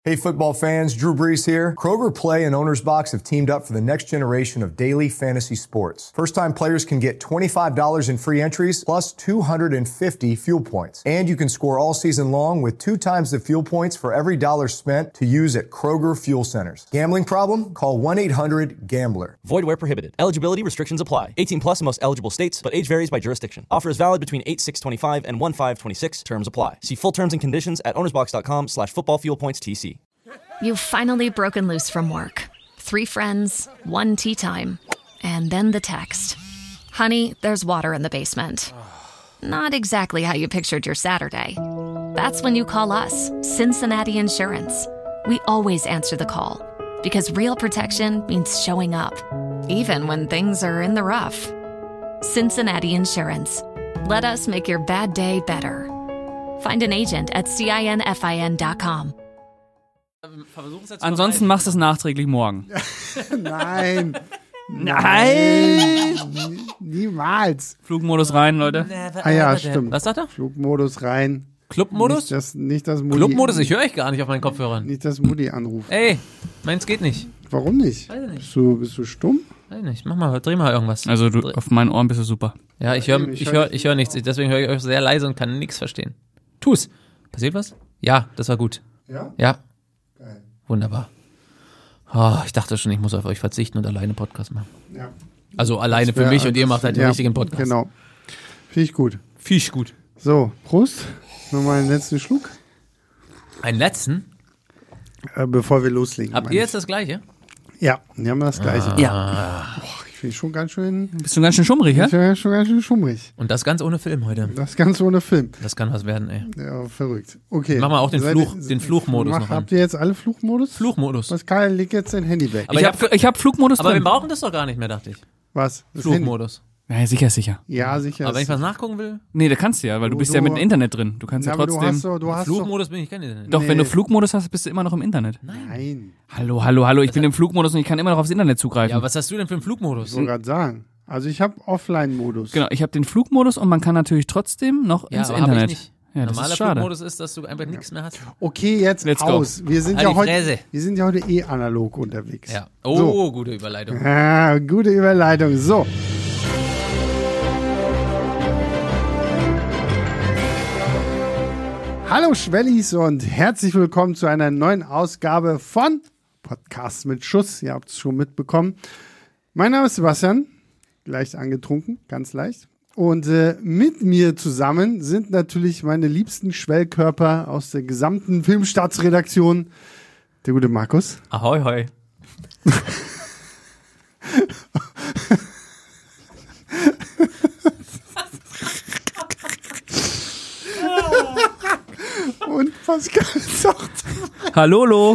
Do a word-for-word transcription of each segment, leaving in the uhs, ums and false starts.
Hey football fans, Drew Brees here. Kroger Play and Owner's Box have teamed up for the next generation of daily fantasy sports. First-time players can get twenty-five dollars in free entries plus two hundred fifty fuel points. And you can score all season long with two times the fuel points for every dollar spent to use at Kroger Fuel Centers. Gambling problem? Call one eight hundred gambler. Void where prohibited. Eligibility restrictions apply. eighteen plus in most eligible states, but age varies by jurisdiction. Offer is valid between eight six twenty-five and one five twenty-six. Terms apply. See full terms and conditions at ownersbox.com slash football fuel points TC. You've finally broken loose from work. Three friends, one tea time, and then the text. Honey, there's water in the basement. Not exactly how you pictured your Saturday. That's when you call us, Cincinnati Insurance. We always answer the call because real protection means showing up, even when things are in the rough. Cincinnati Insurance. Let us make your bad day better. Find an agent at cinfin dot com. Ansonsten machst du es nachträglich morgen. Nein. Nein. Nein. Niemals. Flugmodus rein, Leute. Ah ja, stimmt. Was sagt er? Flugmodus rein. Clubmodus? Nicht das, nicht das Moody. Clubmodus? Ich höre euch gar nicht auf meinen Kopfhörern. Nicht das Moody anruft. Ey, meins geht nicht. Warum nicht? Weiß ich nicht. Bist du, bist du stumm? Weiß ich nicht. Mach mal, dreh mal irgendwas. Also du, auf meinen Ohren bist du super. Ja, ich höre ich hör, ich hör nichts. Deswegen höre ich euch sehr leise und kann nichts verstehen. Tu's. Passiert was? Ja, das war gut. Ja? Ja. Geil. Wunderbar. Oh, ich dachte schon, ich muss auf euch verzichten und alleine Podcast machen. Ja. Also alleine für mich und ihr macht halt den ja, richtigen Podcast. Genau. Finde ich gut. Fisch gut. So, Prost. Nochmal einen letzten Schluck. Einen letzten? Äh, bevor wir loslegen. Habt ihr jetzt das Gleiche? Ja, wir haben das Gleiche. Ah. Ja. Boah, ich finde schon ganz schön. Bist du ganz schön schummrig, ja? Ich bin schon ganz schön schummrig. Und das ganz ohne Film heute. Das Ganze ohne Film. Das kann was werden, ey. Ja, verrückt. Okay. Mach mal auch den Seid Fluch, ihr- den Fluchmodus mach, noch an. Habt ihr jetzt alle Fluchmodus? Fluchmodus. Was, Karl, leg jetzt dein Handy weg. Aber ich ich habe ich hab Flugmodus Aber wir drin. brauchen das doch gar nicht mehr, dachte ich. Was? Das Fluchmodus. Ja, sicher, sicher. Handy? Ja, sicher. Aber wenn ich was nachgucken will, Nee, da kannst du ja, weil du, Du- bist du- ja mit dem Internet drin. Du kannst Na, ja aber du trotzdem... hast doch, du hast doch, Flugmodus bin ich kein Internet. Doch, Nee. wenn du Flugmodus hast, bist du immer noch im Internet. Nein. Hallo, hallo, hallo, ich bin im Flugmodus und ich kann immer noch aufs Internet zugreifen. Ja, was hast du denn für einen Flugmodus? Ich wollte gerade sagen. Also ich habe Offline-Modus. Genau, ich habe den Flugmodus und man kann natürlich trotzdem noch Ja, ins aber hab Internet. ich nicht. Ja, das Normaler ist schade. Flugmodus ist, dass du einfach nichts mehr hast. Okay, jetzt Let's go. aus. Wir sind Halt ja die heute, Fräse. wir sind ja heute eh analog unterwegs. Ja. Oh, So. gute Überleitung. Ah, gute Überleitung. So. Hallo Schwellis und herzlich willkommen zu einer neuen Ausgabe von Podcast mit Schuss. Ihr habt es schon mitbekommen. Mein Name ist Sebastian, leicht angetrunken, ganz leicht. Und äh, mit mir zusammen sind natürlich meine liebsten Schwellkörper aus der gesamten Filmstartsredaktion. Der gute Markus. Ahoi, hoi. Und Pascal Zocht. Hallo, lo.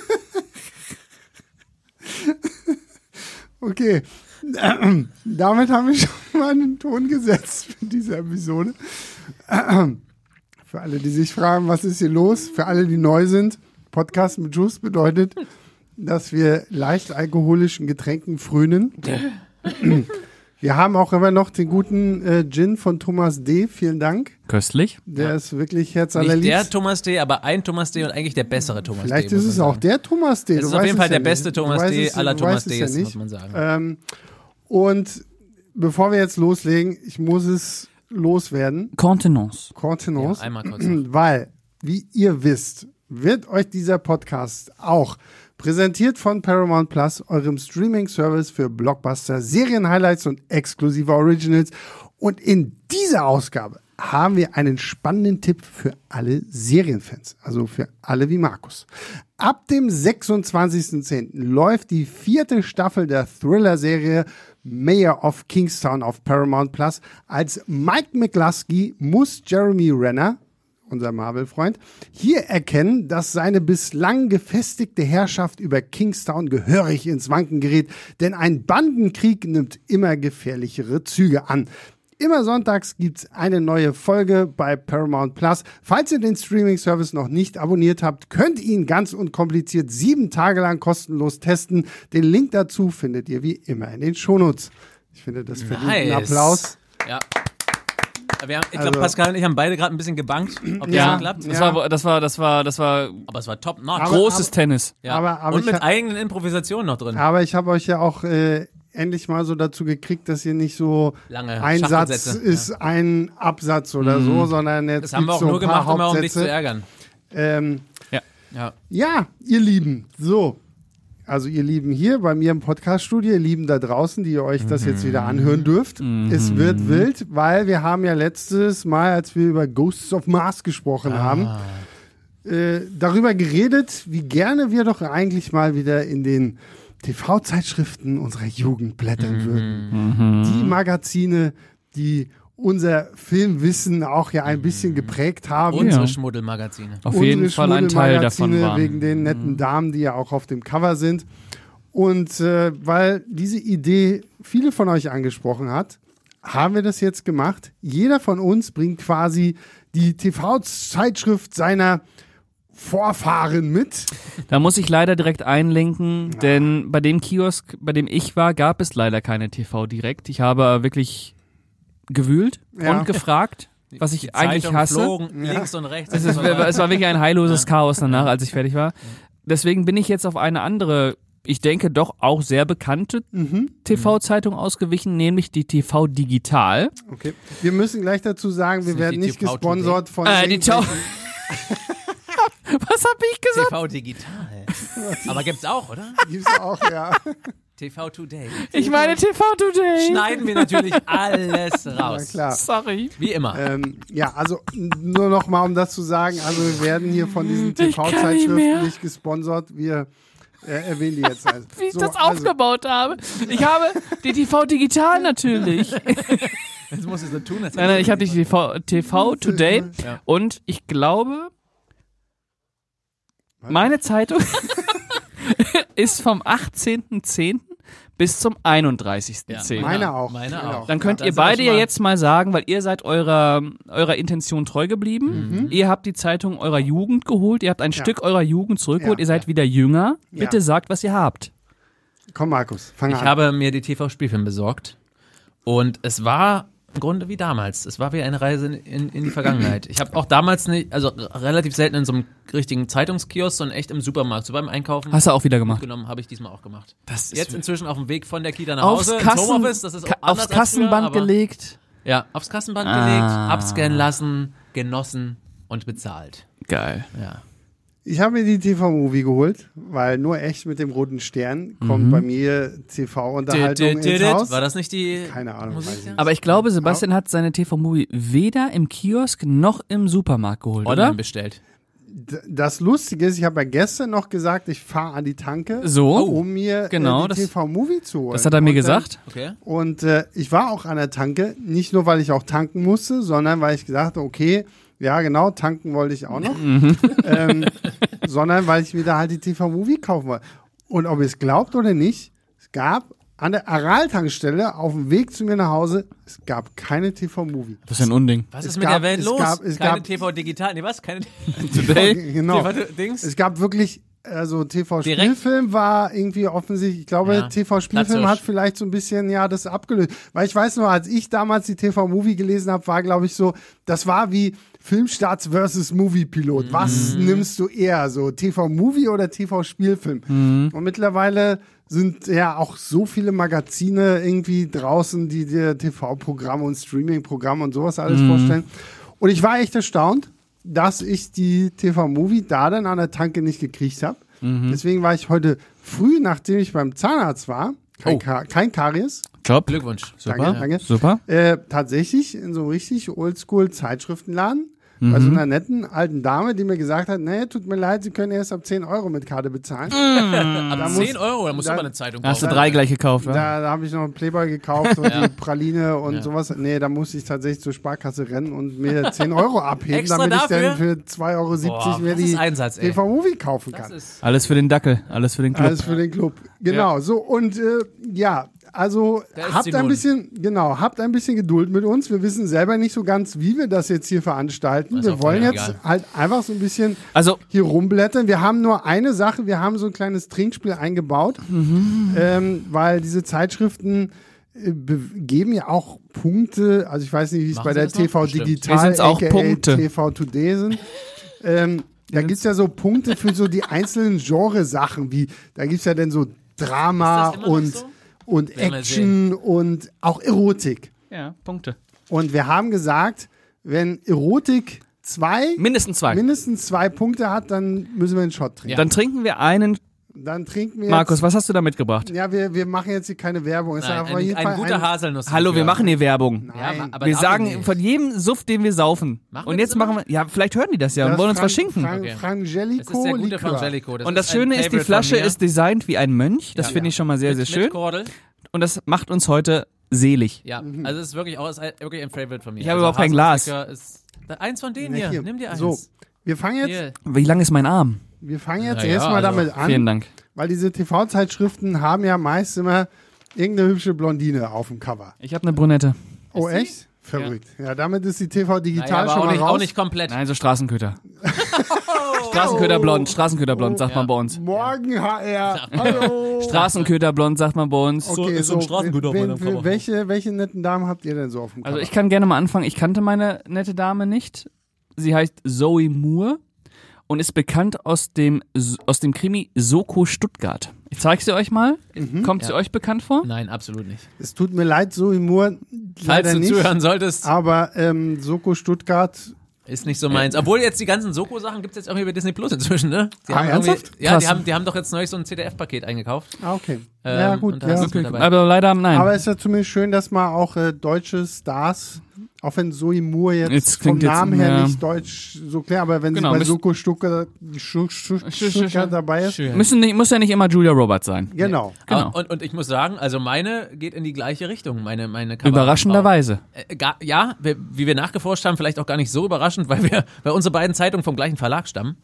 Okay, ähm, damit haben wir schon mal einen Ton gesetzt für diese Episode. Ähm, für alle, die sich fragen, was ist hier los? Für alle, die neu sind, Podcast mit Juice bedeutet, dass wir leicht alkoholischen Getränken frönen. Wir haben auch immer noch den guten äh, Gin von Thomas D. Vielen Dank. Köstlich. Der Ja. ist wirklich Nicht herzallerliebst. der Thomas D., aber ein Thomas D. und eigentlich der bessere Thomas Vielleicht D. ist muss es man auch sagen. der Thomas D. Es Du ist auf weißt jeden Fall ja der nicht. beste Du Thomas weißt D. es- aller du Thomas weißt es D. ja ist, nicht. muss man sagen. Ähm, und bevor wir jetzt loslegen, ich muss es loswerden. Contenance. Contenance. Ja, einmal kurz noch. Weil, wie ihr wisst, wird euch dieser Podcast auch präsentiert von Paramount Plus, eurem Streaming-Service für Blockbuster, Serien-Highlights und exklusive Originals. Und in dieser Ausgabe haben wir einen spannenden Tipp für alle Serienfans, also für alle wie Markus. Ab dem sechsundzwanzigsten zehnten läuft die vierte Staffel der Thriller-Serie Mayor of Kingstown auf Paramount Plus. Als Mike McCluskey muss Jeremy Renner, unser Marvel-Freund, hier erkennen, dass seine bislang gefestigte Herrschaft über Kingstown gehörig ins Wanken gerät, denn ein Bandenkrieg nimmt immer gefährlichere Züge an. Immer sonntags gibt's eine neue Folge bei Paramount Plus. Falls ihr den Streaming-Service noch nicht abonniert habt, könnt ihr ihn ganz unkompliziert sieben Tage lang kostenlos testen. Den Link dazu findet ihr wie immer in den Shownotes. Ich finde, das verdient einen Nice. Applaus. Ja. Wir haben, ich Also- glaube, Pascal und ich haben beide gerade ein bisschen gebankt, ob das Ja, so klappt. das, Ja. war, das war, das war, das war Aber es war top notch. Aber- großes Tennis. Ja. aber- aber und ich mit hab- eigenen Improvisationen noch drin. Aber ich habe euch ja auch äh, endlich mal so dazu gekriegt, dass ihr nicht so Lange ein Satz Schachtelsätze, ist ein Absatz oder so, sondern jetzt Das haben wir gibt's auch so nur ein paar gemacht, um, um dich zu Hauptsätze. ärgern. Ähm, Ja. ja, ihr Lieben, so. Also ihr Lieben hier bei mir im Podcaststudio, ihr Lieben da draußen, die ihr euch das jetzt wieder anhören dürft. Es wird wild, weil wir haben ja letztes Mal, als wir über Ghosts of Mars gesprochen haben, äh, darüber geredet, wie gerne wir doch eigentlich mal wieder in den T V-Zeitschriften unserer Jugend blättern würden. Die Magazine, die unser Filmwissen auch ja ein bisschen geprägt haben. Unsere Ja. Schmuddelmagazine. Auf jeden Unsere Fall ein Teil davon Schmuddelmagazine waren. wegen den netten Damen, die ja auch auf dem Cover sind. Und äh, weil diese Idee viele von euch angesprochen hat, haben wir das jetzt gemacht. Jeder von uns bringt quasi die T V-Zeitschrift seiner Vorfahren mit. Da muss ich leider direkt einlenken, denn bei dem Kiosk, bei dem ich war, gab es leider keine T V direkt. Ich habe wirklich gewühlt Ja. und gefragt, was ich Die eigentlich Zeitungen hasse. flogen links und rechts. Es, ist, es war wirklich ein heilloses Chaos danach, als ich fertig war. Deswegen bin ich jetzt auf eine andere, ich denke doch auch sehr bekannte T V-Zeitung ausgewichen, nämlich die T V Digital. Okay. Wir müssen gleich dazu sagen, wir Sind werden die nicht T V gesponsert von Äh, die Tau irgendwelchen- Was hab ich gesagt? T V Digital. Aber gibt's auch, oder? Gibt's auch, ja. T V Today. Ich meine T V Today. Schneiden wir natürlich alles Na raus. klar. Sorry. Wie immer. Ähm, ja, also nur noch mal, um das zu sagen, also wir werden hier von diesen Ich kann nicht T V-Zeitschriften mehr. nicht gesponsert. Wir äh, erwähnen die jetzt. Also. Wie ich So, das also, aufgebaut habe. Ich habe die T V Digital natürlich. Jetzt muss ich so tun, als Nein, nein, ich habe die T V, T V Today Ja. und ich glaube, meine Zeitung ist vom achtzehnten zehnten bis zum einunddreißigsten zehnten Meine auch. Meine Genau. auch. Dann könnt Ja, ihr das ist aber beide schon ja mal- jetzt mal sagen, weil ihr seid eurer, eurer Intention treu geblieben. Ihr habt die Zeitung eurer Jugend geholt, ihr habt ein Ja. Stück eurer Jugend zurückgeholt, Ja. ihr seid wieder jünger. Ja. Bitte sagt, was ihr habt. Komm, Markus, fang Ich an. habe mir die T V-Spielfilme besorgt und es war im Grunde wie damals. Es war wie eine Reise in, in die Vergangenheit. Ich habe auch damals nicht, also r- relativ selten in so einem richtigen Zeitungskiosk, sondern echt im Supermarkt, so beim Einkaufen. Hast du auch wieder gemacht. Genommen, habe ich diesmal auch gemacht. Das ist Jetzt inzwischen auf dem Weg von der Kita nach aufs, Hause, ins Kassen, Homeoffice, das ist Ka- auch anders aufs Kassenband als früher, aber- gelegt. Ja, aufs Kassenband Ah. gelegt, abscannen lassen, genossen und bezahlt. Geil. Ja. Ich habe mir die T V-Movie geholt, weil nur echt mit dem roten Stern kommt bei mir T V-Unterhaltung ins Haus. War das nicht die Keine Ahnung, weiß Musik? ich nicht. Aber ich glaube, Sebastian hat seine T V-Movie weder im Kiosk noch im Supermarkt geholt, Online oder? bestellt. D- Das Lustige ist, ich habe ja gestern noch gesagt, ich fahre an die Tanke, So, um mir genau, äh, die das- T V-Movie zu holen. das hat er mir Und dann- gesagt. Okay. Und äh, ich war auch an der Tanke, nicht nur, weil ich auch tanken musste, sondern weil ich gesagt habe, okay, ja genau, tanken wollte ich auch noch, ähm, sondern weil ich mir da halt die T V-Movie kaufen wollte. Und ob ihr es glaubt oder nicht, es gab an der Aral-Tankstelle auf dem Weg zu mir nach Hause, es gab keine T V-Movie. Das ist ja ein Unding. Was Es ist mit gab- der Welt es los? gab- es Keine gab- T V digital, nee, was? Keine Today? Genau. T V-Dings? Es gab wirklich, also T V-Spielfilm war irgendwie offensichtlich, ich glaube, Ja, T V-Spielfilm Platzhirsch. hat vielleicht so ein bisschen, ja, das abgelöst. Weil ich weiß noch, als ich damals die T V-Movie gelesen habe, war, glaube ich, so, das war wie Filmstarts versus Movie-Pilot. Was Mhm. nimmst du eher, so T V-Movie oder T V-Spielfilm? Mhm. Und mittlerweile sind ja auch so viele Magazine irgendwie draußen, die dir T V-Programme und Streaming-Programme und sowas alles Mhm. vorstellen. Und ich war echt erstaunt, dass ich die T V-Movie da dann an der Tanke nicht gekriegt habe. Mhm. Deswegen war ich heute früh, nachdem ich beim Zahnarzt war, kein, Oh. Ka kein Karies, Top. Glückwunsch. danke, Super. danke, Super. äh, tatsächlich in so einem richtig Oldschool-Zeitschriftenladen bei Mhm. so einer netten alten Dame, die mir gesagt hat, nee, tut mir leid, Sie können erst ab zehn Euro mit Karte bezahlen. Ab Da zehn muss- Euro, da musst du da- mal eine Zeitung Hast du kaufen. drei gleich gekauft, wa? Da, da habe ich noch einen Playboy gekauft und die Praline und sowas. Nee, da musste ich tatsächlich zur Sparkasse rennen und mir zehn Euro abheben, Extra damit ich dafür? dann für zwei Euro siebzig Boah, mir das die ist Einsatz, ey. T V-Movie kaufen Das kann. ist Alles für den Dackel, alles für den Club. Alles für den Club. Genau, so und äh, ja, also Da ist habt sie ein nun. bisschen, genau, habt ein bisschen Geduld mit uns. Wir wissen selber nicht so ganz, wie wir das jetzt hier veranstalten. Ist Wir auch wollen völlig jetzt egal. halt einfach so ein bisschen Also, hier rumblättern. Wir haben nur eine Sache, wir haben so ein kleines Trinkspiel eingebaut, Mhm. ähm, weil diese Zeitschriften äh, be- geben ja auch Punkte, also ich weiß nicht, wie es Machen bei sie der das noch? T V Bestimmt. Digital, Wir sind's auch aka Punkte. T V Today sind. Ähm, da gibt es ja so Punkte für so die einzelnen Genresachen, wie, da gibt es ja dann so Drama Ist das immer noch und, so? und Werden wir Action und auch Erotik. Ja, Punkte. Und wir haben gesagt, wenn Erotik zwei, Mindestens zwei. mindestens zwei Punkte hat, dann müssen wir einen Shot trinken. Dann trinken wir einen. Dann trinken wir Markus, jetzt, was hast du da mitgebracht? ja, wir, wir machen jetzt hier keine Werbung. Es ist Nein, auf ein, jeden ein Fall guter ein, Haselnuss. Hallo, wir machen hier Werbung. Ja, Nein. aber Wir darf sagen nicht. von jedem Suff, den wir saufen. Machen Und wir jetzt das immer? machen wir, ja, vielleicht hören die das ja das und wollen uns Fran- verschinken. Fran- Okay. Frangelico Das ist der gute Likör. Frangelico. Das Und das ist ein Schöne ist, die Favorite Flasche von mir. ist designt wie ein Mönch. Das Ja. finde ich schon mal sehr, sehr mit, schön. Mit Kordel. Und das macht uns heute selig. Ja, also es ist wirklich auch ist ein- wirklich ein Favorite von mir. Ich habe also überhaupt kein Glas. Haselnusslikör Ist, eins von denen Na, hier. hier. Nimm dir eins. So, wir fangen jetzt, Hier. Wie lang ist mein Arm? wir fangen jetzt Na ja, erstmal also, damit an, Vielen Dank. weil diese T V-Zeitschriften haben ja meist immer irgendeine hübsche Blondine auf dem Cover. Ich habe eine Brünette. Oh, echt? Verrückt. Ja. damit ist die T V Digital Naja, aber schon auch mal nicht, raus. auch nicht komplett. Nein, so Straßenköter. Straßenköterblond, Straßenköterblond, sagt man bei uns. Morgen H R. Hallo. Straßenköterblond, sagt man bei uns. Okay, ist so ein Straßenköter auf wen- meinem wen- Cover. welche, welche netten Damen habt ihr denn so auf dem Cover? Also ich kann gerne mal anfangen. Ich kannte meine nette Dame nicht. Sie heißt Zoe Moore und ist bekannt aus dem, aus dem Krimi Soko Stuttgart. Ich zeige sie euch mal. Mhm. Kommt sie Ja. euch bekannt vor? Nein, absolut nicht. Es tut mir leid, Zoe Moore, Falls leider du nicht, zuhören solltest, aber ähm, Soko Stuttgart, ist nicht so meins. Obwohl jetzt die ganzen Soko-Sachen gibt es jetzt auch über Disney Plus inzwischen, ne? Die Ah, haben irgendwie- ernsthaft? Ja, Krass. die haben, die haben doch jetzt neulich so ein C D F-Paket eingekauft. ah okay. Ähm, ja gut, und da ja. hast du mit dabei. Aber leider nein. Aber es ist ja zumindest schön, dass mal auch äh, deutsche Stars, auch wenn Zoe Moore jetzt, Jetzt vom klingt jetzt, Namen her ja. nicht deutsch so klar, aber wenn Genau, sie bei müssen- Soko Stuttgart, Schu- Schu- Schu- Schu- Stuttgart Schu- dabei ist. Schön. Müssen nicht, muss ja nicht immer Julia Roberts sein. Genau. Genau. Aber, und, und ich muss sagen, also meine geht in die gleiche Richtung. Meine, meine Cover- Überraschenderweise. Äh, gar, ja, wir, wie wir nachgeforscht haben, vielleicht auch gar nicht so überraschend, weil wir, weil unsere beiden Zeitungen vom gleichen Verlag stammen.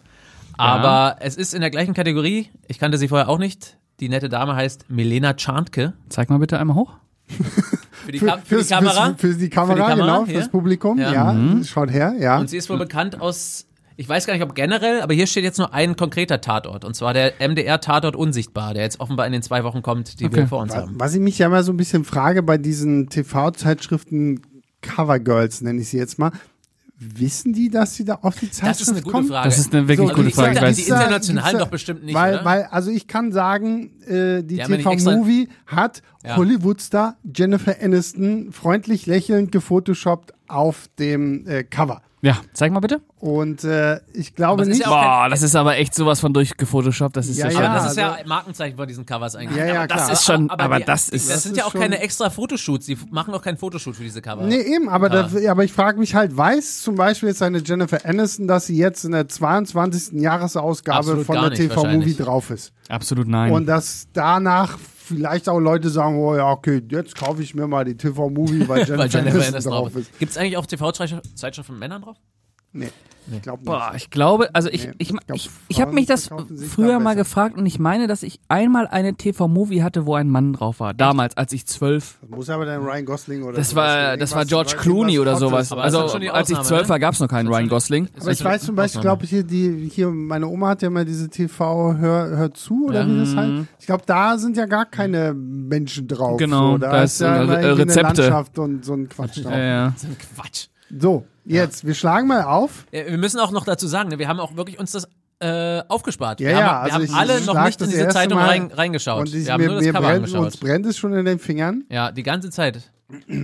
Aber es ist in der gleichen Kategorie. Ich kannte sie vorher auch nicht. Die nette Dame heißt Milena Czarnke. Zeig mal bitte einmal hoch. Für die, Für, Kam für die fürs- Kamera. Fürs, für die Kamera, Für die Kamera, genau, hier. fürs Publikum. Ja, Ja. Mhm. schaut her, ja. Und sie ist wohl bekannt aus, ich weiß gar nicht, ob generell, aber hier steht jetzt nur ein konkreter Tatort. Und zwar der M D R-Tatort Unsichtbar, der jetzt offenbar in den zwei Wochen kommt, die Okay. wir vor uns Was, haben. was ich mich ja mal so ein bisschen frage bei diesen T V-Zeitschriften, Covergirls nenne ich sie jetzt mal, wissen die, dass sie da auf die Zeitschrift Das ist eine gute kommen? Frage. Das ist eine wirklich So, gute die, Frage. Ich die, weiß. die internationalen Gibt's da- doch bestimmt nicht, weil, oder? weil, also ich kann sagen, äh, die Die haben ja T nicht extra- V-Movie hat Ja. Hollywood-Star Jennifer Aniston freundlich lächelnd gefotoshoppt auf dem äh, Cover. Ja, zeig mal bitte. Und äh, ich glaube Aber es ist nicht. ja auch Boah, kein- das ist aber echt sowas von durchgefotoshoppt. Das ist Ja, ja, ja. schon. aber das ist ja also- Markenzeichen von diesen Covers eigentlich. Ja, ja, aber klar. Das ist schon, aber, die, das die, ist. das das sind ist ja auch schon- keine extra Fotoshoots. Die machen auch keinen Fotoshoot für diese Cover. Nee, eben, aber, Ja. da, aber ich frage mich halt, weiß zum Beispiel jetzt eine Jennifer Aniston, dass sie jetzt in der zweiundzwanzigsten Jahresausgabe Absolut von gar der nicht, T V-Movie wahrscheinlich. drauf ist. Absolut nein. Und dass danach vielleicht auch Leute sagen, oh ja, okay, jetzt kaufe ich mir mal die T V-Movie, weil Jennifer, Weil Jennifer Aniston Aniston drauf drauf ist. ist. Gibt es eigentlich auch T V-Zeitschriften von Männern drauf? Nee, ich glaube nicht. Boah, ich glaube, also ich, Nee, ich, ich glaub, ich, ich habe mich das Frauen verkaufen sich früher da mal besser. gefragt und ich meine, dass ich einmal eine T V-Movie hatte, wo ein Mann drauf war. Damals, als ich zwölf. Das muss aber dann Ryan Gosling oder Das sowas war, sein. das war Irgendwas- George irgendwas Clooney oder Hottes. sowas. Aber das Also ist schon die als ich Ausnahme, zwölf war, ne? gab es noch keinen Das ist Ryan schon- Gosling. Aber ich weiß zum Beispiel, Ausnahme. glaube ich, hier, die, hier, meine Oma hat ja mal diese T V Hör, Hör zu, oder Ja. wie das heißt. Ich glaube, da sind ja gar keine Menschen drauf. Genau, so. da, da ist ist, ja äh, immer irgendwie Rezepte. eine Landschaft und so ein Quatsch drauf. Ja, ja. Das ist ein Quatsch. So, jetzt, wir schlagen mal auf. Ja, wir müssen auch noch dazu sagen, ne, wir haben auch wirklich uns das äh, aufgespart. Ja, wir ja, haben, wir also ich haben alle noch schlag nicht in das diese erste Zeitung Mal rein, reingeschaut. Und ich, wir haben mir, nur das mir Cover brennt, uns angeschaut. brennt es schon in den Fingern. Ja, die ganze Zeit.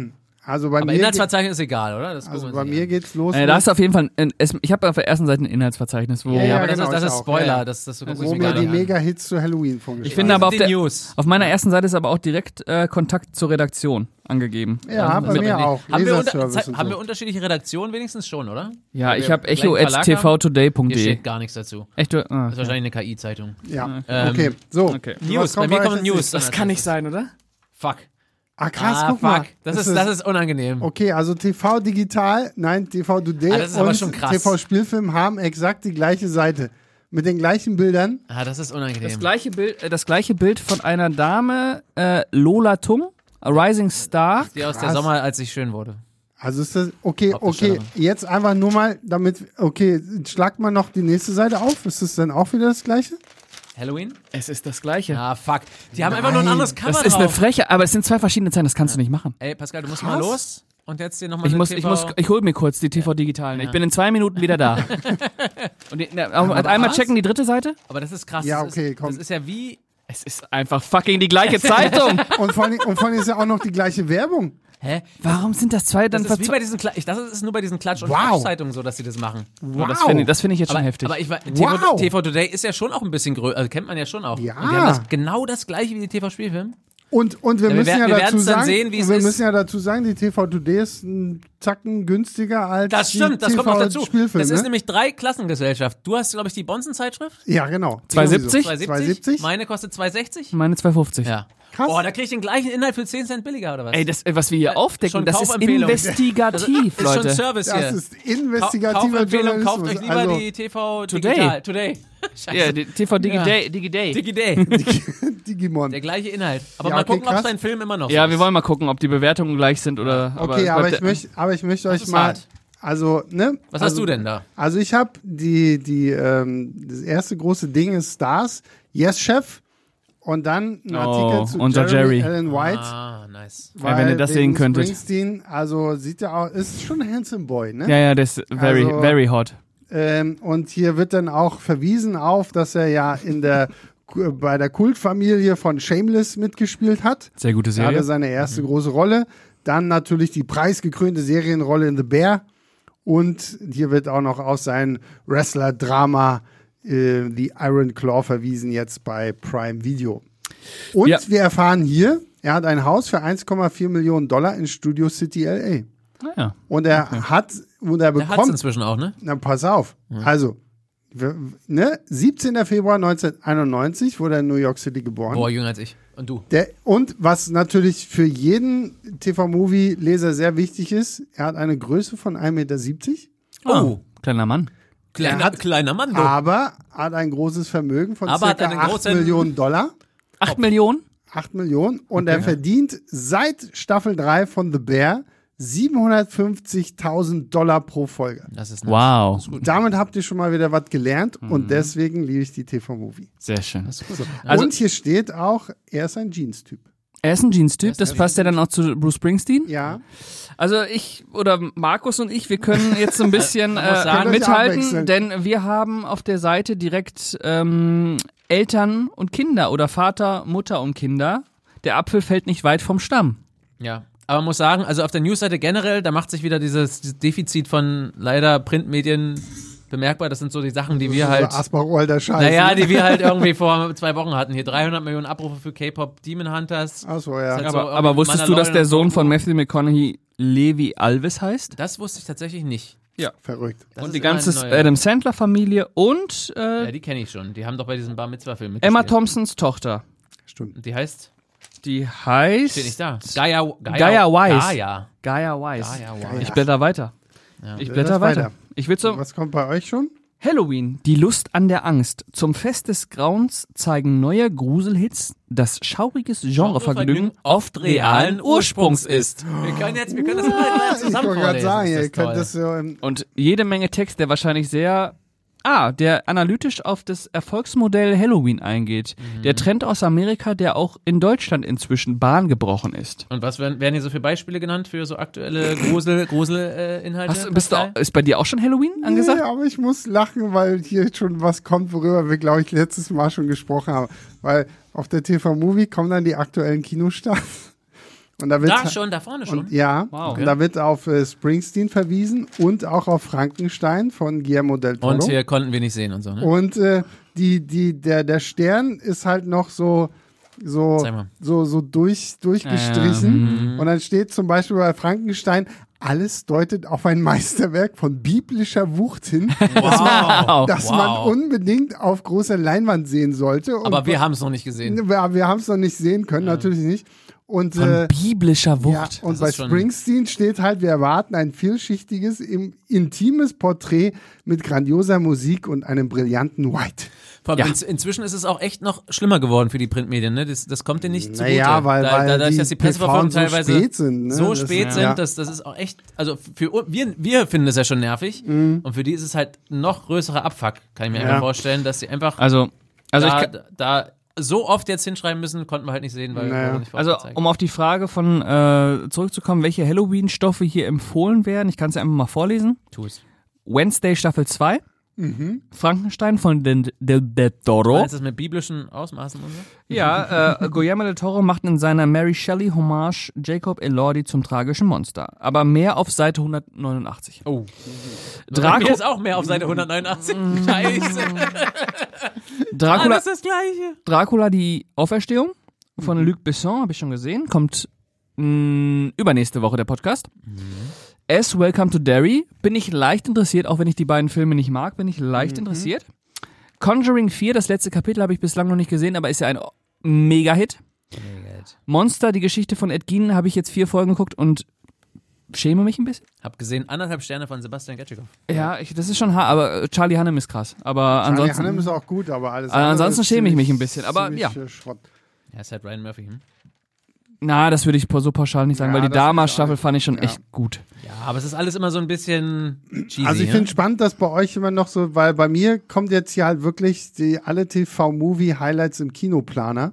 Also bei Aber mir, geht, Inhaltsverzeichnis ist egal, oder? Das also gucken wir bei uns mir nicht geht's los. Äh, mit- da ist auf jeden Fall, ein, es, ich habe auf der ersten Seite ein Inhaltsverzeichnis, wo Ja, an. ja, Ja, aber das, genau, ist, das ich ist auch. Spoiler. Ja, ja. Das, das gucken wo wir mir gar die nicht an. Mega-Hits zu Halloween vorgeschlagen Ich finde aber auf die der, News. auf meiner ersten Seite ist aber auch direkt äh, Kontakt zur Redaktion angegeben. Ja, bei Also, mir nee. auch. Haben wir, unter, Leserservice Zeit, und haben so. wir unterschiedliche Redaktionen wenigstens schon, oder? Ja, ich wir habe gleichen echo at Verlag t v haben? today punkt Hier d e. steht gar nichts dazu. Echt? Ah, Das ist wahrscheinlich eine K I-Zeitung. Ja, Ähm, okay. So, okay. was News, bei kommt mir euch kommen jetzt News. das kann nicht sein, oder? Fuck. Ah, krass, ah, guck fuck. mal. Das ist, das ist unangenehm. Okay, also T V Digital, nein, T V Today Ah, das ist aber und schon krass. T V Spielfilm haben exakt die gleiche Seite. Mit den gleichen Bildern. Ah, das ist unangenehm. Das gleiche Bild, äh, das gleiche Bild von einer Dame, äh, Lola Tung, a Rising Star. Die aus der Krass. Sommer, als ich schön wurde. Also ist das, okay, okay, Hauptdarstellerin. jetzt einfach nur mal, damit, okay, schlagt mal noch die nächste Seite auf. Ist das dann auch wieder das gleiche? Halloween? Es ist das Gleiche. Ah, fuck. Die haben einfach nur ein anderes Cover Das ist drauf. eine Freche, aber es sind zwei verschiedene Zeichen, das kannst du nicht machen. Ey, Pascal, du musst mal los und jetzt dir nochmal Ich eine muss, T V... ich muss, ich hol mir kurz die T V-Digitalen. Ich bin in zwei Minuten wieder da. Und die, na, einmal was? checken die dritte Seite? Aber das ist krass. Ja, das okay, ist, komm. Das ist ja wie... Es ist einfach fucking die gleiche Zeitung. Und vor allem, und vor allem ist ja auch noch die gleiche Werbung. Hä? Warum sind das zwei dann Das ist wie verzo- bei diesen... Kla ich dachte, das ist nur bei diesen Klatsch- und Wow. Klatsch-Zeitungen so, dass sie das machen. Oh, das finde ich, das find ich jetzt schon Aber, heftig. aber ich war, Wow. TV, T V Today ist ja schon auch ein bisschen größer, also kennt man ja schon auch. Ja. Und die haben das, genau das gleiche wie die T V-Spielfilm. Und, und wir Ja, wir müssen werden- ja wir dazu werden's dann sagen, sehen, wie es wir ist. müssen ja dazu sagen, die T V Today ist ein Zacken günstiger als Das die stimmt, das kommt noch dazu. Spielfilm, Das ist ne? nämlich drei Klassengesellschaft. Du hast, glaube ich, die Bonzen-Zeitschrift. Ja, genau. zwei siebzig? zwei siebzig? Meine kostet zwei sechzig. Meine zwei fünfzig. Ja. Krass. Oh, da krieg ich den gleichen Inhalt für zehn Cent billiger, oder was? Ey, das, was wir hier aufdecken, schon das ist Kaufempfehlung. investigativ, ist schon Leute. Service Das hier. ist Ka- investigativer Kaufempfehlung, Journalismus. kauft euch lieber also, die T V Today. Digital. Today. Scheiße. Ja, die T V Digi Ja. Day. Digi Day. Digi Day. Digimon. Der gleiche Inhalt. Aber Ja, mal okay, gucken, ob es krass. dein Film immer noch Ja, so wir ist. wollen mal gucken, ob die Bewertungen gleich sind oder. Okay, aber, aber ich möchte, aber ich möchte euch ist mal, hart. also, ne? Was also, hast du denn da? Also ich habe die, die, ähm, das erste große Ding ist Stars, Yes Chef und dann ein Artikel Oh, zu unser Jeremy Jerry. Allen White. Ah, nice. Ja, wenn ihr das wegen sehen könntet. Springsteen, also sieht ja auch, ist schon ein handsome Boy, ne? Ja, ja, das ist very, Also- very hot. Ähm, und hier wird dann auch verwiesen auf, dass er ja in der bei der Kultfamilie von Shameless mitgespielt hat. Sehr gute Da hatte Serie. seine erste große Rolle. Dann natürlich die preisgekrönte Serienrolle in The Bear. Und hier wird auch noch aus seinem Wrestler-Drama äh, The Iron Claw verwiesen, jetzt bei Prime Video. Und Ja. wir erfahren hier, er hat ein Haus für eins Komma vier Millionen Dollar in Studio City L A. Ja. Und er hat, und er Der hat's bekommt, inzwischen auch, ne? na pass auf, also, wir- ne, siebzehnten Februar neunzehnhunderteinundneunzig wurde er in New York City geboren. Boah, jünger als ich. Und du? Der, und was natürlich für jeden T V-Movie-Leser sehr wichtig ist, er hat eine Größe von ein Meter siebzig, Oh, Kleiner Mann. kleiner, er hat- kleiner Mann, du. aber hat ein großes Vermögen von Aber hat circa einen acht großen- Millionen Dollar. Acht Millionen? acht Millionen. Und er verdient seit Staffel drei von The Bear siebenhundertfünfzigtausend Dollar pro Folge. Das ist nice. Wow. Damit habt ihr schon mal wieder was gelernt Mhm. und deswegen liebe ich die T V-Movie. Sehr schön. Also- und hier steht auch, er ist ein Jeans-Typ. Er ist ein Jeans-Typ, das passt ja dann auch zu Bruce Springsteen. Ja. Also ich oder Markus und ich, wir können jetzt so ein bisschen muss äh, sagen, mithalten, abwechseln. denn wir haben auf der Seite direkt ähm, Eltern und Kinder oder Vater, Mutter und Kinder. Der Apfel fällt nicht weit vom Stamm. Ja. Aber man muss sagen, also auf der Newsseite generell, da macht sich wieder dieses, dieses Defizit von leider Printmedien bemerkbar. Das sind so die Sachen, die wir halt, Asbach-Older Scheiß. naja, ne? die wir halt irgendwie vor zwei Wochen hatten. Hier dreihundert Millionen Abrufe für K-Pop Demon Hunters. Ach so, Ist ja. halt so Aber, aber wusstest du, dass der Sohn von Matthew McConaughey Levi Alves heißt? Das wusste ich tatsächlich nicht. Verrückt. Das Und ist die immer ganze ein neuer- Adam Sandler Familie und äh, Ja, die kenne ich schon. Die haben doch bei diesem Bar Mitzvah Film Emma mitgespielt. Thompsons Tochter. Stimmt. Die heißt? Die heißt Steht nicht da. Gaia, Gaia, Gaia Wise. Gaia. Gaia Wise. Gaia Wise. Ich blätter weiter. Ich blätter Das weiter. weiter. Ich will zum Was kommt bei euch schon? Halloween, die Lust an der Angst. Zum Fest des Grauens zeigen neue Gruselhits, dass schauriges Genrevergnügen oft realen Ursprungs ist. Wir können jetzt, wir können das immer Ich zusammen wollte gerade vorlesen. sagen, Ist ihr das könnt toll. das so im Und jede Menge Text, der wahrscheinlich sehr, ah, der analytisch auf das Erfolgsmodell Halloween eingeht. Der Trend aus Amerika, der auch in Deutschland inzwischen Bahn gebrochen ist. Und was werden, werden hier so viele Beispiele genannt für so aktuelle Grusel, Grusel-Inhalte? Hast, bist du, auch- ist bei dir auch schon Halloween angesagt? Nee, aber ich muss lachen, weil hier schon was kommt, worüber wir, glaube ich, letztes Mal schon gesprochen haben. Weil auf der T V-Movie kommen dann die aktuellen Kinostarts. Und da wird Da schon, da vorne schon. und, ja, Wow. und da wird auf äh, Springsteen verwiesen und auch auf Frankenstein von Guillermo del Toro. Und hier konnten wir nicht sehen und so, ne? Und äh, die, die, der, der Stern ist halt noch so, so, Zeig mal. so, so durch, durchgestrichen. Und dann steht zum Beispiel bei Frankenstein, alles deutet auf ein Meisterwerk von biblischer Wucht hin, dass, man, dass man Wow. unbedingt auf großer Leinwand sehen sollte. Und Aber wir haben es noch nicht gesehen. wir, wir haben es noch nicht sehen können, natürlich nicht. Und, Von äh, biblischer ja, Wucht. und Das bei ist schon- Springsteen steht halt, wir erwarten ein vielschichtiges, im, intimes Porträt mit grandioser Musik und einem brillanten White. Vor allem Ja. in, inzwischen ist es auch echt noch schlimmer geworden für die Printmedien, ne? Das, das kommt dir nicht zugute. Naja, weil, da, weil da, dadurch, die dass die P Vs Presseverfolgung so teilweise spät sind. Ne? so Das- spät ja. sind, dass das ist auch echt, also für un- wir, wir finden das ja schon nervig Mhm. und für die ist es halt noch größerer Abfuck, kann ich mir Ja. einfach vorstellen, dass sie einfach Also, Also da, ich kann, da so oft jetzt hinschreiben müssen, konnten wir halt nicht sehen, weil Naja. wir nicht Also, vorgezeigt. um auf die Frage von äh, zurückzukommen, welche Halloween-Stoffe hier empfohlen werden, ich kann es ja einfach mal vorlesen. Tu es. Wednesday Staffel zwei, Mhm. Frankenstein von Del, Del, Del Toro. Meinst du das mit biblischen Ausmaßen und so? Ja, äh, Guillermo del Toro macht in seiner Mary Shelley Hommage Jacob Elordi zum tragischen Monster. Aber mehr auf Seite hundertneunundachtzig. Oh. Draco- Mir ist auch mehr auf Seite hundertneunundachtzig. Scheiße. Dracula, Alles das Gleiche. Dracula, die Auferstehung von Luc Besson, habe ich schon gesehen, kommt mh, übernächste Woche der Podcast. S, Welcome to Derry, bin ich leicht interessiert, auch wenn ich die beiden Filme nicht mag, bin ich leicht interessiert. Conjuring vier, das letzte Kapitel habe ich bislang noch nicht gesehen, aber ist ja ein Mega-Hit. Monster, die Geschichte von Ed Gein, habe ich jetzt vier Folgen geguckt und schäme mich ein bisschen. Hab gesehen, anderthalb Sterne von Sebastian Getschikow. Ja, ich, das ist schon hart, aber Charlie Hunnam ist krass. Aber Charlie ansonsten, Hunnam ist auch gut, aber alles Äh, ansonsten andere ist schäme ich mich ziemlich- ein bisschen, aber ziemlich, ja. äh, Schrott. Ja, ist halt Ryan Murphy. Hm? na, das würde ich so pauschal nicht sagen, Ja, weil die das ist Dama-Staffel auch- fand ich schon ja. echt gut. Ja, aber es ist alles immer so ein bisschen cheesy. Also ich ne? finde spannend, dass bei euch immer noch so, weil bei mir kommt jetzt hier halt wirklich die alle T V-Movie-Highlights im Kinoplaner.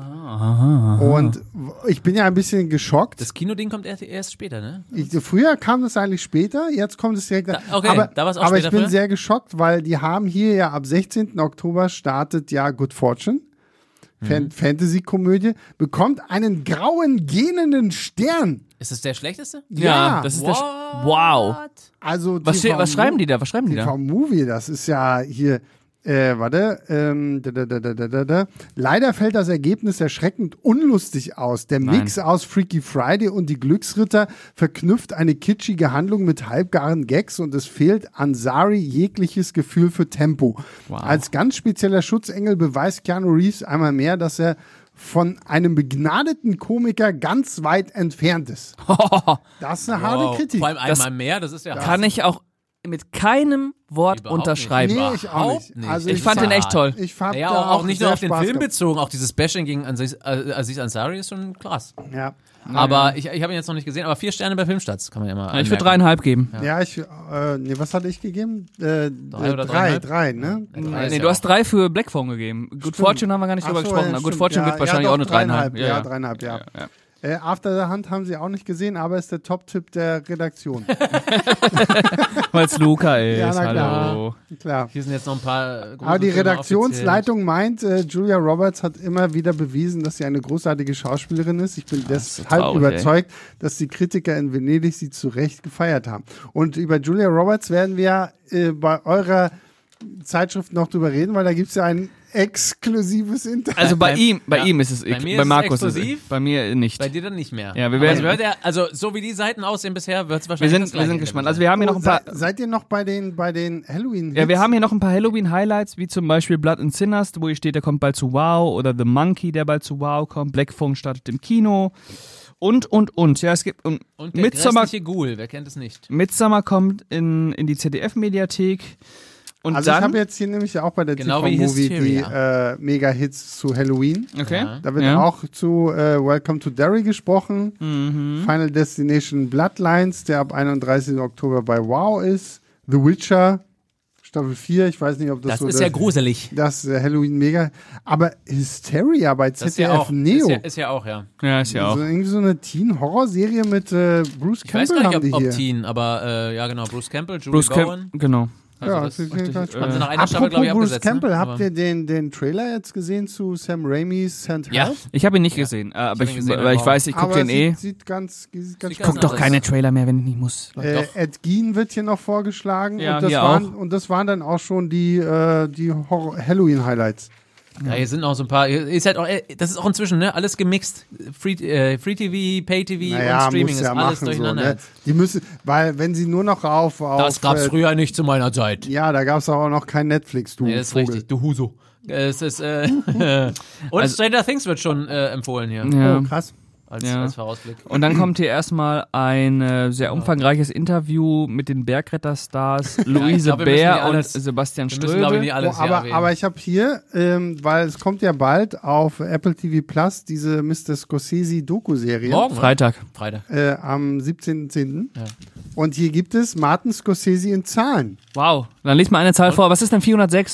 Und ich bin ja ein bisschen geschockt. Das Kinoding kommt erst, erst später, ne? Ich, früher kam das eigentlich später, jetzt kommt es direkt. Da- okay, aber da war's auch aber ich später bin früher? sehr geschockt, weil die haben hier ja ab sechzehnten Oktober startet ja Good Fortune. Mhm. Fan Fantasy-Komödie, bekommt einen grauen gähnenden Stern. Ist das der schlechteste? Ja, das ist der. Sch What? Wow. Also Was, T V steht, was schreiben die da? Was schreiben die T da? V-Movie, das ist ja hier, äh, warte, ähm, da, da, da, da, da, da, da. Leider fällt das Ergebnis erschreckend unlustig aus. Der Nein. Mix aus Freaky Friday und die Glücksritter verknüpft eine kitschige Handlung mit halbgaren Gags und es fehlt Ansari jegliches Gefühl für Tempo. Wow. Als ganz spezieller Schutzengel beweist Keanu Reeves einmal mehr, dass er von einem begnadeten Komiker ganz weit entfernt ist. Das ist eine harte Wow. Kritik. Vor allem Das- einmal mehr, das ist ja Kann ich auch mit keinem Wort Überhaupt unterschreiben. Nee, ich auch nicht. Überhaupt nicht. Also Ich fand den echt toll. Ich fand Ja, da auch, auch nicht nur sehr auf den Spaß Film gehabt. bezogen, auch dieses Bashing gegen Aziz, äh, Aziz Ansari ist schon krass. Ja. Aber ich, ich habe ihn jetzt noch nicht gesehen, aber vier Sterne bei Filmstarts kann man ja mal Ich würde anmerken. dreieinhalb geben. Ja, ich, äh, nee, was hatte ich gegeben? Äh, Drei oder drei, dreieinhalb? drei, ne? Ja, drei ist Nee, ja du hast auch- drei für Black Phone gegeben. Good Fortune haben wir gar nicht drüber Ach so, gesprochen. ja, Good stimmt. Fortune ja, wird wahrscheinlich ja, auch doch, eine dreieinhalb. Ja, dreieinhalb, ja. Ja, ja. Äh, After the Hunt haben sie auch nicht gesehen, aber ist der Top-Tipp der Redaktion. Weil es Luca ist. Ja, na klar. Hallo. Klar. Hier sind jetzt noch ein paar große Aber die Filme Redaktionsleitung meint, äh, Julia Roberts hat immer wieder bewiesen, dass sie eine großartige Schauspielerin ist. Ich bin deshalb traurig, überzeugt, dass die Kritiker in Venedig sie zu Recht gefeiert haben. Und über Julia Roberts werden wir äh, bei eurer Zeitschrift noch drüber reden, weil da gibt es ja ein exklusives Interview. Also bei Bei- ihm, bei ja. ihm ist es, Bei ich, mir bei ist es Markus ist es, exklusiv. bei mir nicht. Bei dir dann nicht mehr. Ja, wir Aber werden- es wird ja, also so wie die Seiten aussehen bisher, wird es Wir wahrscheinlich sind, das wir Gleiche sind in der gespannt. Mitte. Also wir haben hier noch ein paar, Se, seid ihr noch bei den, bei den Halloween? ja, wir haben hier noch ein paar Halloween-Highlights, wie zum Beispiel Blood and Sinners, wo hier steht, der kommt bald zu Wow, oder The Monkey, der bald zu Wow kommt, Black Phone startet im Kino und, und, und. Ja, es gibt, und, Und der Midsommar, grässliche Ghoul, wer kennt es nicht? Midsommar kommt in, in die Z D F-Mediathek. Und Also ich dann, habe jetzt hier nämlich auch bei der Genau T wie V-Movie die Hysteria. äh, Mega-Hits zu Halloween. okay. Ja. Da wird Ja. auch zu äh, Welcome to Derry gesprochen. Mhm. Final Destination Bloodlines, der ab einunddreißigsten Oktober bei Wow ist. The Witcher, Staffel vier, ich weiß nicht, ob das, Das so ist der, ja gruselig. das äh, Halloween Mega. Aber Hysteria bei Das ist Z D F ja auch, Neo. Ist ja, ist ja auch, ja. Ja, ist ja auch. So, irgendwie so eine Teen-Horror-Serie mit äh, Bruce Ich weiß Campbell gar nicht, haben die ob, hier. ob Teen, aber äh, ja genau, Bruce Campbell, Julie Bruce Bowen. Camp, genau. Also Ja, das das ist richtig, ganz haben spannend. sie nach einer Staffel, Apropos glaube ich, Bruce abgesetzt. Campbell, ne? habt Aber- ihr den, den Trailer jetzt gesehen zu Sam Raimi's Send Ja. Help? Ich habe ihn nicht gesehen, äh, aber hab ich, ihn gesehen, weil ich aber- weiß, ich gucke Aber den eh. sieht, sieht ganz, sieht ganz Sieht Guck ganz doch anders. keine Trailer mehr, wenn ich nicht muss. Äh, Doch. Ed Gein wird hier noch vorgeschlagen Ja, und, das hier waren, auch. und das waren dann auch schon die, äh, die Horror- Halloween-Highlights. Ja, hier sind auch so ein paar. Hier ist halt auch, äh, das ist auch inzwischen ne, alles gemixt. Free, äh, Free T V, Pay T V und Streaming ist alles durcheinander. ne? Die müssen, weil wenn sie nur noch auf, auf Das gab's äh, früher nicht zu meiner Zeit. ja, da gab es auch noch kein Netflix, du Nee, das ist Vogel. richtig. Du Huso. Es ist, äh, und Stranger Things wird schon äh, empfohlen hier. Ja. Oh, krass. Als, Ja. als Vorausblick. Und dann kommt hier erstmal ein äh, sehr umfangreiches Interview mit den Bergretter-Stars Luise glaub, wir müssen Bär hier und alles- Sebastian Wir müssen, glaube ich, Ströbel. nicht Oh, alles hier aber, erwähnen. aber ich habe hier, ähm, weil es kommt ja bald auf Apple T V Plus diese Mister Scorsese Doku-Serie. Morgen, Freitag. oder? Freitag. Äh, am siebzehnten zehnten Ja. Und hier gibt es Martin Scorsese in Zahlen. Wow. Dann lies mal eine Zahl vor. Was ist denn vierhundertsechs?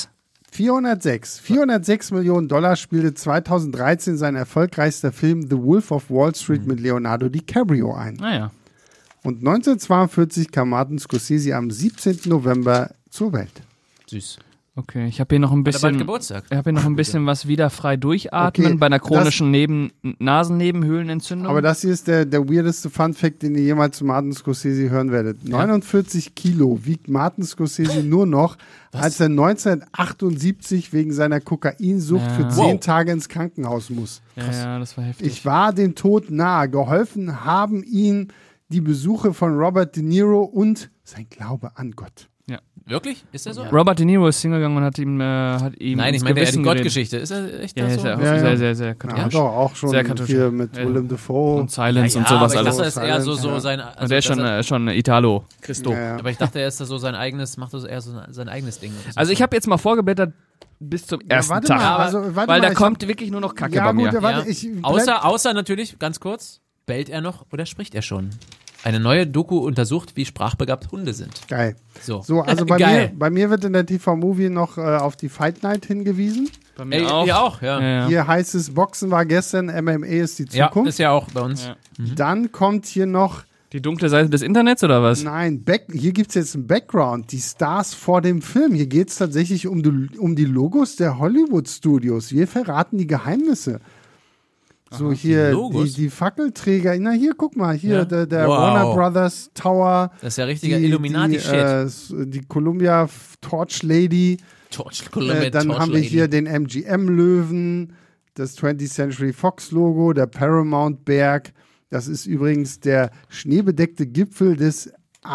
vierhundertsechs. vierhundertsechs Millionen Dollar spielte zweitausenddreizehn sein erfolgreichster Film The Wolf of Wall Street mit Leonardo DiCaprio ein. Naja. Und neunzehnhundertzweiundvierzig kam Martin Scorsese am siebzehnten November zur Welt. Süß. Okay, ich habe hier noch ein Hat er bald bisschen, Geburtstag? ich habe hier noch ein bisschen was wieder frei durchatmen Okay, bei einer chronischen Neben Nasennebenhöhlenentzündung. Aber das hier ist der, der weirdeste Fun-Fact, den ihr jemals zu Martin Scorsese hören werdet. neunundvierzig Kilo wiegt Martin Scorsese nur noch, als er neunzehnhundertachtundsiebzig wegen seiner Kokainsucht Ja. für zehn Wow. Tage ins Krankenhaus muss. ja, ja, das war heftig. Ich war dem Tod nahe. Geholfen haben ihm die Besuche von Robert De Niro und sein Glaube an Gott. Wirklich? Ist er so? Robert De Niro ist Single gegangen und hat ihm, äh, hat ihm Nein, ich ins meine eher die Gewissen geredet. Gottgeschichte. Ist er echt Ja, das ist so? ja auch Ja, ja. sehr, sehr, sehr Er katholisch. hat doch auch schon Sehr katholisch. hier mit Ja. Willem Dafoe. Und Silence Ja, und sowas aber ich alles. dachte, er ist eher so, so Ja. sein... Also, Und der ist dass schon, er- äh, schon Italo. Christo. Ja, ja. Aber ich dachte, er ist da so sein eigenes, macht das eher so sein eigenes Ding. Das ist Also ich so- habe jetzt mal vorgeblättert bis zum ersten warte Tag. mal, aber- also, warte weil mal, da ich kommt hab- wirklich nur noch Kacke ja, bei gut, mir. warte, Ja. ich blend- Außer, außer natürlich, ganz kurz, bellt er noch oder spricht er schon? Eine neue Doku untersucht, wie sprachbegabt Hunde sind. Geil. So, So, also bei Geil. mir, bei mir wird in der T V-Movie noch äh, auf die Fight Night hingewiesen. Bei mir Ey, auch. Ihr auch, ja. Ja, ja. Hier heißt es, Boxen war gestern, M M A ist die Ja, Zukunft. ist ja auch bei uns. Ja. Dann kommt hier noch, Die dunkle Seite des Internets oder was? nein, Back, hier gibt es jetzt einen Background, die Stars vor dem Film. Hier geht es tatsächlich um die, um die Logos der Hollywood-Studios. Wir verraten die Geheimnisse. So hier, die, Logos? die Fackelträger. Na hier, guck mal, hier Ja? der, der Wow. Warner Brothers Tower. Das ist ja richtiger die, Illuminati-Shit. Die, äh, s- die Columbia Torch Lady. Torch, Äh, dann haben wir hier den M G M-Löwen, das twentieth Century Fox-Logo, der Paramount-Berg. Das ist übrigens der schneebedeckte Gipfel des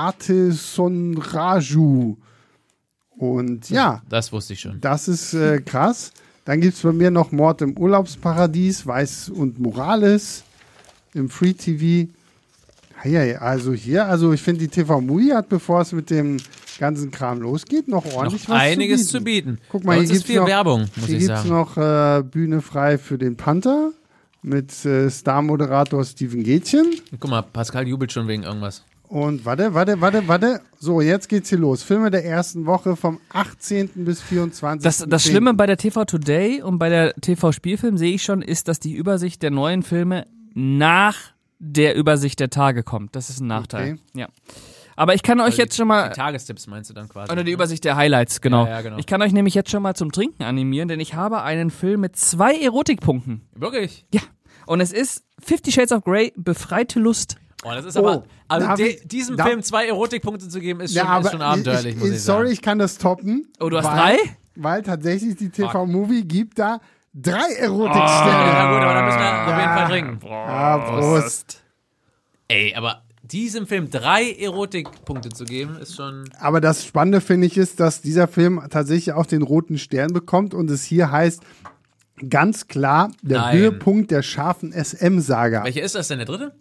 Artesonraju. Und ja, Das wusste ich schon. das ist äh, krass. Dann gibt es bei mir noch Mord im Urlaubsparadies, Weiß und Morales im Free-T V. Hey, also hier, also ich finde, die T V-Movie hat, bevor es mit dem ganzen Kram losgeht, noch ordentlich Noch was einiges zu zu bieten. bieten. Guck mal, Bei hier uns ist gibt's viel noch- Werbung, muss Hier ich gibt es sagen. noch äh, Bühne frei für den Panther mit äh, Star-Moderator Steven Gätchen. Guck mal, Pascal jubelt schon wegen irgendwas. Und warte, warte, warte, warte. So, jetzt geht's hier los. Filme der ersten Woche vom achtzehnten bis vierundzwanzigsten Das, das Schlimme bei der T V Today und bei der T V Spielfilm sehe ich schon, ist, dass die Übersicht der neuen Filme nach der Übersicht der Tage kommt. Das ist ein Nachteil. Okay. Ja. Aber ich kann euch Also jetzt schon mal, Die Tagestipps meinst du dann quasi? oder die ne? Übersicht der Highlights, genau. Ja, ja, genau. Ich kann euch nämlich jetzt schon mal zum Trinken animieren, denn ich habe einen Film mit zwei Erotikpunkten. Wirklich? Ja. Und es ist Fifty Shades of Grey, Befreite Lust. Oh, das ist Oh, aber. Also darf de, ich- diesem darf- Film zwei Erotikpunkte zu geben, ist schon, Ja, aber ist schon abenteuerlich, ich, muss ich, ich sorry, sagen. ich kann das toppen. Oh, du hast weil, drei? Weil tatsächlich die T V-Movie gibt da drei Ja, Erotiksterne. gut, aber dann müssen wir auf jeden Ja. Fall trinken. Ah, Prost. Ey, aber diesem Film drei Erotikpunkte zu geben, ist schon. Aber das Spannende finde ich ist, dass dieser Film tatsächlich auch den roten Stern bekommt und es hier heißt ganz klar der Nein. Höhepunkt der scharfen S M-Saga. Welcher ist das denn, der dritte?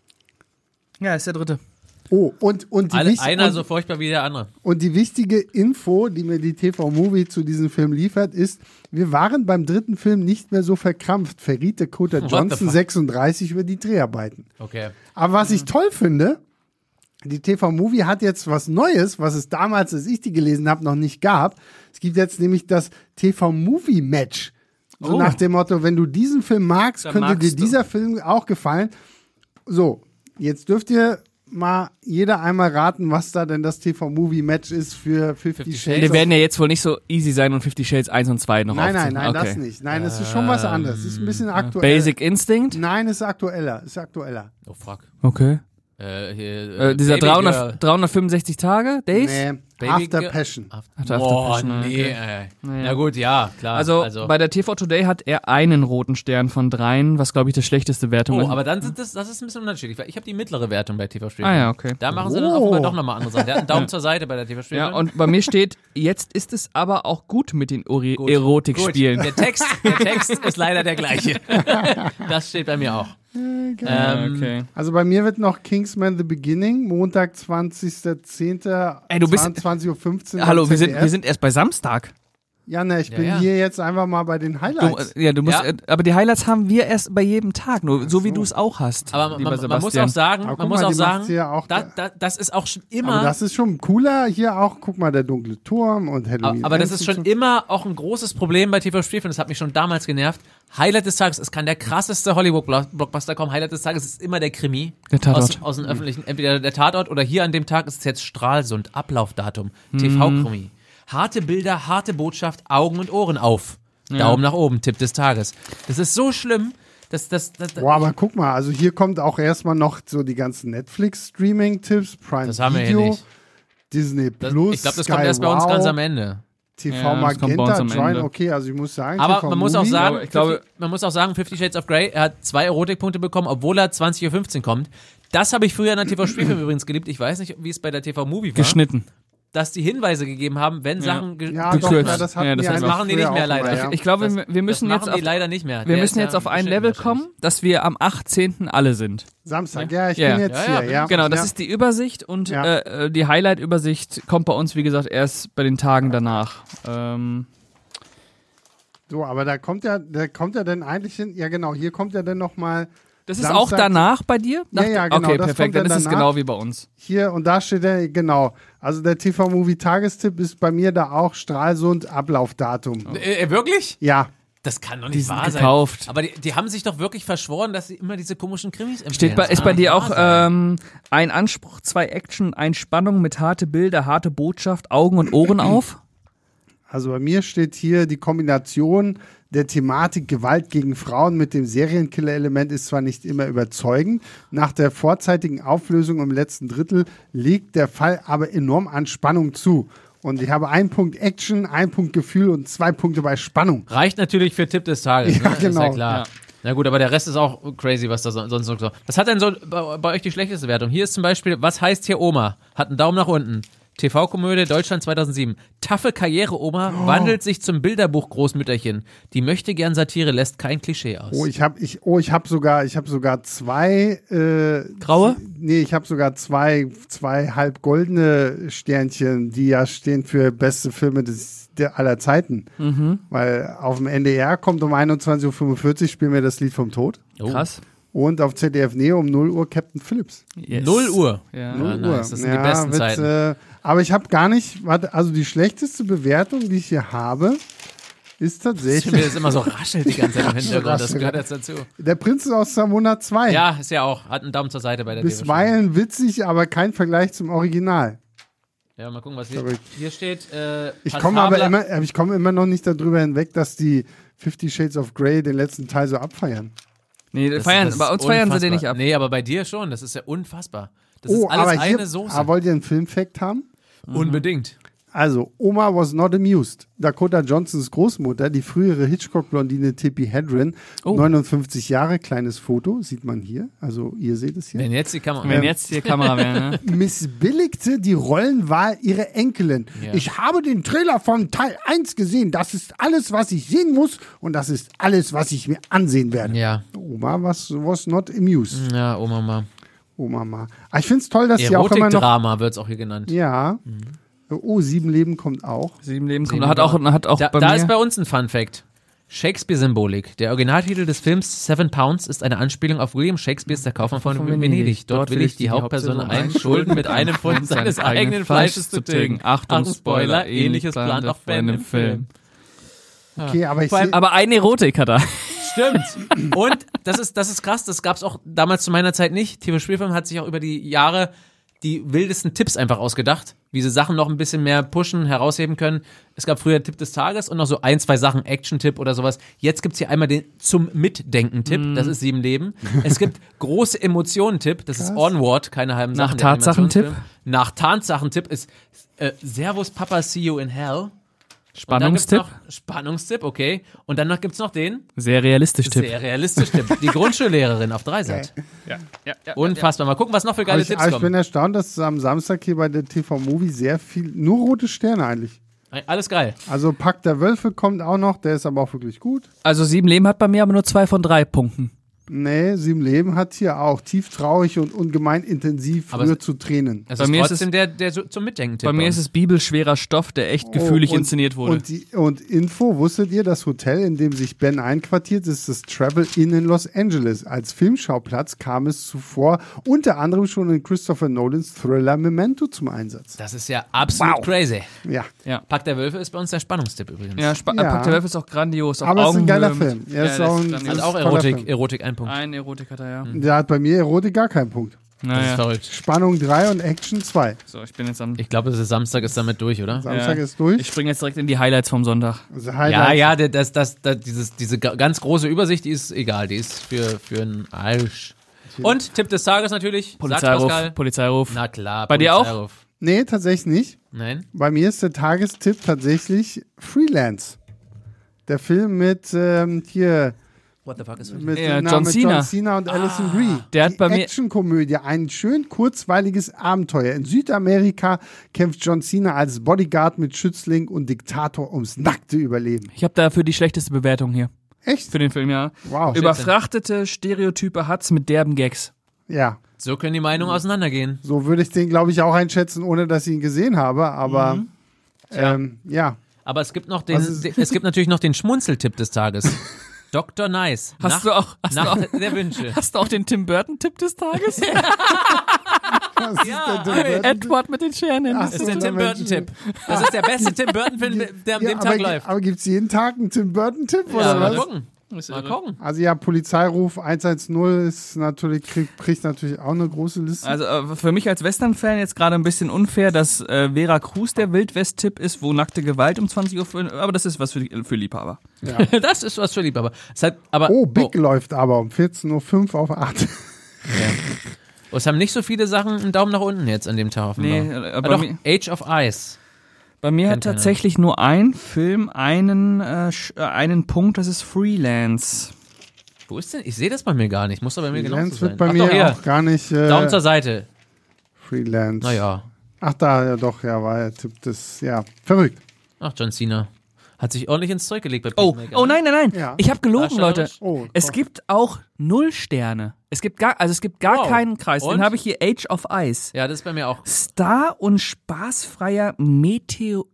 Ja, ist der dritte. Oh, und, und, die Alle, wichtig- einer und, so furchtbar wie der andere. und die wichtige Info, die mir die T V-Movie zu diesem Film liefert, ist, wir waren beim dritten Film nicht mehr so verkrampft, verriet Dakota What the Johnson fuck? sechsunddreißig über die Dreharbeiten. Okay. Aber was ich toll finde, die T V-Movie hat jetzt was Neues, was es damals, als ich die gelesen habe, noch nicht gab. Es gibt jetzt nämlich das T V-Movie-Match. So Oh. nach dem Motto, wenn du diesen Film magst, Dann könnte magst dir du. dieser Film auch gefallen. So, jetzt dürft ihr mal jeder einmal raten, was da denn das T V-Movie-Match ist für Fifty Fifty Shades Die of werden ja jetzt wohl nicht so easy sein und Fifty Shades eins und zwei noch Nein, nein, aufziehen. nein, okay. das nicht. Nein, es ist schon was anderes. Es ist ein bisschen aktuell. Basic Instinct? Nein, es ist aktueller. Es ist aktueller. Oh, fuck. Okay. Äh, hier, Äh, dieser Baby dreihundert, Girl. dreihundertfünfundsechzig Tage, Days? Nee, Baby After Girl- Passion. After Boah, Passion, nee, okay. ey. Naja. Na gut, ja, klar. Also, also bei der T V Today hat er einen roten Stern von dreien, was glaube ich das schlechteste Wertung oh, ist. aber dann sind das, das ist ein bisschen unterschiedlich, weil ich habe die mittlere Wertung bei T V-Spielen. Ah ja, okay. Da machen sie dann Oh. offenbar doch nochmal andere Sachen. Der hat einen Daumen zur Seite bei der T V-Spielen. Ja, und bei mir steht, jetzt ist es aber auch gut mit den Ori- Gut. Erotikspielen. Der Text, der Text ist leider der gleiche. Das steht bei mir auch. Ähm, Okay. Also bei mir wird noch Kingsman The Beginning, Montag, zwanzigster zehnter Ey, du bist- zweiundzwanzig Uhr fünfzehn. Hallo, am wir sind, Z D F. wir sind erst bei Samstag. Ja, ne, ich Ja, bin ja. hier jetzt einfach mal bei den Du, Highlights. ja, du musst, Ja. äh, aber die Highlights haben wir erst bei jedem Tag, nur so wie du es auch hast. Aber lieber man, man muss Sebastian. auch sagen, Aber guck man muss mal, auch die macht's sagen, hier auch da, da- da, das ist auch schon Aber immer, das ist schon cooler. Hier auch, guck mal, der dunkle Turm und Halloween. aber das Ends ist und schon so. immer auch ein großes Problem bei T V-Spielfilmen. Das hat mich schon damals genervt. Highlight des Tages, es kann der krasseste Hollywood-Blockbuster kommen. Highlight des Tages ist immer der Krimi. Der Tatort. Aus, aus dem öffentlichen, entweder der Tatort oder hier an dem Tag ist es jetzt Stralsund, Ablaufdatum, T V-Krimi. Harte Bilder, harte Botschaft, Augen und Ohren auf. Daumen nach oben, Tipp des Tages. Das ist so schlimm, dass das, das, das Boah, aber guck mal, also hier kommt auch erstmal noch so die ganzen Netflix-Streaming-Tipps, Prime Das haben wir Video, hier nicht. Disney das, Plus, ich glaube, das Sky kommt erst bei uns Wow, ganz am Ende. T V Ja, das kommt bei uns Magenta, am Join, Ende. okay, also ich muss sagen, Aber T V man muss auch Movie, sagen, ich glaube- Fifty- man muss auch sagen, Fifty Shades of Grey, er hat zwei Erotikpunkte bekommen, obwohl er zwanzig Uhr fünfzehn kommt. Das habe ich früher in der T V-Spielfilm übrigens geliebt. Ich weiß nicht, wie es bei der T V-Movie war. Geschnitten. Dass die Hinweise gegeben haben, wenn Sachen ge ja, doch, gekürzt. ja, das hatten Ja, das wir heißt, eigentlich machen die nicht früher mehr auch leider. immer, ja. Ich glaube, Das- wir, wir müssen das jetzt machen auf, die leider nicht mehr. wir Der müssen ist jetzt ja auf ein geschnitten Level wahrscheinlich. kommen, dass wir am achtzehnten alle sind. Samstag, ja, ich Ja. bin jetzt Ja, ja, hier, ja. Genau, das ja. ist die Übersicht und Ja. äh, äh, die Highlight-Übersicht kommt bei uns, wie gesagt, erst bei den Tagen danach. Ähm, So, aber da kommt ja, da kommt ja dann eigentlich hin, ja genau, hier kommt ja dann nochmal das ist Samstag- auch danach bei dir? Nach- Ja, ja, genau, Okay, das perfekt, kommt dann dann ist es danach. genau wie bei uns. hier und da steht er, genau. Also der T V-Movie-Tagestipp ist bei mir da auch Stralsund, Ablaufdatum. Äh, äh, wirklich? Ja, Das kann doch Die nicht sind wahr sein. gekauft. Aber die, die haben sich doch wirklich verschworen, dass sie immer diese komischen Krimis empfehlen. Steht bei, Das ist kann bei doch dir nicht auch wahr sein. ähm, ein Anspruch, zwei Action, ein Spannung mit harte Bilder, harte Botschaft, Augen und Ohren auf? also bei mir steht hier die Kombination der Thematik Gewalt gegen Frauen mit dem Serienkiller-Element ist zwar nicht immer überzeugend, nach der vorzeitigen Auflösung im letzten Drittel legt der Fall aber enorm an Spannung zu. Und ich habe einen Punkt Action, einen Punkt Gefühl und zwei Punkte bei Spannung. Reicht natürlich für Tipp des Tages. Ja, ne? Ist ja genau. klar. Ja. Na gut, aber der Rest ist auch crazy, was da so- sonst noch so. Was hat denn so bei, bei euch die schlechteste Wertung? Hier ist zum Beispiel, was heißt hier Oma? Hat einen Daumen nach unten. T V-Komödie Deutschland zweitausendsieben. Taffe Karriere-Oma Oh. wandelt sich zum Bilderbuch-Großmütterchen. Die möchte gern Satire, lässt kein Klischee aus. Oh, ich habe ich, oh, ich hab sogar, ich habe sogar zwei äh, Graue? Nee, ich habe sogar zwei, zwei halb goldene Sternchen, die ja stehen für beste Filme des, der aller Zeiten. Mhm. Weil auf dem N D R kommt um einundzwanzig Uhr fünfundvierzig spielen wir das Lied vom Tod. Oh. Krass. Und auf Z D F Neo um null Uhr Captain Phillips. Yes. null Uhr. Ja. null nice. Uhr. Das sind die besten mit, Zeiten. Äh, aber ich habe gar nicht, warte, also die schlechteste Bewertung, die ich hier habe, ist Ich finde, tatsächlich das immer so raschelt die ganze Zeit im Hintergrund. Das gehört jetzt dazu. Der Prinz aus Zamunda zwei. Ja, ist ja auch. Hat einen Daumen zur Seite bei der T V-Show. Bisweilen witzig, aber kein Vergleich zum Original. Ja, mal gucken, was hier, Verrückt. hier steht. Äh, Ich komme aber passabler- immer, ich komme immer noch nicht darüber hinweg, dass die Fifty Shades of Grey den letzten Teil so abfeiern. Nee, Das- feiern, das bei ist uns feiern sie den nicht unfassbar. ab. Nee, aber bei dir schon. Das ist ja unfassbar. Das oh, ist alles aber hier, eine Soße. aber wollt ihr einen Filmfact haben? Unbedingt. Also, Oma was not amused. Dakota Johnsons Großmutter, die frühere Hitchcock-Blondine Tippi Hedren, Oh. neunundfünfzig Jahre, kleines Foto, sieht man hier. Also, ihr seht es hier. Wenn jetzt die Kamera. Wenn jetzt die Kamera wäre, ne? Missbilligte die Rollenwahl ihrer Enkelin. Ja. Ich habe den Trailer von Teil eins gesehen. Das ist alles, was ich sehen muss. Und das ist alles, was ich mir ansehen werde. Ja. Oma was, was not amused. Ja, oh Mama. Oma mal. Aber ich finde es toll, dass sie auch immer noch... Erotikdrama wird es auch hier genannt. Ja. Oh, Sieben Leben kommt auch. Sieben Leben kommt. Sieben Hat auch, Leben. hat auch Da, bei da mir. ist bei uns ein Fun Fact. Shakespeare-Symbolik. Der Originaltitel des Films Seven Pounds ist eine Anspielung auf William Shakespeares Der Kaufmann von, Von Venedig. Venedig. Dort will ich die Hauptperson einschulden, mit einem Pfund seines eigenen Fleisches zu tilgen. Achtung, Spoiler, ähnliches plant auch Ben im Film. Okay, aber ich Vor allem, sehe... aber eine Erotik hat er. Stimmt. Und das ist, das ist krass, das gab es auch damals zu meiner Zeit nicht. T V-Spielfilm hat sich auch über die Jahre die wildesten Tipps einfach ausgedacht, wie sie Sachen noch ein bisschen mehr pushen, herausheben können. Es gab früher Tipp des Tages und noch so ein, zwei Sachen, Action-Tipp oder sowas. Jetzt gibt's hier einmal den zum Mitdenken-Tipp, das ist Sieben Leben. Es gibt große Emotionen-Tipp, das ist Onward, keine halben Nach Sachen. der Tatsachentipp? Animationsfilm. Nach Tatsachentipp ist äh, Servus Papa, see you in hell. Spannungstipp. Und dann gibt's noch Spannungstipp, okay. Und dann noch gibt's noch den Sehr realistisch Tipp. sehr realistisch Tipp. Die Grundschullehrerin auf Dreisat. Ja, ja, ja. Unfassbar. Mal gucken, was noch für Aber geile ich, Tipps aber ich bin kommen. erstaunt, dass am Samstag hier bei der T V-Movie sehr viel... Nur rote Sterne eigentlich. Alles geil. Also Pack der Wölfe kommt auch noch, der ist aber auch wirklich gut. Also sieben Leben hat bei mir aber nur zwei von drei Punkten. Nee, Sieben Leben hat hier auch tief traurig und ungemein intensiv, Aber rührt es- zu Tränen. Es Bei ist mir ist trotzdem es- der, der so, zum Mitdenken Bei mir ist es bibelschwerer Stoff, der echt gefühlig Oh, und, inszeniert wurde. Und, die, und Info, wusstet ihr, das Hotel, in dem sich Ben einquartiert, ist das Travel Inn in Los Angeles. Als Filmschauplatz kam es zuvor unter anderem schon in Christopher Nolans Thriller Memento zum Einsatz. Das ist ja absolut crazy. Ja. ja. Pack der Wölfe ist bei uns der Spannungstipp übrigens. Ja, Sp- Ja. äh, Pack der Wölfe ist auch grandios. Auf Aber es ist ein Augenhöhe geiler mit- Film. Er Ja, ist der auch ein- grandios. Also auch toller Erotik, Film. Erotik ein Punkt. Ein Erotik hat er, ja. Der hat bei mir Erotik gar keinen Punkt. Das ist Naja. verrückt. Spannung drei und Action zwei. So, ich bin jetzt am. Ich glaube, das ist Samstag ist damit durch, oder? Samstag Ja. ist durch. Ich springe jetzt direkt in die Highlights vom Sonntag. Also Ja, Highlights. ja, der- das, das, das, dieses, diese ga- ganz große Übersicht, die ist egal, die ist für, für einen Arsch. Und Tipp des Tages natürlich. Sagt Polizeiruf. Pascal. Polizeiruf. Na klar. Bei dir auch? Polizeiruf. Nee, tatsächlich nicht. Nein? Bei mir ist der Tagestipp tatsächlich Freelance. Der Film mit ähm, hier What the fuck ist mit, Ja, na, John mit Cena. John Cena und Alison Brie. der hat Die bei mir- Actionkomödie, ein schön kurzweiliges Abenteuer. In Südamerika kämpft John Cena als Bodyguard mit Schützling und Diktator ums nackte Überleben. Ich habe dafür die schlechteste Bewertung hier. Echt? Für den Film, ja. Wow. Überfrachtete Stereotype hat's mit derben Gags. Ja, So können die Meinungen auseinandergehen. so würde ich den, glaube ich, auch einschätzen, ohne dass ich ihn gesehen habe. Aber Mhm. ähm, ja. Aber es gibt noch den, Was ist- de- es gibt natürlich noch den Schmunzeltipp des Tages. Doktor Nice. Hast Nacht, du auch, hast, du Nacht auch, der Wünsche. hast du auch den Tim Burton-Tipp des Tages? Was ist Ja, denn der Edward mit den Scheren. Ach Das ist so, der Tim Mensch. Burton-Tipp. Das ist der beste Tim Burton-Film, der an Ja, dem aber, Tag läuft. aber gibt es jeden Tag einen Tim Burton-Tipp Ja, oder mal was? gucken. Mal gucken. Also ja, Polizeiruf hundertzehn ist natürlich, kriegt, kriegt natürlich auch eine große Liste. Also äh, für mich als Western-Fan jetzt gerade ein bisschen unfair, dass äh, Vera Cruz der Wildwest-Tipp ist, wo nackte Gewalt um zwanzig Uhr, fünf, aber das ist was für, für Liebhaber. Das ist was für Liebhaber. Es hat, aber, Oh, Big läuft aber um vierzehn Uhr fünf auf acht. Oh, es haben nicht so viele Sachen einen Daumen nach unten jetzt an dem Tag offenbar. Nee, äh, ah, bei doch, mir- Age of Ice. Bei mir hat Kennt keiner. tatsächlich nur ein Film einen, äh, sch- äh, einen Punkt, das ist Freelance. Wo ist denn? Ich sehe das bei mir gar nicht. Muss doch bei mir genau Freelance sein. wird bei Ach, mir doch, hier. auch gar nicht äh, Daumen zur Seite. Freelance. Naja. Ach da, ja doch, ja, war der Tipp des, ja, verrückt. Ach, John Cena. Hat sich ordentlich ins Zeug gelegt bei Oh, Peacemaker, oh ne? nein, nein, nein. Ja. Ich habe gelogen, Leute. Darstellerisch. Oh, Es Gott. gibt auch null Sterne. Es gibt gar, also es gibt gar Wow. keinen Kreis. Und? Den habe ich hier Age of Ice. Ja, das ist bei mir auch. Star- und spaßfreier Meteo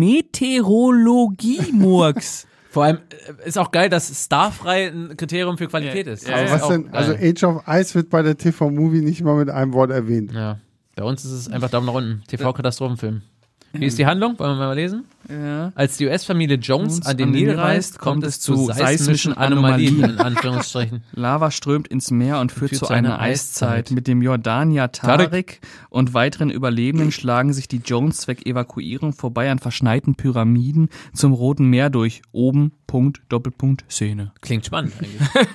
Meteorologie-Murks. Vor allem äh, ist auch geil, dass starfrei ein Kriterium für Qualität ist. Ja, Das Aber ist was auch denn, geil. also Age of Ice wird bei der T V-Movie nicht mal mit einem Wort erwähnt. Ja. Bei uns ist es einfach Daumen nach unten. T V-Katastrophenfilm. Wie ist die Handlung? Wollen wir mal lesen? Ja. Als die U S-Familie Jones Jones an den Nil reist, kommt es zu seismischen Anomalien. Anomalien, in Anführungsstrichen. Lava strömt ins Meer und führt, Führt zu zu einer einer Eiszeit. Eiszeit. Mit dem Jordanier Tarek. Tarek und weiteren Überlebenden schlagen sich die Jones zwecks Evakuierung vorbei an verschneiten Pyramiden zum Roten Meer durch. Oben, Punkt, Doppelpunkt, Szene. Klingt spannend eigentlich.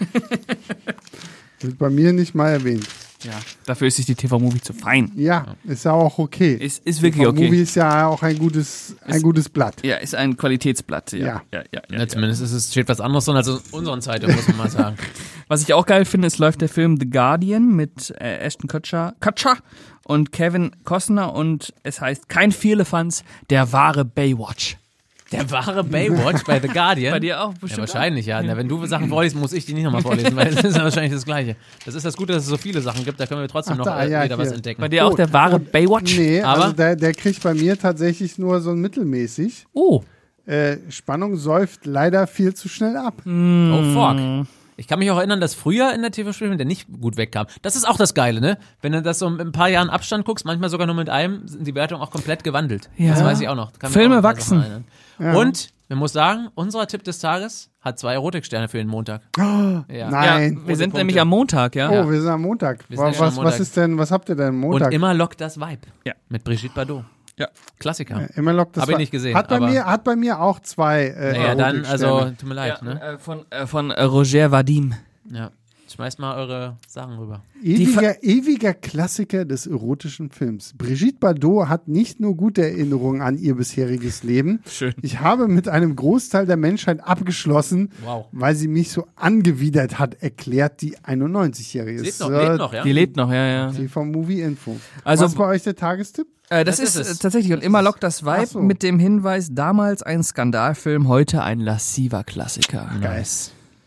Wird bei mir nicht mal erwähnt. Ja, dafür ist sich die T V-Movie zu fein. Ja, ist ja auch okay. Ist, ist wirklich Movie okay. ist ja auch ein gutes, ein Ist- gutes Blatt. Ja, ist ein Qualitätsblatt. Ja. Ja. Ja, ja, ja, Ja, zumindest ist es, steht was anderes drin als in unseren Zeitungen, muss man mal sagen. Was ich auch geil finde, ist läuft der Film The Guardian mit äh, Ashton Kutcher, Kutcher und Kevin Costner und es heißt kein Vierlefanz, der wahre Baywatch. Der wahre Baywatch bei The Guardian. Bei dir auch Ja, bestimmt. wahrscheinlich, ja. Na, wenn du Sachen vorliest, muss ich die nicht nochmal vorlesen, weil das ist ja wahrscheinlich das Gleiche. Das ist das Gute, dass es so viele Sachen gibt, da können wir trotzdem Ach, noch da, äh, ja, wieder was hier. entdecken. Bei dir auch der wahre Baywatch? Nee, Aber- also der, der kriegt bei mir tatsächlich nur so ein mittelmäßig. Oh. Äh, Spannung säuft leider viel zu schnell ab. Oh, fuck. Ich kann mich auch erinnern, dass früher in der T V-Spielfilm der nicht gut wegkam. Das ist auch das Geile, ne? Wenn du das so mit ein paar Jahren Abstand guckst, manchmal sogar nur mit einem, sind die Wertungen auch komplett gewandelt. Ja. Das weiß ich auch noch. Kann mich Filme auch noch an wachsen. Sachen erinnern. Und, man muss sagen, unser Tipp des Tages hat zwei Erotiksterne für den Montag. Ja. Nein. Ja, wir sind Punkte. nämlich am Montag, ja. Oh, wir sind am Montag. Wir sind was, ja schon am was, Montag. was ist denn, was habt ihr denn am Montag? Und immer lockt das Vibe. Ja. Mit Brigitte Bardot. Ja. Klassiker. Immer lockt das Hab ich war- nicht gesehen, Hat bei, aber- mir, hat bei mir auch zwei. Äh, Naja, dann, also, Erotiksterne. tut mir leid, Ja, ne? äh, von äh, von äh, Roger Vadim. Ja. Schmeißt mal eure Sachen rüber. Ewiger, ewiger Klassiker des erotischen Films. Brigitte Bardot hat nicht nur gute Erinnerungen an ihr bisheriges Leben. Schön. Ich habe mit einem Großteil der Menschheit abgeschlossen, Wow. weil sie mich so angewidert hat, erklärt die einundneunzigjährige. Lebt noch, So, lebt noch, ja? Die lebt noch, ja, ja. T V-Movie-Info. Also- Was war euch der Tagestipp? Äh, das, Das ist, ist es. äh, tatsächlich und immer lockt das Vibe Ach so. mit dem Hinweis, damals ein Skandalfilm, heute ein lassiver Klassiker. Nice.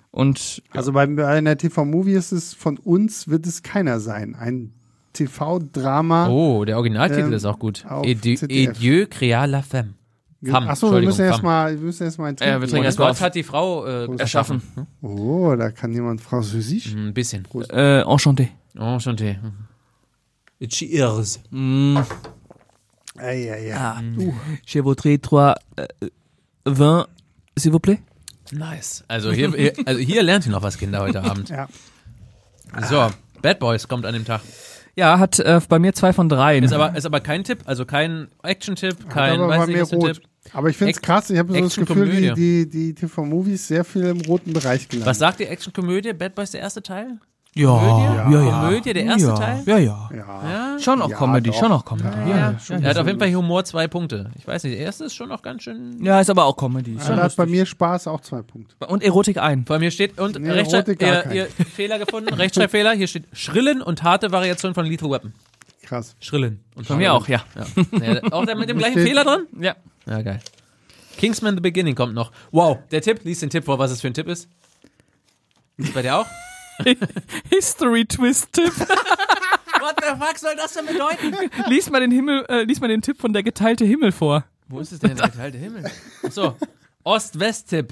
Und Also bei, bei einer T V-Movie ist es, von uns wird es keiner sein. Ein T V-Drama. Oh, der Originaltitel Ähm, ist auch gut. auf Et Z D F. Dieu créa la femme. Femme, Achso, wir müssen Entschuldigung, erstmal müssen erst mal ein Ja, wir Trinken. trinken Und erst mal Gott auf. hat die Frau äh, erschaffen. Oh, da kann jemand Französisch. Ein bisschen. Äh, enchanté. Enchanté. Cheers. Ey, ja, ja. Ah. Je voudrais trois euh, vin, s'il vous plaît. Nice. Also hier, hier, also hier lernt ihr noch was, Kinder, heute Abend. Ja. So, Bad Boys kommt an dem Tag. Ja, hat äh, bei mir zwei von drei. Ist aber, ist aber kein Tipp, also kein Action-Tipp, kein, aber weiß bei nicht, mir was für ein rot. Tipp. Aber ich finde es Act- krass, ich habe so das Gefühl, die, Action-Komödie. die, die T V-Movies sehr viel im roten Bereich gelandet. Was sagt die Action-Komödie? Bad Boys der erste Teil? Ja, Komödie? ja, ja. Komödie, der erste ja. Teil? Ja, ja. Ja. Ja. Schon auch Ja, Comedy, doch. schon auch Comedy. Ja, ja. Ja, Er hat auf jeden Fall Humor zwei Punkte. Ich weiß nicht, der erste ist schon noch ganz schön. ja, ist aber auch Comedy. Ja, Schon da hat bei lustig. mir Spaß auch zwei Punkte. Und Erotik ein. Vor mir steht, und Nee, Rechtschreib, Erotik gar ihr, kein. ihr Fehler gefunden, Rechtschreibfehler, hier steht Schrillen und harte Variation von Lethal Weapon. Krass. Schrillen. Und Bei mir auch, ja. Ja. Ja, auch der mit dem gleichen steht- Fehler drin? Ja. Ja, geil. Kingsman The Beginning kommt noch. Wow, der Tipp, lies den Tipp vor, was es für ein Tipp ist. Ist bei dir auch? History Twist Tipp. What the fuck soll das denn bedeuten? Lies mal den Himmel, äh, lies mal den Tipp von der geteilte Himmel vor. Wo ist es denn, der geteilte Himmel? Achso, Ost-West-Tipp.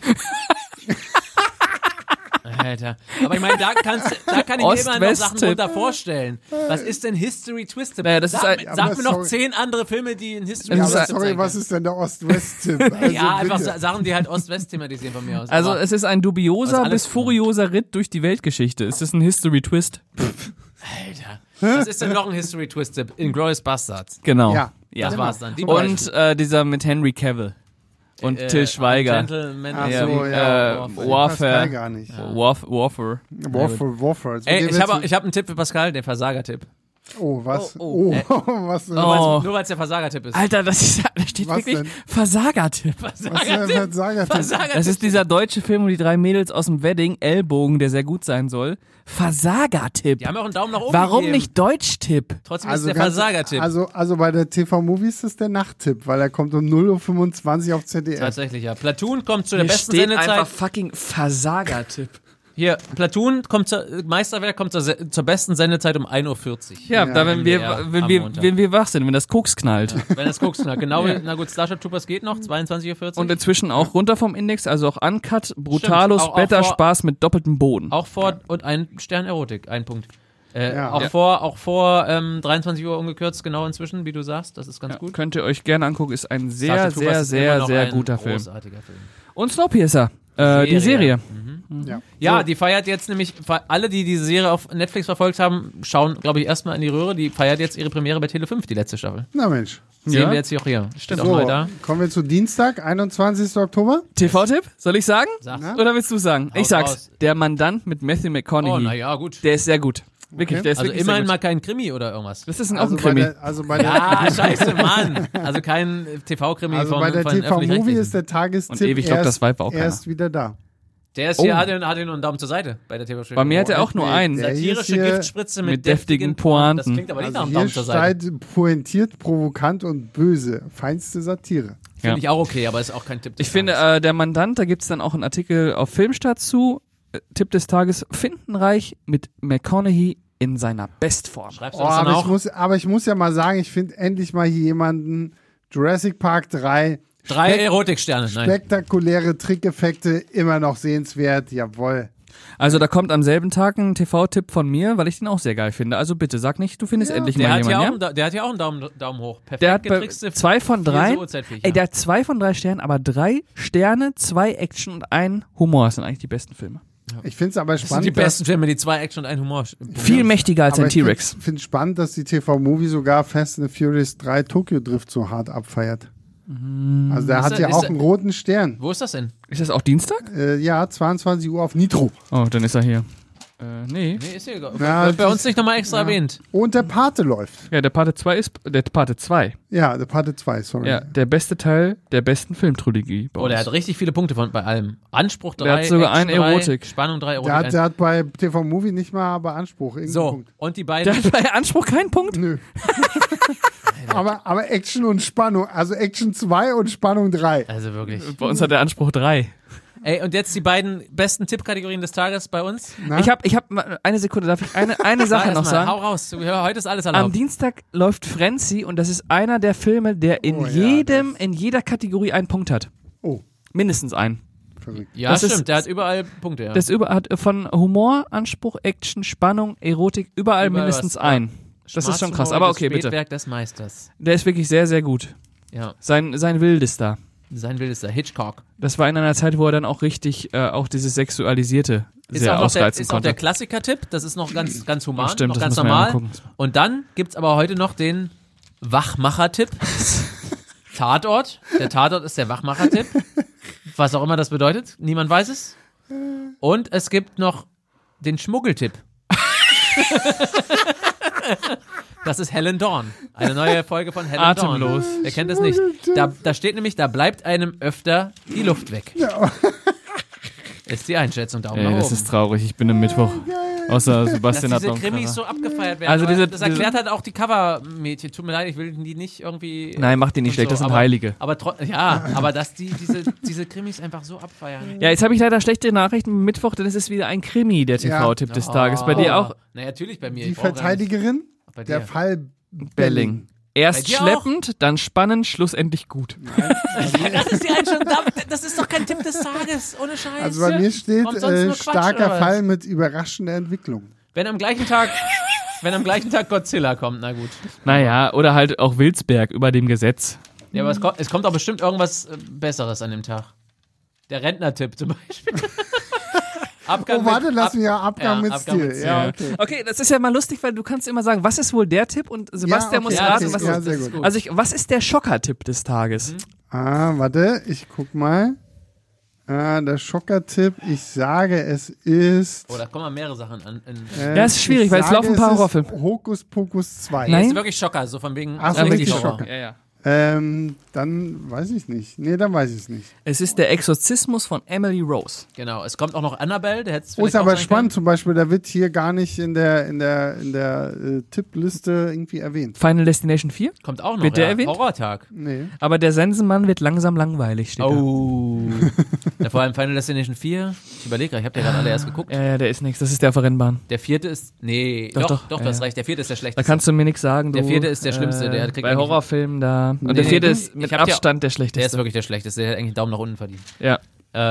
Alter. Aber ich meine, da, kannst, da kann ich mir immer noch Sachen Ost-West-Tipp. runter vorstellen. Was ist denn History Twisted? Naja, das ist sag ein- mir- aber sag mir noch sorry. zehn andere Filme, die in History Ja, Das ist aber Twisted sorry, zeigen was können. ist denn der Ost-West-Tipp? Also Ja, einfach bitte. Sa- Sachen, die halt Ost-West thematisieren von mir aus. Also Aber, es ist ein Was dubioser alles- bis furioser Ritt durch die Weltgeschichte. Es ist ein History Twist. Alter. Was ist denn noch ein History Twisted? Inglourious Bastards. Genau. Ja. Ja. Das war's dann. Die beiden. Und äh, dieser mit Henry Cavill. Und Äh, Till Schweiger. Gentleman. Ach Ja, so, äh, ja. Warfare. Pascal gar nicht. Warf Warfare. Warfare, Warfare. Jetzt Ey, mit dem ich habe jetzt- ich hab einen Tipp für Pascal, den Versager-Tipp. Oh, was? Oh, Oh, oh. was? Nur Oh. weil's- Nur weil es der Versager-Tipp ist. Alter, das ist, da steht Was wirklich denn? Versager-Tipp. Was ist denn für ein Sagertipp? Versager-Tipp. Das ist dieser deutsche Film, wo die drei Mädels aus dem Wedding, Ellbogen, der sehr gut sein soll. Versager-Tipp. Die haben auch einen Daumen nach oben Warum gegeben. nicht Deutsch-Tipp? Trotzdem Also ist der ganz- Versager-Tipp. Also, also bei der T V-Movie ist das der Nachttipp, weil er kommt um null Uhr fünfundzwanzig auf Z D F. Tatsächlich, ja. Platoon kommt zu der Hier besten steht Sendezeit. einfach fucking Versager-Tipp. Hier, Platoon kommt zur, Meisterwerk kommt zur, Se- zur besten Sendezeit um ein Uhr vierzig. Ja, Ja, da wenn wir, ja, wenn am wir, Montag. wenn wir wach sind, wenn das Koks knallt. Wenn das guckst, na, genau, wie- na gut, Starship Troopers geht noch, zweiundzwanzig Uhr vierzig. Und inzwischen auch runter vom Index, also auch Uncut, Brutalos, Auch- auch Better vor- Spaß mit doppeltem Boden. auch vor, und ein Stern Erotik, ein Punkt. Äh, Ja. auch Ja. vor, auch vor ähm, dreiundzwanzig Uhr ungekürzt, genau inzwischen, wie du sagst, das ist ganz Ja, gut. könnt ihr euch gerne angucken, ist ein sehr, Starship Troopers sehr, ist immer sehr, noch sehr ein guter Film. Großartiger Film. Und Snowpiercer, äh, die Serie. Ja. Ja, die feiert jetzt nämlich, alle, die diese Serie auf Netflix verfolgt haben, schauen, glaube ich, erstmal in die Röhre. Die feiert jetzt ihre Premiere bei Tele fünf, die letzte Staffel. Na Mensch. Sehen Ja. wir jetzt hier auch hier. Steht auch So, neu da. kommen wir zu Dienstag, einundzwanzigsten Oktober. T V-Tipp, soll ich sagen? Sag's. Oder willst du sagen? Haus ich sag's. raus. Der Mandant mit Matthew Oh, McConaughey. naja, gut. Der ist sehr gut. Wirklich, Okay. der ist Also wirklich immerhin sehr mal gut. kein Krimi oder irgendwas. Das ist ein, auch Also ein bei Krimi. der, also bei der, Ah, scheiße, Mann. Also kein T V-Krimi also von, bei der von T V-Movie öffentlich-rechtlichen. ist der Tagestipp Und ewig lockt das erst, Weib auch keiner. erst wieder da. Der ist hier, Oh. hat er hat er nur einen Daumen zur Seite bei der T V-Show. Bei mir hat er auch nur nee, einen. der- hier Satirische ist hier Giftspritze mit, mit deftigen Pointen. Das klingt aber nicht nach Also einem hier Daumen zur Seite. steht pointiert, provokant und böse. Feinste Satire. Finde Ja. ich auch okay, aber ist auch kein Tipp des Ich finde, Tages. äh, der Mandant, da gibt's dann auch einen Artikel auf Filmstadt zu. Äh, Tipp des Tages, Findenreich mit McConaughey in seiner Bestform. Schreibst Oh, du das dann aber, ich auch? muss, aber ich muss ja mal sagen, ich finde endlich mal hier jemanden, Jurassic Park drei, Drei spek- Erotiksterne, nein. spektakuläre Trickeffekte, immer noch sehenswert, jawohl. Also da kommt am selben Tag ein T V-Tipp von mir, weil ich den auch sehr geil finde. Also bitte, sag nicht, du findest endlich Der mal hat, ja auch, jemanden, einen Da- der hat ja auch einen Daumen, Daumen hoch. Perfekt Der hat bei getrickste zwei von vier drei. so Uhrzeitfähig, Ey, ja. der hat zwei von drei Sternen, aber drei Sterne, zwei Action und ein Humor. Das sind eigentlich die besten Filme. Ich finde es aber Das sind spannend, die besten Filme, die zwei Action und ein Humor. Viel mächtiger als aber ein ich finde T-Rex. es spannend, dass die T V-Movie sogar Fast and the Furious drei Tokyo Drift so hart abfeiert. Also der Ist hat er- ja ist auch er- einen roten Stern. Wo ist das denn? Ist das auch Dienstag? Äh, ja, zweiundzwanzig Uhr auf Nitro. Oh, dann ist er hier. Äh, nee. Nee, ist hier Ja, Wird bei das- uns nicht nochmal extra ja. erwähnt. Und der Pate läuft. Ja, der Pate zwei ist, der Pate zwei. Ja, der Pate zwei, sorry. Ja, der beste Teil der besten Filmtrilogie bei Oh, der uns. hat richtig viele Punkte von, bei allem. Anspruch drei, Der hat sogar Action einen drei, Erotik. Spannung drei, Erotik Der hat, eins. der hat bei T V-Movie nicht mal aber Anspruch. Irgendeinen So, Punkt. und die Der beiden... hat bei Anspruch keinen Punkt? Nö. aber, aber Action und Spannung. Also Action zwei und Spannung drei. Also wirklich. Bei uns hat der Anspruch drei. Ey, und jetzt die beiden besten Tippkategorien des Tages bei uns. Na? Ich habe ich hab, eine Sekunde, darf ich eine, eine Sache Sag noch erst mal, sagen? Hau raus, heute ist alles Am erlaubt. Dienstag läuft Frenzy und das ist einer der Filme, der in Oh ja, jedem, in jeder Kategorie einen Punkt hat. Oh, Mindestens einen. verrückt. Ja, das stimmt, ist- der hat überall Punkte, ja. Das über, hat von Humor, Anspruch, Action, Spannung, Erotik, überall, Überall mindestens was, einen. Das ist schon krass, aber okay, bitte. Spätwerk des Meisters. Der ist wirklich sehr, sehr gut. Ja, Sein, sein Wildester. sein wildester Hitchcock. Das war in einer Zeit, wo er dann auch richtig, äh, auch dieses Sexualisierte Ist sehr auch, noch der, ausreizen ist auch der konnte. Klassiker-Tipp, das ist noch ganz, ganz human, Stimmt, noch das ganz müssen wir ja mal normal. gucken. Und dann gibt's aber heute noch den Wachmacher-Tipp. Tatort. Der Tatort ist der Wachmacher-Tipp. Was auch immer das bedeutet. Niemand weiß es. Und es gibt noch den Schmuggeltipp. Das ist Helen Dawn. Eine neue Folge von Helen Atemlos. Dawn. Wer kennt das nicht? Da, da steht nämlich, da bleibt einem öfter die Luft weg. Ist die Einschätzung. Daumen Ey, nach das oben. ist traurig, ich bin im Mittwoch. Außer Dass Sebastian hat diese noch. Krimis so abgefeiert werden. Also aber diese- das erklärt halt auch die Cover-Mädchen. Tut mir leid, ich will die nicht irgendwie... Nein, mach die nicht und schlecht, das sind aber, Heilige. Aber tro- ja, aber dass die diese, diese Krimis einfach so abfeiern. Ja, jetzt habe ich leider schlechte Nachrichten. Mittwoch, denn es ist wieder ein Krimi, der T V-Tipp des Tages. Bei dir auch? Na, natürlich bei mir. Die Ich brauch gar nicht- Verteidigerin, Bei dir. der Fall Belling. Erst Bei dir schleppend, dann spannend, schlussendlich gut. Das ist die Einstellung. Das ist doch kein Tipp des Tages. Ohne Scheiß. Also bei mir steht Kommt sonst äh, nur Quatsch, starker oder was? Fall mit überraschender Entwicklung. Wenn am gleichen Tag... Wenn am gleichen Tag Godzilla kommt, na gut. Naja, oder halt auch Wilsberg über dem Gesetz. Ja, aber es kommt, es kommt auch bestimmt irgendwas äh, Besseres an dem Tag. Der Rentner-Tipp zum Beispiel. Abgang Oh, warte, mit, lass ab, mich ja Abgang ja, mit Abgang Stil. mit Stil. Ja, okay. Okay, das ist ja mal lustig, weil du kannst immer sagen, was ist wohl der Tipp? Und Sebastian Ja, okay, muss ja, raten, das was ist ja, ist. sehr das ist gut. Also ich, was ist der Schocker-Tipp des Tages? Ah, warte, ich guck mal. Ah, der Schocker-Tipp, ich sage, es ist. Oh, da kommen mal mehrere Sachen an. In, äh, Ja, es ist schwierig, ich weil es sage, laufen ein paar ist Horrorfilme. Hokus Pokus zwei. Nein. ist wirklich Schocker, so von wegen. Ach so, richtig wirklich Horror. Schocker. Ja, ja. Ähm, dann weiß ich nicht. Nee, dann weiß ich es nicht. Es ist der Exorzismus von Emily Rose. Genau, es kommt auch noch Annabelle, der hätte es Oh, ist aber spannend, zum Beispiel, da wird hier gar nicht in der, in der, in der äh, Tippliste irgendwie erwähnt. Final Destination vier. Kommt auch noch, Wird der ja. erwähnt? Horrortag. Nee. Aber der Sensenmann wird langsam langweilig, steht Oh. Ja, vor allem Final Destination vier. Ich überlege gerade, ich habe ja gerade alle erst geguckt. da. Ja, ja, der ist nichts. Das ist der auf der Rennbahn. Der vierte ist. Nee, Doch, doch, doch. doch, Ja, du hast ja. recht. Der vierte ist der Da schlechteste. kannst du mir nichts sagen. Du, Der vierte ist der Schlimmste, der kriegt Bei eigentlich- Horrorfilmen da. Und Nee, der vierte du- ist mit ich hab dir- Abstand der Der ist schlechteste. wirklich der schlechteste. Der hat eigentlich einen Daumen nach unten verdient. Ja.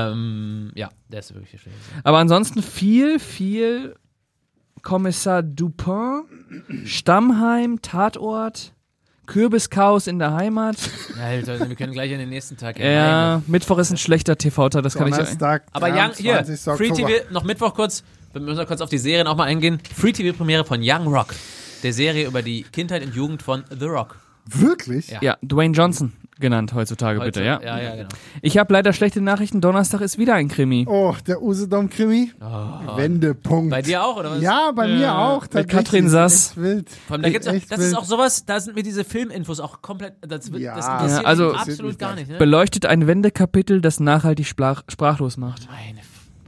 Ähm, ja, der ist wirklich der schlechteste. Aber ansonsten viel, viel Kommissar Dupin, Stammheim, Tatort, Kürbischaos in der Heimat. Alter, wir können gleich in den nächsten Tag. Ja, Mittwoch ist ein schlechter T V-Tag, das kann ich. Donnerstag, Aber Young, hier, dreiundzwanzigster Free Oktober. T V, noch Mittwoch kurz, wir müssen noch kurz auf die Serien auch mal eingehen. Free T V-Premiere von Young Rock, der Serie über die Kindheit und Jugend von The Rock. Wirklich? Ja. Ja, Dwayne Johnson genannt heutzutage, bitte, ja. Ja, ja, genau. Ich habe leider schlechte Nachrichten, Donnerstag ist wieder ein Krimi. Oh, der Usedom-Krimi? Wendepunkt. Bei dir auch, oder was? Ja, bei mir auch. tatsächlich. Katrin Sass. Echt wild. Vor allem, da gibt's auch, Echt das ist wild. auch sowas, da sind mir diese Filminfos auch komplett, das, wird- Ja. das interessiert Ja, also- mich Interessiert absolut mich gar gar nicht. Ne? Beleuchtet ein Wendekapitel, das nachhaltig sprach, sprachlos macht. Meine F-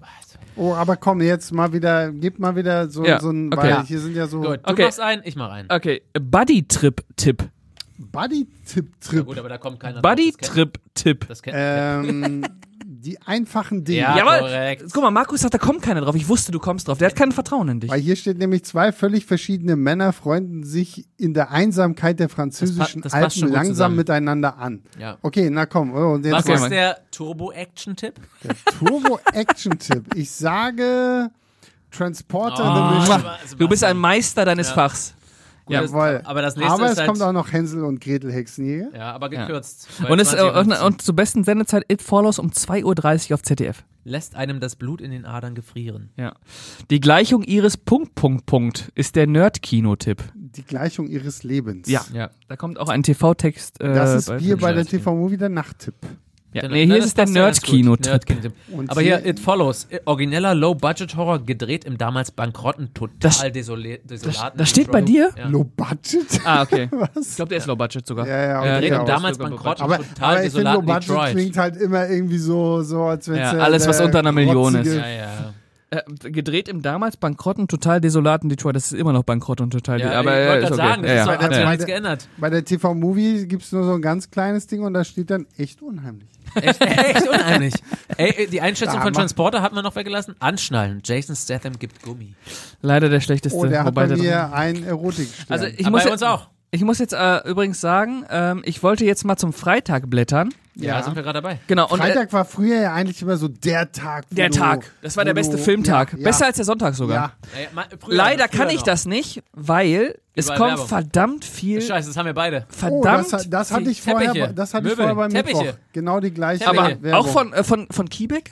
Oh, aber komm, jetzt mal wieder, gib mal wieder so, Ja, so ein, okay. weil hier sind ja so Gut, du Okay. machst einen, ich mach einen. Okay, Buddy-Trip-Tipp. Buddy-Tipp-Trip. Gut, aber da kommt keiner drauf. Buddy-Trip-Tipp. Das kennt, Ähm, die einfachen Dinge. Ja. Jawohl. korrekt. Guck mal, Markus sagt, da kommt keiner drauf. Ich wusste, du kommst drauf. Der hat kein Vertrauen in dich. Weil hier steht nämlich, zwei völlig verschiedene Männer freunden sich in der Einsamkeit der französischen Das pa- das passt schon Alpen gut langsam zusammen. miteinander an. Ja. Okay, na komm. Oh, und jetzt Was Okay, ist Mann. der Turbo-Action-Tipp? Turbo-Action-Tipp. Ich sage Transporter Ah, the Mission. Du bist ein Meister deines Fachs. Ja. Jawohl. aber das nächste Aber ist es halt- kommt auch noch Hänsel und Gretel Hexenjäger. Ja, aber gekürzt. Bei Und, es, äh, zwanzig und, fünfzehn. und zur besten Sendezeit It Follows um zwei Uhr dreißig auf Z D F. lässt einem das Blut in den Adern gefrieren. Ja. Die Gleichung ihres Punkt, Punkt, Punkt ist der Nerd-Kino-Tipp. Die Gleichung ihres Lebens. Ja. Ja. Da kommt auch ein T V-Text. Äh, Das ist bei hier bei der Nerd-Kino. T V-Movie der Nachttipp. Ja. Genau. Nee, Na, hier das ist der passt ja ganz gut. Nerd-Kino-Tipp. Nerd-Kino-Tipp. Und Aber hier- hier, It Follows. Origineller Low-Budget-Horror, gedreht im damals bankrotten, total Das- desole- desolaten. das steht bei dir? Ja. Low Budget? Ah, okay. Was? Ich glaube, der ist Low Budget sogar. Ja, ja, Äh, okay, Gedreht aber- im damals sogar bankrotten, Aber, total aber ich finde, Low desolaten Budget Detroit. klingt halt immer irgendwie so, so als wenn Ja, alles, was unter einer Million ist. Ja, ja. Äh, gedreht im damals bankrotten, total desolaten Detroit. Das ist immer noch bankrott und total Ja, de- aber ich äh, wollte ist gerade okay. sagen, das ja, ist ja. doch, hat sich ja, doch ja. nichts geändert. Bei der T V-Movie gibt es nur so ein ganz kleines Ding und da steht dann echt unheimlich. Echt, echt unheimlich. Ey, die Einschätzung Da von mach- Transporter hat man noch weggelassen. Anschnallen. Jason Statham gibt Gummi. Leider der schlechteste. Oh, der hat wobei bei der mir ein Erotikstern. Also ich Aber muss bei ja- uns auch. Ich muss jetzt äh, übrigens sagen, ähm, ich wollte jetzt mal zum Freitag blättern. Ja, Ja. sind wir gerade dabei. Genau. Und, äh, Freitag war früher ja eigentlich immer so der Tag. wo der du, Tag. Das war der wo beste du- Filmtag. Ja, Besser ja. als der Sonntag sogar. Ja. Ey, ma- früher, Leider früher kann ich noch. das nicht, weil es Überall kommt Werbung. verdammt viel, Scheiße, das haben wir beide. Oh, verdammt das, das hatte viel- ich vorher, Teppiche, das hatte ich Möbel, vorher beim Teppiche. Mittwoch. Genau die gleiche Aber aber Werbung. auch von, äh, von, von Kiebeck?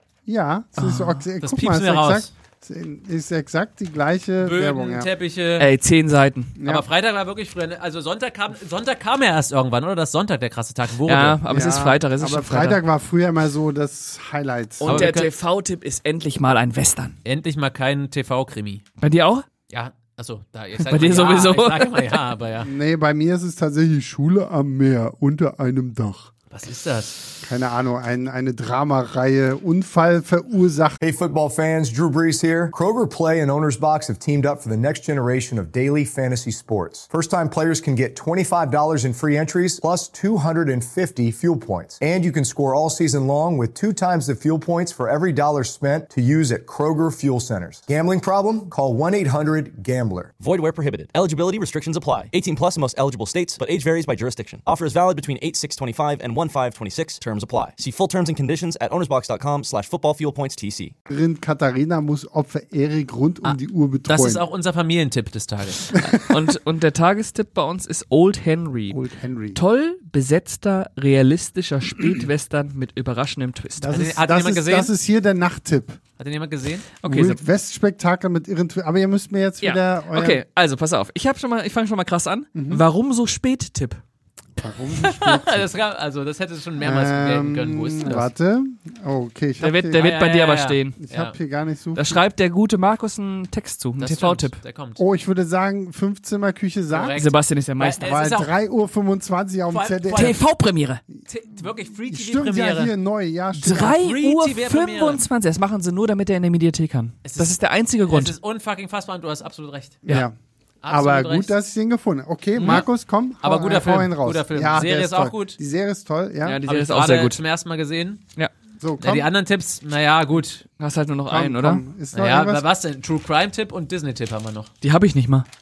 Ja, das ist, auch, Das guck piepsen mal, ist wir raus. exakt, ist exakt die gleiche Werbung. Böden, Ja. Teppiche. Ey, zehn Seiten. Ja. Aber Freitag war wirklich früher. ne? Also Sonntag kam, Sonntag kam ja erst irgendwann, oder? Das Sonntag der krasse Tag wurde. Ja, aber es ist Ja, Freitag, es ist aber schon Freitag. Freitag war früher immer so das Highlight. Und Aber der wir können- T V-Tipp ist endlich mal ein Western. Endlich mal kein T V-Krimi. Bei dir auch? Ja, achso, da jetzt Bei dir sowieso. Ich sag immer ja, aber ja. Nee, bei mir ist es tatsächlich Schule am Meer unter einem Dach. Was ist das? Keine Ahnung, ein, eine Dramareihe, Unfall verursacht. Hey, football fans, Drew Brees here. Kroger Play and Owner's Box have teamed up for the next generation of daily fantasy sports. First-time players can get twenty-five dollars in free entries plus two hundred fifty fuel points. And you can score all season long with two times the fuel points for every dollar spent to use at Kroger Fuel Centers. Gambling problem? Call one eight hundred gambler. Void where prohibited. Eligibility restrictions apply. eighteen plus in most eligible states, but age varies by jurisdiction. Offer is valid between eight six twenty-five and one five twenty-six. Terms apply. See full terms and conditions at ownersbox.com slash football fuel points TC. Katharina muss Opfer Erik rund um die Uhr betreuen. Das ist auch unser Familientipp des Tages. Und, und der Tagestipp bei uns ist Old Henry. Old Henry. Toll besetzter, realistischer Spätwestern mit überraschendem Twist. Das Hat ist, den- hat das, jemand ist, gesehen? das ist hier der Nachttipp. Hat den jemand gesehen? Okay, Wild West Spektakel mit irren Twi- Aber ihr müsst mir jetzt ja. wieder euer... Okay, also pass auf. Ich habe schon mal, ich fange schon mal krass an. Mhm. Warum so spät, Tipp? Warum? das, kam, also, das hätte schon mehrmals gelten können. Wo ist denn Ähm, das? warte. Oh, okay, ich Der habe wird, hier, der wird Ah, bei ja, dir ja, aber ja. stehen. ich Ja. hab hier gar nicht so Da viel. schreibt der gute Markus einen Text zu, einen Das T V-Tipp. stimmt, Der kommt. Oh, ich würde sagen, Fünfzimmerküche sagt, Korrekt. Sebastian ist der Meister. Es weil ist auch- drei Uhr fünfundzwanzig auf dem Vor allem- Z D F. vor allem- T V-Premiere. T- Wirklich Free T Stimmt ja V-Premiere. hier neu, ja, stimmt. drei Free Uhr T V-Premiere. fünfundzwanzig. Das machen sie nur, damit er in der Mediathek kann. Es Das ist- ist der einzige Es Grund. ist unfucking fassbar und du hast absolut recht. Ja. Absolut Aber gut, recht. dass ich den gefunden habe. Okay, Markus, komm. Aber hau, guter hau Film, ihn raus. guter Film. Ja, Serie der ist auch toll. gut. Die Serie ist toll, ja. Ja, die Hab Serie ich ist auch sehr gerade gut. zum ersten Mal gesehen. Ja. so, Ja, komm. die anderen Tipps, naja, gut. Du hast halt nur noch komm, einen, oder? komm. Ist noch Naja, irgendwas? was denn? True Crime Tipp und Disney Tipp haben wir noch. Die habe ich nicht mal.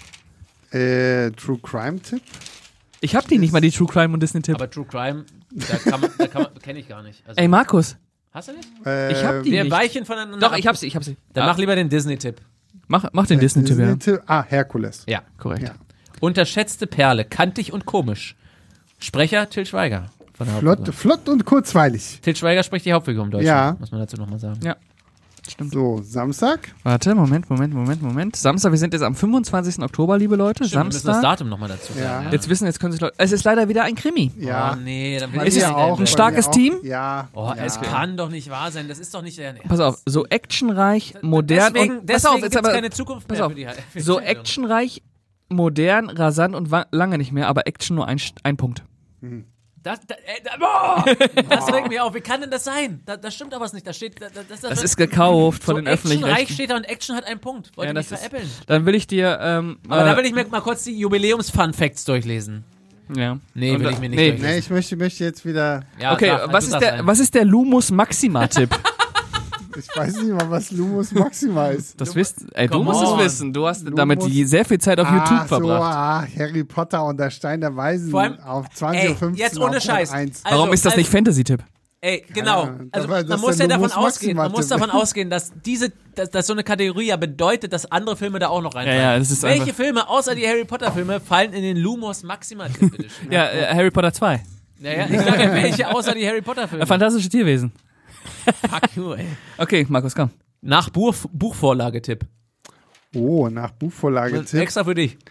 Äh, True Crime Tipp? Ich habe die nicht mal, die True Crime und Disney-Tipp. Aber True Crime, da kann man, da kann man, kenne ich gar nicht. Also, Ey, Markus. hast du nicht? Äh, Ich hab die Wir nicht. weichen voneinander Doch, ab. ich hab sie, ich hab sie. Dann Ah, mach lieber den Disney Tipp. mach, mach den Disney-Tipp, ja. Disney-Tipp. Ah, Herkules. Ja. Korrekt. Ja. Unterschätzte Perle, kantig und komisch. Sprecher Til Schweiger. Von der Flott, Hauptfigur. flott und kurzweilig. Til Schweiger spricht die Hauptfigur im Deutschen. Ja. Muss man dazu nochmal sagen. Ja. Stimmt. So, Samstag. Warte, Moment, Moment, Moment, Moment. Samstag, wir sind jetzt am fünfundzwanzigsten Oktober, liebe Leute. Stimmt, wir müssen das Samstag. Datum nochmal dazu sagen. Ja. Jetzt wissen, jetzt können sich Leute. Es ist leider wieder ein Krimi. Ja. Oh nee, dann will Bei ich Es ist mir nicht auch, enden. bei starkes mir auch. Team? Ja. Oh, ja. es kann doch nicht wahr sein. Das ist doch nicht der Pass auf, so actionreich, modern Deswegen, und. deswegen pass auf, gibt's jetzt aber. keine Zukunft pass mehr auf. für die für die So Sendung. actionreich, modern, rasant und wa- lange nicht mehr, aber Action nur ein, ein Punkt. Das, das, äh, da, boah, das regt mich auf. Wie kann denn das sein? Da, das stimmt aber was nicht. Da steht, da, das, Das ist gekauft von so den öffentlichen Actionreich Rechten. steht da und Action hat einen Punkt. Wollt Ja, ihr mich das ist, veräppeln? dann will ich dir. Ähm, Aber äh, da will ich mir mal kurz die Jubiläums-Fun-Facts durchlesen. ja. Nee, Und will da- ich mir nicht nee. durchlesen. Nee, ich möchte, möchte jetzt wieder. Ja, Okay, sag, was du ist, sagst der, einen. was ist der Lumus Maxima-Tipp? Ich weiß nicht mal, was Lumos Maxima ist. Das wisst, ey, du Come musst on. es wissen. Du hast damit Lumus- die- sehr viel Zeit auf YouTube ah, so, verbracht. ah, Harry Potter und der Stein der Weisen Vor allem- auf zwanzig Ey, Uhr fünfzehn jetzt ohne auf Scheiß. eins. Also, Warum ist das also- nicht Fantasy-Tipp? Ey, genau. Ja, Also aber das man ist muss der ja davon Lumus ausgehen, man muss Maxima-Tipp. davon ausgehen, dass diese, dass, dass so eine Kategorie ja bedeutet, dass andere Filme da auch noch reinfallen. Ja, ja, das ist Welche einfach- Filme außer die Harry Potter Filme fallen in den Lumos Maxima Tipp, bitte schön? Ja, äh, Harry Potter zwei. Naja, ich sage ja, welche außer die Harry Potter Filme? Äh, Fantastische Tierwesen. Fuck you, ey. Okay, Markus, komm. Nach Buch, Buchvorlage-Tipp. Oh, nach Buchvorlage Tipp. Extra für dich.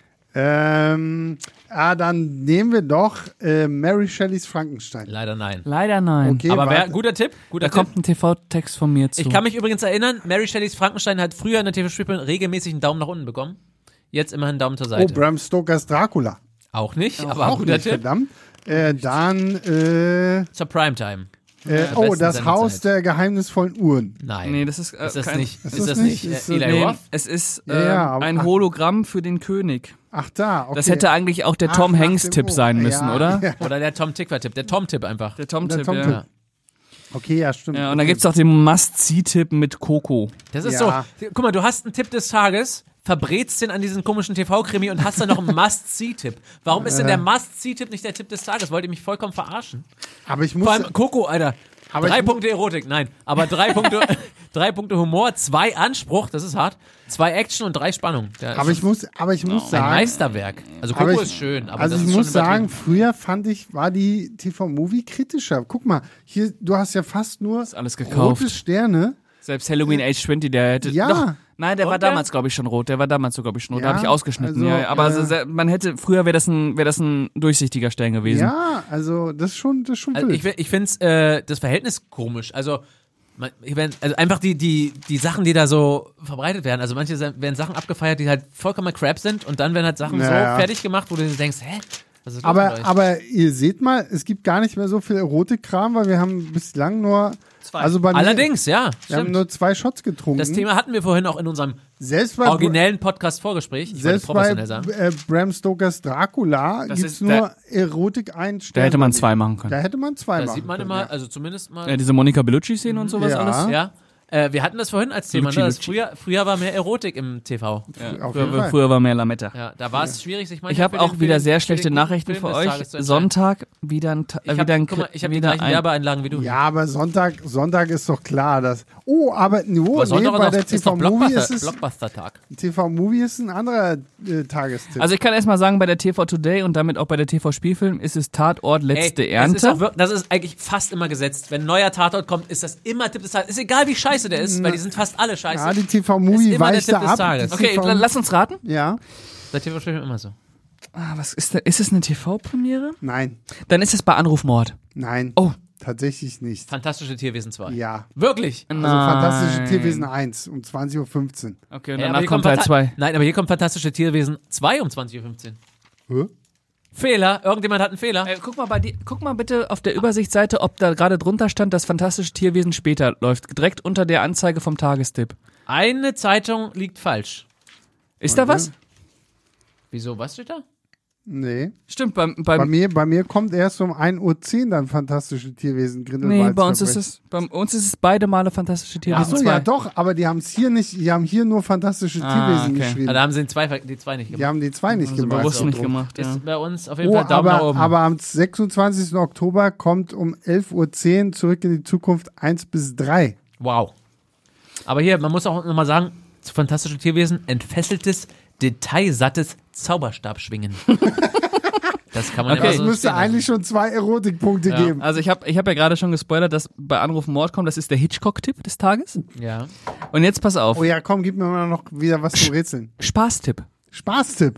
Ähm, ah, dann nehmen wir doch äh, Mary Shelleys Frankenstein. Leider nein. Leider nein. Okay, Aber wer, warte. guter Tipp, guter Da Tipp. kommt ein T V-Text von mir zu. Ich kann mich übrigens erinnern, Mary Shelleys Frankenstein hat früher in der T V-Spielfilm regelmäßig einen Daumen nach unten bekommen. Jetzt immerhin einen Daumen zur Oh, Seite. Bram Stokers Dracula. auch nicht, aber Auch guter nicht, Tipp. verdammt. Äh, dann, äh, Zur Primetime. Äh, der oh, besten das Sendezeit. Haus der geheimnisvollen Uhren. Nein. Nee, das ist, äh, ist das kein, nicht, Ist ist das das nicht? nicht Ist äh, das- Eli Nee, Roth? es ist Ja, äh, ja, aber- ein Hologramm für den König. Ach da, okay. Das hätte eigentlich auch der Ach, Tom nach Hanks-Tipp dem- sein müssen, ja, oder? Ja. Oder der Tom Tickwer-Tipp, der Tom-Tipp einfach. Der Tom-Tipp, Der Tom-Tipp. ja. Okay, ja, stimmt. Ja, und dann gibt's auch den Must-See-Tipp mit Coco. Das ist Ja. so, guck mal, du hast einen Tipp des Tages, verbrätst den an diesen komischen T V-Krimi und hast dann noch einen Must-See-Tipp. Warum ist denn der Must-See-Tipp nicht der Tipp des Tages? Wollt ihr mich vollkommen verarschen? Aber ich muss. Vor allem Coco, Alter. Aber drei ich- Punkte Erotik, nein. Aber drei Punkte, drei Punkte Humor, zwei Anspruch, das ist hart, zwei Action und drei Spannung. Der aber ist ich muss, aber ich muss ein sagen. Meisterwerk. Also aber Coco ich, ist schön, aber also das ich ist muss schon sagen, übertrieben. früher fand ich, war die T V-Movie kritischer. Guck mal, hier, du hast ja fast nur alles gekauft. rote Sterne. Selbst Halloween Age zwanzig, der hätte. Ja. Doch, nein, der Und war der? damals, glaube ich, schon rot. Der war damals so, glaube ich, schon rot. Ja, Da habe ich ausgeschnitten. also, ja, ja. Aber äh, so sehr, man hätte, früher wäre das, ein, wär das ein durchsichtiger Stern gewesen. Ja, also das ist schon, das ist schon Also wild. ich, fi- ich finde äh, das Verhältnis komisch. Also, man, ich mein, also einfach die, die, die Sachen, die da so verbreitet werden. Also manche sa- werden Sachen abgefeiert, die halt vollkommen crap sind und dann werden halt Sachen Ja, so ja. fertig gemacht, wo du dir denkst, hä? Was ist los mit aber, euch? aber ihr seht mal, es gibt gar nicht mehr so viel Erotikkram, weil wir haben bislang nur, Zwei. also bei mir, Allerdings, ja. wir haben Stimmt. nur zwei Shots getrunken. Das Thema hatten wir vorhin auch in unserem selbst bei, originellen Podcast-Vorgespräch. Ich wollte selbst bei professionell sagen. äh, Bram Stokers Dracula Das gibt's ist nur Erotik ein Stern. Da hätte man bei mir. zwei machen können. Da hätte man zwei Da machen sieht man können, immer, ja. also zumindest mal. Ja, diese Monica Bellucci-Szene und sowas Ja. alles. Ja. Äh, wir hatten das vorhin als Thema. Lucci, Ne? Das Lucci. früher, früher war mehr Erotik im T V. Auf jeden Früher, Fall. früher war mehr Lametta. Ja, da war es schwierig, sich manchmal Ich habe für auch den- wieder für den- sehr für schlechte den Nachrichten Film für des euch. Tages zu entscheiden. Sonntag wieder ein, Ta- Ich wieder ein, hab, guck mal, ich habe die wieder gleichen ein Werbeeinlagen wie du. Ja, aber Sonntag, Sonntag ist doch klar, dass. Oh, aber no, Aber nee, Sonntag bei ist der doch- ist doch T V-Movie ist Blockbuster- es. Blockbuster-Tag. T V-Movie ist ein anderer äh, Tagestipp. Also ich kann erstmal sagen, bei der T V Today und damit auch bei der T V-Spielfilm ist es Tatort letzte Ey, Ernte. Das ist, auch wirklich, das ist eigentlich fast immer gesetzt. Wenn ein neuer Tatort kommt, ist das immer Tipp des Tages. Ist egal, wie scheiße der ist, weil die sind fast alle scheiße. ja, die Ist T V-Movie immer der weicht Tipp da des ab. Tages. Die Okay, T V dann lass uns raten. Ja, Der T V-Film immer so. Ah, was ist, da, ist es eine T V-Premiere? nein, Dann ist es bei Anrufmord. nein. Oh. Tatsächlich nicht. Fantastische Tierwesen zwei. Ja. Wirklich? Also Fantastische Tierwesen eins um zwanzig Uhr fünfzehn. Okay, und Ja, aber danach hier kommt Teil Fanta- zwei. Nein, aber hier kommt Fantastische Tierwesen zwei um zwanzig Uhr fünfzehn. Hä? Fehler, irgendjemand hat einen Fehler. Äh, guck mal bei die, guck mal bitte auf der Übersichtsseite, ob da gerade drunter stand, dass Fantastische Tierwesen später läuft. Direkt unter der Anzeige vom Tagestipp. Eine Zeitung liegt falsch. Ist da was? Wieso, was steht da? Nee. Stimmt, beim, Bei beim mir, bei mir kommt erst um ein Uhr zehn dann Fantastische Tierwesen Grindelwalds nee, bei uns ist Verbrechen. es, bei uns ist es beide Male Fantastische Tierwesen Achso, zwei. ja doch, aber die haben es hier nicht, die haben hier nur Fantastische Ah, Tierwesen okay. geschrieben. Ah, da haben sie den zwei, die zwei nicht Die gemacht. haben die zwei nicht Also gemacht. bewusst nicht Drum. gemacht, ja. Ist bei uns auf jeden Oh, Fall Daumen nach aber, oben. aber am sechsundzwanzigsten Oktober kommt um elf Uhr zehn Zurück in die Zukunft eins bis drei. Wow. Aber hier, man muss auch nochmal sagen, zu Fantastische Tierwesen, entfesseltes, detailsattes Zauberstabschwingen. Das kann man Okay. ja Das so müsste stehen eigentlich schon zwei Erotikpunkte Ja. geben. Also ich habe ich hab ja gerade schon gespoilert, dass bei Anruf Mord kommt, das ist der Hitchcock-Tipp des Tages. lassen. Ja. Und jetzt pass auf, Oh ja, komm, gib mir mal noch wieder was zum Rätseln. Spaßtipp. Spaßtipp.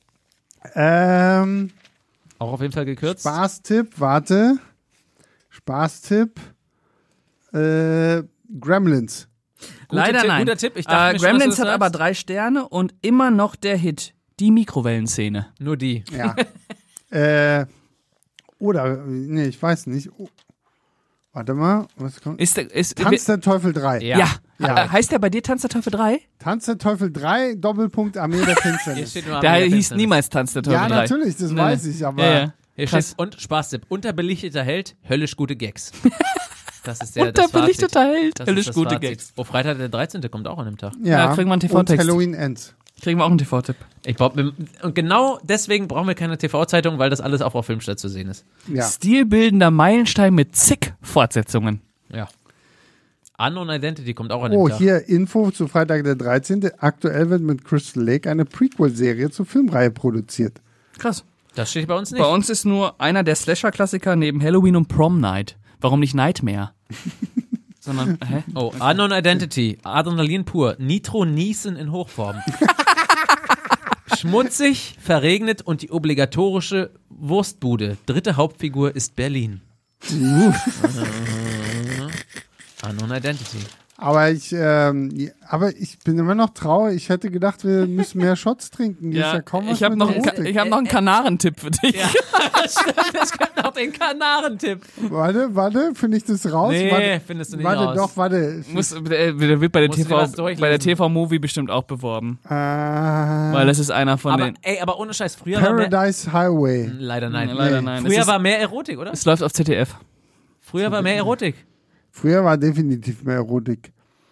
Ähm, Auch auf jeden Fall gekürzt. Spaßtipp, warte. Spaßtipp. Äh, Gremlins. Guter Leider Tipp, nein. guter Tipp. Ich dachte äh, mir schon, Gremlins dass du hat das aber sagst. drei Sterne und immer noch der Hit, die Mikrowellenszene. Nur die. Ja. äh, oder, nee, ich weiß nicht. Oh, warte mal, was kommt? Ist, der- ist, Tanz der Teufel drei. Ja. ja. Ja. Äh, heißt der bei dir Tanz der Teufel drei? Tanz der Teufel drei, Doppelpunkt Armee der Hier Finsternis. steht nur Der Armee hieß Finsternis. niemals Tanz der Teufel Ja, drei. natürlich, das Nee. weiß ich, aber Ja, ja. Hier Krass. steht, und Spaßtipp, unterbelichteter Held, höllisch gute Gags. Das ist der, das Unterbelichteter Fazit. Held, Das höllisch ist das gute Fazit. Gags. Oh, Freitag der dreizehnte kommt auch an dem Tag. ja, Ja, kriegen wir einen T V-Text. Und Halloween Ends. Kriegen wir auch einen T V-Tipp. Ich glaub, wir- und genau deswegen brauchen wir keine T V-Zeitung, weil das alles auch auf Filmstadt zu sehen ist. Ja. Stilbildender Meilenstein mit zig Fortsetzungen. Ja. Unknown Identity kommt auch an dem Oh, Tag. hier Info zu Freitag der dreizehnte Aktuell wird mit Crystal Lake eine Prequel-Serie zur Filmreihe produziert. Krass. Das steht bei uns nicht. Bei uns ist nur einer der Slasher-Klassiker neben Halloween und Prom Night. Warum nicht Nightmare? Sondern, hä? Oh, Unknown Identity, Adrenalin pur, Nitro Niesen in Hochform. Schmutzig, verregnet und die obligatorische Wurstbude. Dritte Hauptfigur ist Berlin. Unknown Identity. Aber ich, ähm, ja, aber ich bin immer noch traurig. Ich hätte gedacht, wir müssen mehr Shots trinken. Hier ist ja kaum was ich habe mit noch, einen Ka- Erotik. ich hab noch einen Kanarentipp für dich. Ja, das gibt noch den Kanarentipp. Warte, warte, finde ich das raus? Nee, warte, findest du nicht warte, raus. doch, warte. Muss, der der wird bei der, Musst du dir TV, was durchlesen. bei der T V-Movie bestimmt auch beworben. Äh, Weil das ist einer von Aber, den... ey, aber ohne Scheiß, früher war mehr... Paradise Highway. Leider nein. Nein, leider nein. Früher es, war ist, mehr Erotik, oder? es läuft auf Z D F. Früher war mehr Erotik. Früher war definitiv mehr Erotik.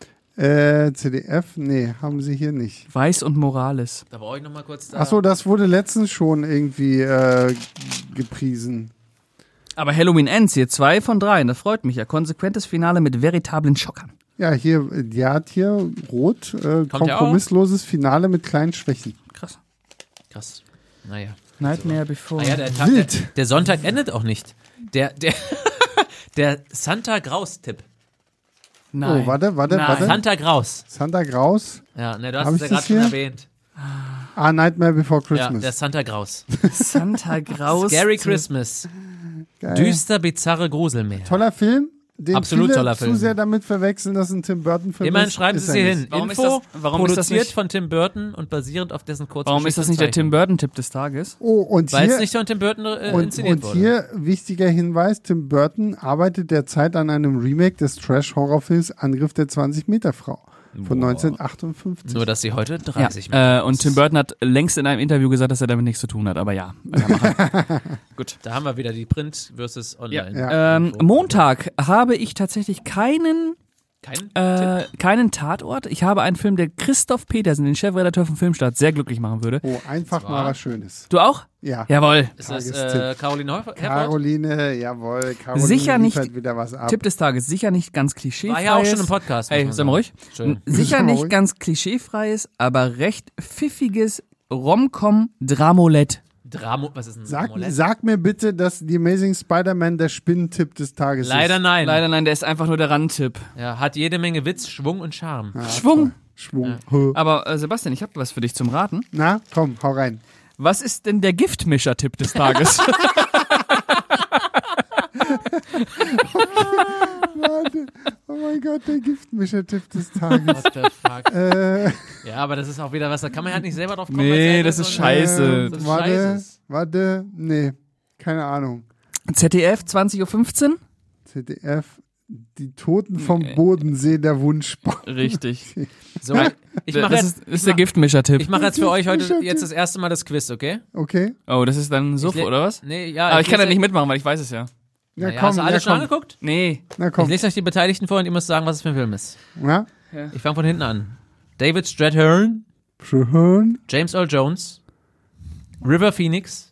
Äh, C D F? Nee, haben sie hier nicht. Weiß und Morales. Da brauche ich nochmal kurz da. Achso, das wurde letztens schon irgendwie äh, gepriesen. Aber Halloween Ends hier, zwei von dreien, das freut mich ja. Konsequentes Finale mit veritablen Schockern. Ja, hier, die hat hier rot, äh, kompromissloses Finale mit kleinen Schwächen. Krass. Krass. Naja. Nightmare Before. Ah ja, der, Tag, der, Wild. der Sonntag endet auch nicht. Der, der, der Santa Graus-Tipp. Nein. Oh, warte, warte, Nein. warte. Santa Graus. Santa Graus. Ja, ne, du hast Hab es ja ich gerade das schon hier? erwähnt. Ah, Nightmare Before Ja, Christmas. der Santa Graus. Santa Graus. Scary Christmas. Geil. Düster, bizarre Gruselmeer. Toller Film, den Absolut viele toller zu Film. sehr damit verwechseln, dass ein Tim Burton-Film Immerhin ist. schreiben Ist Sie es er hier nicht. hin. Warum ist Info, das- warum ist das produziert nicht- von Tim Burton und basierend auf dessen kurzen Warum ist das nicht der Tim Burton-Tipp des Tages? Oh, und Weil es hier, nicht von Tim Burton äh, und, inszeniert und wurde. hier wichtiger Hinweis, Tim Burton arbeitet derzeit an einem Remake des Trash-Horrorfilms Angriff der zwanzig-Meter-Frau von neunzehnhundertachtundfünfzig. Nur, dass sie heute Ja, dreißig Minuten äh, und Tim Burton hat längst in einem Interview gesagt, dass er damit nichts zu tun hat, aber ja. Gut. Da haben wir wieder die Print versus Online. Ja. Ähm, Montag habe ich tatsächlich keinen Kein Äh, keinen Tatort. Ich habe einen Film, der Christoph Petersen, den Chefredakteur vom Filmstart, sehr glücklich machen würde. Oh, einfach mal was Schönes. Du auch? Ja. Jawohl. Ist das Tagestipp. äh, Caroline Herford? Caroline, jawohl. Caroline Sicher nicht- liefert wieder was ab. Tipp des Tages, sicher nicht ganz klischeefreies. War ja auch schon im Podcast. muss Hey, man sei mal sagen. ruhig. Schön. Sicher Sei mal nicht ruhig. ganz klischeefreies, aber recht pfiffiges Rom-Com-Dramolett. Dramo, was ist ein Sag, Amulett? sag mir bitte, dass The Amazing Spider-Man der Spinnentipp des Tages Leider ist. nein. Leider nein, der ist einfach nur der Randtipp. Ja, hat jede Menge Witz, Schwung und Charme. Schwung. Schwung. Aber äh, Sebastian, ich habe was für dich zum Raten. Na, komm, hau rein. Was ist denn der Giftmischer-Tipp des Tages? Warte. Oh mein Gott, der Giftmischer-Tipp des Tages. What the fuck? äh, Ja, aber das ist auch wieder was, da kann man halt nicht selber drauf kommen. weil es nee, halt das so ist ein- scheiße. Das ist warte, scheiße. warte, nee, keine Ahnung. Z D F zwanzig Uhr fünfzehn? Z D F, die Toten vom Bodensee, der Wunschbaum. Richtig. So, ich mache das jetzt, ist, ich ist der mach, Giftmischer-Tipp. ich mach jetzt für euch heute Giftmischer-Tipp. jetzt das erste Mal das Quiz, okay? Okay, Oh, das ist dann Suff, Ich le- oder was? Nee, ja. Aber ich kann da lese- nicht mitmachen, weil ich weiß es ja. na Ja, komm, hast du alle ja, schon komm. angeguckt? Nee. Na Ich komm. lese euch die Beteiligten vor und ihr müsst sagen, was es für ein Film ist. Ja, Ich fange von hinten an. David Strathairn, schön. James Earl Jones, River Phoenix,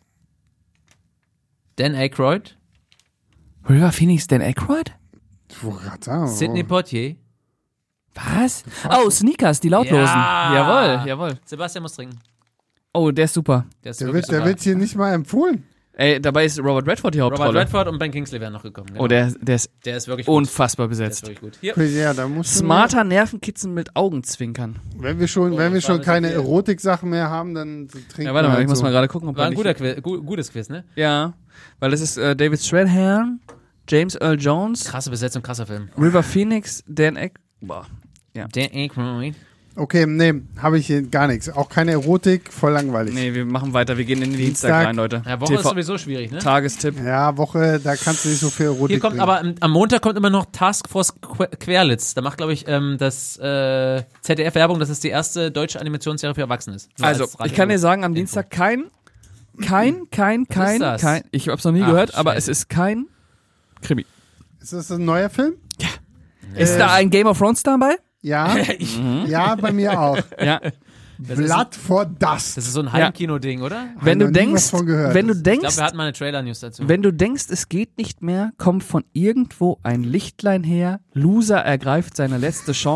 Dan Aykroyd, River Phoenix, Dan Aykroyd? Ich wollte gerade sagen, Sidney Poitier. Was? Oh, Sneakers, die Lautlosen. Ja. Jawohl, jawohl. Sebastian muss trinken. Oh, der ist super. Der ist der wirklich wird, der super. wird hier nicht mal empfohlen. Ey, dabei ist Robert Redford die Hauptrolle. Robert Redford und Ben Kingsley wären noch gekommen. Genau. Oh, der, der ist der ist wirklich gut. unfassbar Der ist besetzt. wirklich gut. Hier. Crazy, ja, da musst du Smarter Nervenkitzeln mit Augenzwinkern. Wenn wir schon, Oh, wenn wir das war schon ein keine bisschen viel. Erotik-Sachen mehr haben, dann trinken Ja, warte wir mal, halt ich muss so. mal gerade gucken, ob War er ein nicht... guter Quiz, gu gutes Quiz, ne? Ja, weil das ist äh, David Strathairn, James Earl Jones, Krasse Besetzung, krasser Film. River Phoenix, Dan Aykroyd. Boah. Dan Aykroyd. Okay, nee, habe ich hier gar nichts. Auch keine Erotik, voll langweilig. Nee, wir machen weiter. Wir gehen in den Dienstag, Dienstag. rein, Leute. Ja, Woche T V ist sowieso schwierig, ne? Tagestipp. Ja, Woche, da kannst du nicht so viel Erotik Hier kommt bringen. aber am- am Montag kommt immer noch Task Force Que- Querlitz. Da macht, glaube ich, ähm, das äh, Z D F Werbung, dass es die erste deutsche Animationsserie für Erwachsene ist. Nur Also, als Radio- ich kann dir sagen, am Info. Dienstag kein, kein, kein, Was kein, ist das? kein, ich hab's noch nie Ach, gehört, aber Scheiße. es ist kein Krimi. Ist das ein neuer Film? Ist da ein Game of Thrones dabei? Ja. Ja, bei mir auch. Ja. Blood for Dust. Das ist so ein Heimkino-Ding, oder? Wenn noch du nie was denkst, von gehört. wenn du Ich denkst, glaube, wir hatten mal eine Trailer-News dazu. wenn du denkst, es geht nicht mehr, kommt von irgendwo ein Lichtlein her, Loser ergreift seine letzte Chance,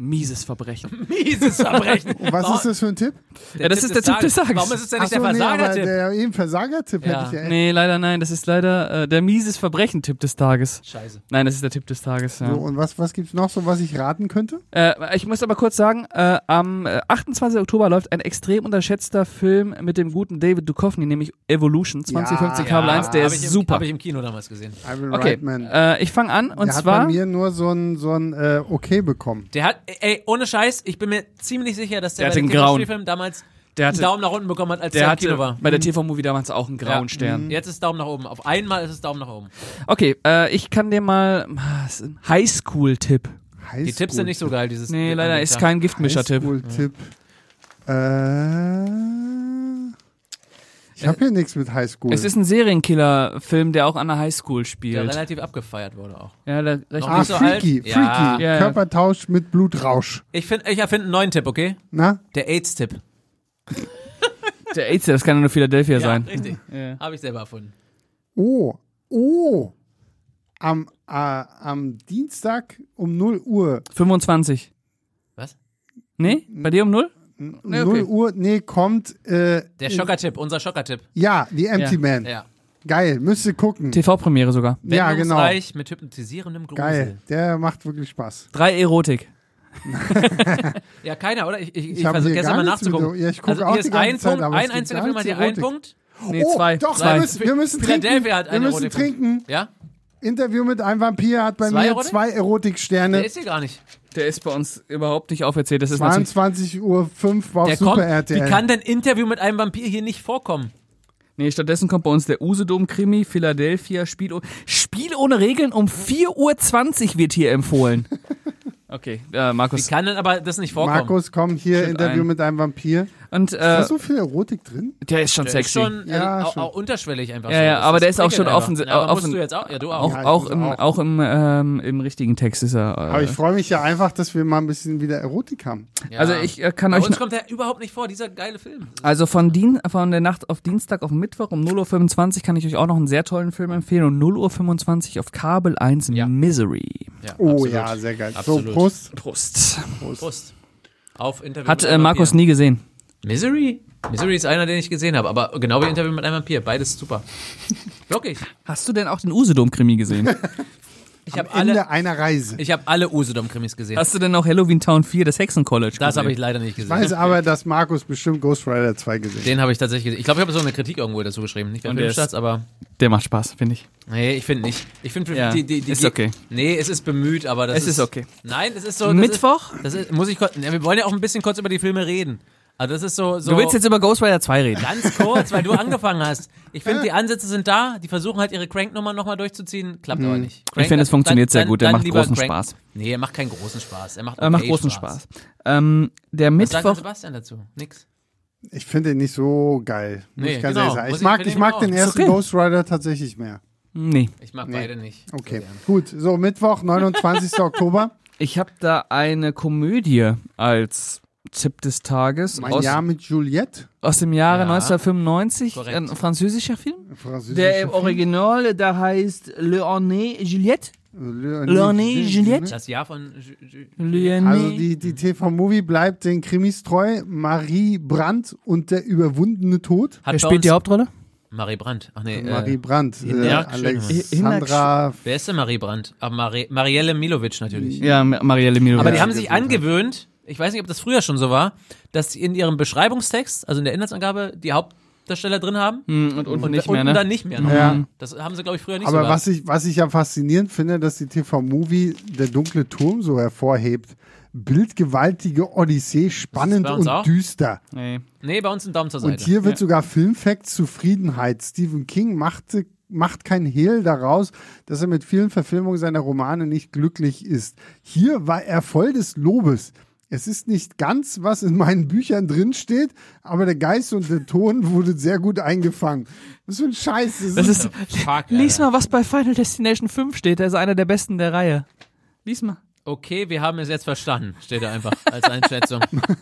Mieses Verbrechen. Mieses Verbrechen. Und was ist das für ein Tipp? Ja, das ist der Tipp des Tages. Warum ist es denn nicht Ach so, der nee, aber Versager-Tipp? der eben Versager-Tipp Ja. hätte ich ja echt. Nee, leider nein, das ist leider äh, der Mieses Verbrechen-Tipp des Tages. Scheiße. Nein, das ist der Tipp des Tages, ja. So, und was, was gibt's noch so, was ich raten könnte? Äh, ich muss aber kurz sagen, äh, am äh, achtundzwanzigsten Oktober läuft ein extrem unterschätzter Film mit dem guten David Duchovny, nämlich Evolution zwanzig fünfzehn Ja, Kabel ja, eins, der hab ist ich im, super. Habe ich im Kino damals gesehen. Ivan Okay, Reitman. äh, ich fange an und der hat zwar... bei mir nur so ein, so ein äh, Okay bekommen. Der hat, ey, ohne Scheiß, ich bin mir ziemlich sicher, dass der, Der bei hatte dem einen grauen. Film damals Der hatte- einen Daumen nach unten bekommen hat, als der, Der im Kino hatte war. bei der T V-Movie damals auch einen grauen Ja. Stern. Jetzt ist Daumen nach oben. Auf einmal ist es Daumen nach oben. Okay, äh, ich kann dir mal... Highschool-Tipp. Die Tipps sind nicht so geil, dieses. Nee, leider ist kein Giftmischer-Tipp. Highschool-Tipp. Äh, ich habe hier nichts mit Highschool. Es ist ein Serienkiller-Film, der auch an der Highschool Der spielt. relativ abgefeiert wurde auch. Ja, der recht Noch ah, nicht so Freaky, alt? Freaky. Ja. Ja, ja. Körpertausch mit Blutrausch. Ich, find, ich erfinde einen neuen Tipp, okay? Na? Der AIDS-Tipp. Der AIDS, das kann ja nur Philadelphia sein. richtig. Ja. Habe ich selber erfunden. Oh, oh. Am, äh, am Dienstag um null Uhr. fünfundzwanzig. Was? Nee? Bei dir um null? Um Nee, okay. null Uhr, nee, kommt. Äh, Der Schocker-Tipp, unser Schocker-Tipp. ja, die Empty Ja. Man. Ja. Geil, müsst ihr gucken. T V-Premiere sogar. Ja, genau. Wendungsreich mit hypnotisierendem Grusel. Geil, der macht wirklich Spaß. Drei Erotik. Ja, keiner, oder? Ich, ich, ich, Ich habe versuche hier gestern gar mal nichts mit nachzugucken. so- ja, ich gucke also auch hier die ist ganze ein Zeit, Punkt, aber es ein gibt einziger gar Film hat nichts hier einen Erotik. Punkt. Nee, oh, zwei. Doch, zwei. wir müssen, wir müssen trinken. Philadelphia hat wir einen müssen Erotikpunkt. trinken. Ja? Interview mit einem Vampir hat bei Zwei mir Erotik? zwei Der Erotiksterne. ist hier gar nicht. Der ist bei uns überhaupt nicht auferzählt. Das ist natürlich. zweiundzwanzig Uhr fünf war auf Der Super kommt, R T L. wie kann denn Interview mit einem Vampir hier nicht vorkommen? Nee, stattdessen kommt bei uns der Usedom-Krimi, Philadelphia, Spiel, oh- Spiel ohne Regeln um vier Uhr zwanzig wird hier empfohlen. Okay, äh, Wie Markus. kann denn aber das nicht vorkommen? Markus, komm hier, Schritt Interview ein. mit einem Vampir. Und Ist da äh, so viel Erotik drin? der ist schon Der sexy. ist schon, Ja, äh, auch, schon. auch unterschwellig einfach. Ja, so. ja, Das aber der ist auch prickelt schon einfach. offen- Ja, aber offen- musst du jetzt auch? Ja, du auch. Auch, Ja, ich auch, muss im, auch. auch im, ähm, im richtigen Text ist er. Äh, Aber ich freue mich ja einfach, dass wir mal ein bisschen wieder Erotik haben. Ja. Also ich äh, kann Bei euch. uns kommt der überhaupt nicht vor, dieser geile Film. Also von, Dien von der Nacht auf Dienstag auf Mittwoch um null Uhr fünfundzwanzig kann ich euch auch noch einen sehr tollen Film empfehlen. Und null Uhr fünfundzwanzig auf Kabel eins Ja. Misery. Ja, Oh absolut. ja, sehr geil. Absolut. So, Prost. Prost. Prost. Auf Interview Hat mit äh, einem Markus Vampir. nie gesehen. Misery? Misery ist einer, den ich gesehen habe, aber genau wie Interview mit einem Vampir. Beides super. Wirklich. Hast du denn auch den Usedom-Krimi gesehen? Ich habe Ende alle, einer Reise. ich habe alle Usedom-Krimis gesehen. Hast du denn auch Halloween Town vier, das Hexen-College gesehen? Das habe ich leider nicht Ich gesehen. weiß aber, dass Markus bestimmt Ghost Rider zwei gesehen hat. Den habe ich tatsächlich gesehen. Ich glaube, ich habe so eine Kritik irgendwo dazu geschrieben. Nicht bei Und der Filmstarts, aber Der macht Spaß, finde ich. nee, ich finde nicht. Ich finde, Ja, die, die, die, ist die, okay. Nee, es ist bemüht, aber das Es ist okay. Nein, das ist so. Das Mittwoch? Ist, das ist, muss ich kurz. Ja, wir wollen ja auch ein bisschen kurz über die Filme reden. Also das ist so. so Du willst jetzt über Ghost Rider zwei reden. ganz kurz, weil du angefangen hast. Ich finde, die Ansätze sind da. Die versuchen halt ihre Crank-Nummer nochmal durchzuziehen. Klappt aber nicht. Crank, Ich finde, es dann- funktioniert sehr dann- gut. Der dann macht lieber großen Crank. Spaß. Nee, er macht keinen großen Spaß. Er macht, Er macht okay großen Spaß. Ähm, der Was sagt denn Mittwoch. Sebastian dazu? Nix. Ich finde den nicht so geil. Muss Nee, ich ganz genau. ehrlich sagen. Muss Ich ich- mag, finde ich ich mag auch. den Ist ersten okay. Ghost Rider tatsächlich mehr. Nee. Ich mag Nee. beide nicht. Okay, So gern. gut. So, Mittwoch, neunundzwanzigsten Oktober. Ich habe da eine Komödie als Tipp des Tages Mein aus, Jahr mit Juliette. aus dem Jahre Ja. neunzehnhundertfünfundneunzig. Korrekt. Ein französischer Film. Französischer Der im Film. Original, da heißt Le Orné Juliette. Le Leonie Juliette? Das Jahr von. Ju- Ju- Le Also Orné. die, die T V-Movie bleibt den Krimis treu. Marie Brandt und der überwundene Tod. Hat Wer bei spielt uns die Hauptrolle? Marie Brandt. Ach nee. Marie Äh, Brandt. Äh, Hinak Alexandra. wer ist denn Marie Brandt? Ah, Mari Marielle Milovic natürlich. Ja, Marielle Milo. Aber Ja, die haben sich gesehen, angewöhnt, ich weiß nicht, ob das früher schon so war, dass sie in ihrem Beschreibungstext, also in der Inhaltsangabe, die Hauptdarsteller drin haben Hm, und unten und nicht unten mehr, ne? dann nicht mehr. Ja. Das haben sie, glaube ich, früher nicht Aber so was ich, was ich ja faszinierend finde, dass die T V-Movie Der dunkle Turm so hervorhebt. Bildgewaltige Odyssee, spannend bei uns und auch? düster. Nee. Nee, bei uns ein Daumen zur Und Seite. hier wird Ja. sogar Filmfact Zufriedenheit. Stephen King machte, macht kein Hehl daraus, dass er mit vielen Verfilmungen seiner Romane nicht glücklich ist. Hier war er voll des Lobes. Es ist nicht ganz, was in meinen Büchern drinsteht, aber der Geist und der Ton wurde sehr gut eingefangen. Was für ein Scheiß. Das, Das ist, ist, Fuck, lies Alter. mal, was bei Final Destination fünf steht. Der ist einer der besten der Reihe. Lies mal. Okay, wir haben es jetzt verstanden, steht da einfach als Einschätzung.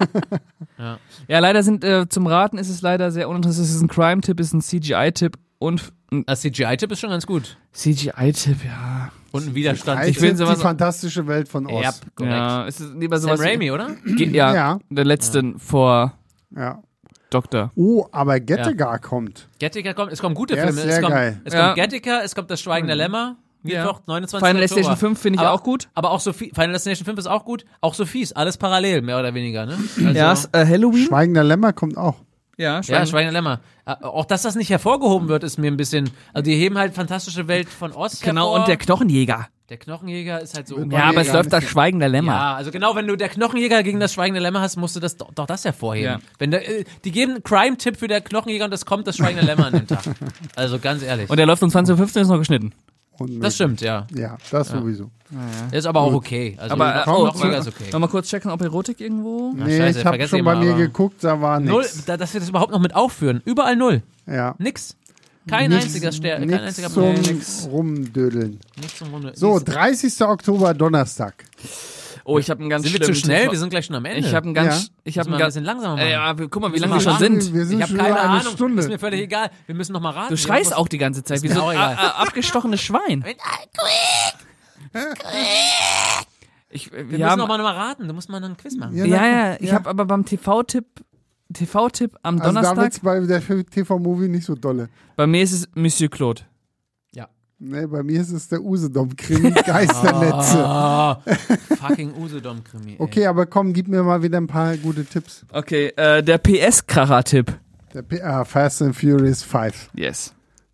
Ja, leider sind, äh, zum Raten ist es leider sehr uninteressant. Es ist ein Crime-Tipp, ist ein C G I-Tipp und ein Das C G I-Tipp ist schon ganz gut. C G I-Tipp, ja. Und ein Widerstand. Ich Ich will finde sowas- die fantastische Welt von Oz. Ja, korrekt. Ja, es ist lieber Sam sowas. Raimi, oder? Ge- Ja, Ja. der letzte vor Ja. Doktor. Oh, aber Gettegar kommt. Gattaca kommt, es kommen gute Der ist Filme. sehr es kommt, geil. Es Ja. kommt Gattaca, es kommt Das Schweigen der Lämmer. Ja. Mittwoch, neunundzwanzigsten Final Destination Oktober. fünf finde ich aber, auch gut. Aber auch Sophie, Final Destination fünf ist auch gut. Auch Sophies, alles parallel, mehr oder weniger, ne? Also, Ja, ist, äh, Halloween. Schweigender Lämmer kommt auch. Ja, Ja, Schweigen der Lämmer. Äh, Auch dass das nicht hervorgehoben wird, ist mir ein bisschen. Also die heben halt fantastische Welt von Oz Genau, hervor. und der Knochenjäger. Der Knochenjäger ist halt so. Wird Ja, bei aber mir es gar läuft nicht das so- Schweigen der Lämmer. Ja, also genau, wenn du der Knochenjäger gegen das Schweigen der Lämmer hast, musst du das doch, doch das hervorheben. Ja. Wenn der, äh, die geben einen Crime-Tipp für der Knochenjäger und das kommt das Schweigen der Lämmer an dem Tag. Also ganz ehrlich. Und der läuft um zwanzig Uhr fünfzehn, ist noch geschnitten. Unmöglich. Das stimmt, ja. Ja, das sowieso. Der ist aber auch okay. Also Aber, der äh, oh, Knochenjäger ist okay. Noch mal kurz checken, ob Erotik irgendwo. Na, Nee, scheiße, ich habe vergesse schon ich bei mal, mir aber- geguckt, da war Null, nichts. da, dass wir das überhaupt noch mit aufführen. Überall null. Ja. Nix. Kein Nix- einziger Stern, kein nix einziger zum Nix. Rumdödeln. Nix zum Runde. So, Nix. dreißigster Oktober, Donnerstag. Oh, ich habe einen ganz Sind wir zu schlimmen schnell? T V Wir sind gleich schon am Ende. Ich habe einen ganz, Ja. ich habe Müssen wir einen ein ganz, bisschen langsamer machen. äh, ja, wir- guck mal, wie Müssen lange wir wir schon raten? sind. Wir sind Ich habe schon keine über eine Ahnung. Stunde. Ist mir völlig egal. Wir müssen noch mal raten. Du schreist auch die ganze Zeit, wie mir so auch ein egal. a- a- abgestochenes Schwein. Ich, äh, Wir wir müssen haben, noch mal, noch mal raten. Du musst mal einen Quiz machen. Ja, ja, na- ja, ich ja. habe aber beim T V-Tipp, T V-Tipp am Also da Donnerstag, wird's bei der T V-Movie nicht so dolle. bei mir ist es Monsieur Claude. Ja. Nee, bei mir ist es der Usedom-Krimi, Geisternetze. Ah, fucking Usedom-Krimi. ey. Okay, aber komm, gib mir mal wieder ein paar gute Tipps. Okay, äh, der P S-Kracher-Tipp. Der P ah, Fast and Furious fünf. Yes.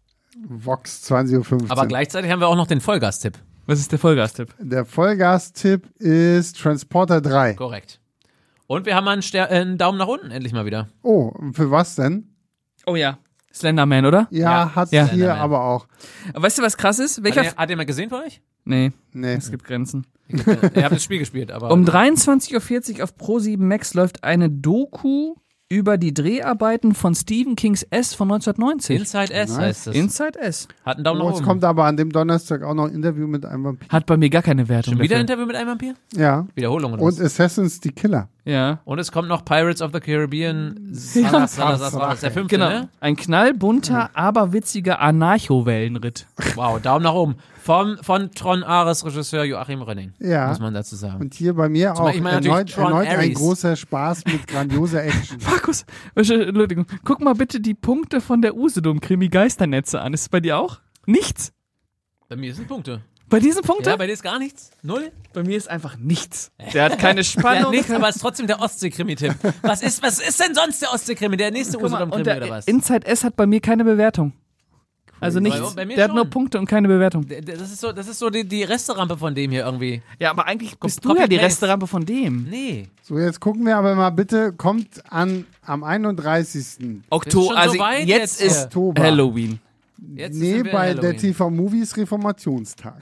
Vox zwanzig Uhr fünfzehn. Aber gleichzeitig haben wir auch noch den Vollgas-Tipp. Was ist der Vollgas-Tipp? Der Vollgas-Tipp ist Transporter drei. Korrekt. Und wir haben mal einen, Ster äh, einen Daumen nach unten endlich mal wieder. Oh, und für was denn? Oh ja. Slenderman, oder? Ja, Ja. hat's Ja. hier Slenderman. aber auch. Weißt du, was krass ist? Welcher? Hat, ihr, hat ihr mal gesehen von euch? Nee, Nee. es gibt Grenzen. Ihr habt das Spiel gespielt, aber. Um dreiundzwanzig Uhr vierzig auf Pro sieben Max läuft eine Doku über die Dreharbeiten von Stephen Kings S von neunzehnhundertneunzig. Inside S Nice. heißt es. Inside S. Hat einen Daumen Oh, nach jetzt oben. kommt aber an dem Donnerstag auch noch ein Interview mit einem Vampir. Hat bei mir gar keine Wertung. Schon der wieder ein Film. Interview mit einem Vampir? Ja. Wiederholung oder Und was? Assassins die Killer. Ja. Und es kommt noch Pirates of the Caribbean. Salazar, Salazar, das ist der fünfte, Genau. ne? Ein knallbunter, aber witziger Anarcho-Wellenritt. Wow, Daumen nach oben. Vom, von Tron Ares Regisseur Joachim Rönning. Ja. Muss man dazu sagen. Und hier bei mir auch ich meine natürlich erneut, Tron erneut ein Ares. großer Spaß mit grandioser Action. Markus, Entschuldigung, guck mal bitte die Punkte von der Usedom-Krimi Geisternetze an. Ist es bei dir auch? Nichts. Bei mir sind Punkte. Bei diesen Punkten? Ja, bei dir ist gar nichts? Null? bei mir ist einfach nichts. Der hat keine Ja, Spannung. nichts, aber es ist trotzdem der Ostsee-Krimi-Tipp. Was ist, was ist denn sonst der Ostsee-Krimi? Der nächste Guck mal, und Usedom-Krimi der oder was? Inside S hat bei mir keine Bewertung. Also nichts. Bei- bei mir Der hat schon. nur Punkte und keine Bewertung. Der- der- Das ist so, das ist so die, die Resterampe von dem hier irgendwie. Ja, aber eigentlich bist Copy du ja die Paste. Resterampe von dem. Nee. So, jetzt gucken wir aber mal bitte, kommt an am einunddreißigsten Oktober, schon also so weit jetzt, jetzt ist hier. Oktober. Halloween. Jetzt Nee, sind wir bei in der Halloween. T V-Movie ist Reformationstag.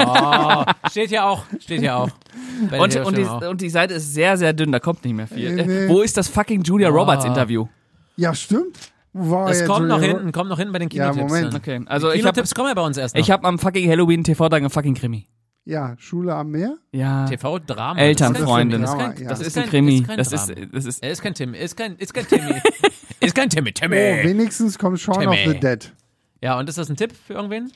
Oh, steht hier auch. Steht hier auch. Bei Und, der und, die, Stimme auch. und die Seite ist sehr, sehr dünn, da kommt nicht mehr viel. Nee, nee. Äh, Wo ist das fucking Julia Roberts Interview? Ja, stimmt. Wo war Das jetzt kommt noch Julia hinten, kommt noch hinten bei den Ja, Kinotipps. Moment. dann. Okay, also Die ich habe Kinotipps kommen ja bei uns erst noch. ich hab am fucking Halloween T V-Tag einen fucking Krimi. Ja, Schule am Meer? Ja. T V-Drama. Elternfreundin. Das ist kein, Ja. das Das ist ist ein kein, Krimi. Ist kein Das ist, Drama. das ist, Er ist kein Timmy. Ist kein, ist kein Timmy. ist kein Timmy. Timmy. Oh, wenigstens kommt Shaun Timmy. of the Dead. Ja, und ist das ein Tipp für irgendwen?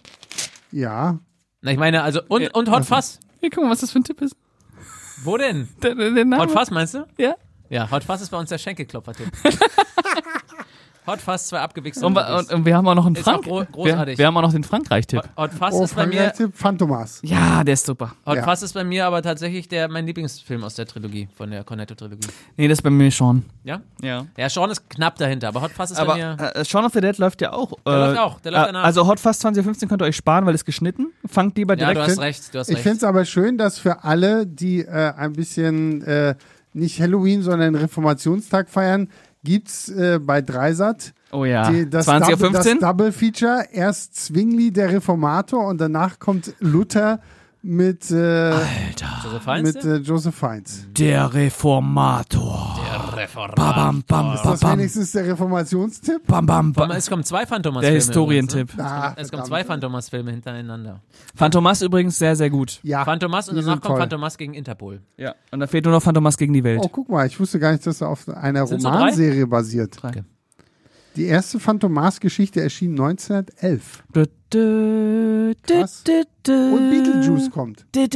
Ja. Na, ich meine, also, und, und Hot Fuzz. Hier, guck mal, was das für ein Tipp ist. Wo denn? Der, der, der Name. Hot Fuzz meinst du? Ja. Ja, Hot Fuzz ist bei uns der Schenkelklopfer-Tipp. Hot Fuzz, zwei abgewichste Und, und, und wir haben auch noch einen Ist auch Frank. gro- wir, großartig. wir haben auch noch den Frankreich-Tipp. Hot, Hot Fuzz Oh, ist bei mir, Frankreich-Tipp, Phantomas. Ja, der ist super. Hot Ja. Fuzz ist bei mir aber tatsächlich der, mein Lieblingsfilm aus der Trilogie, von der Cornetto-Trilogie. Nee, das ist bei mir schon. Ja? Ja. Ja, Sean ist knapp dahinter, aber Hot Fuzz ist Aber bei mir... äh, Shaun of the Dead läuft ja auch. Der äh, läuft auch, der läuft äh, danach. Also Hot Fuzz zwanzig fünfzehn könnt ihr euch sparen, weil es geschnitten. Fangt lieber Ja, direkt du hast find- recht, du hast Ich recht. finde es aber schön, dass für alle, die äh, ein bisschen äh, nicht Halloween, sondern Reformationstag feiern, gibt's äh, bei Dreisat Oh ja. die, das, zwanzig Uhr Double, das fünfzehn. Double Feature. Erst Zwingli, der Reformator, und danach kommt Luther mit, äh, Joseph Fiennes, mit äh, Joseph Fiennes. Der Reformator. der Reformator. Bam, bam, Ist das bam, wenigstens der Reformationstipp? bam, bam, bam. Es kommen zwei Phantomas-Filme. Der Historientipp. übrigens, Ah, Ne? Es kommen verdammt. zwei Phantomas-Filme hintereinander. Phantomas übrigens sehr, sehr gut. Ja. Phantomas und die danach sind kommt toll. Phantomas gegen Interpol. Ja. Und da fehlt nur noch Phantomas gegen die Welt. Oh, guck mal, ich wusste gar nicht, dass er auf einer Sind's so Romanserie basiert. Drei. Die erste Phantomas-Geschichte erschien neunzehnhundertelf. Du, Krass. Und Beetlejuice kommt. Sehr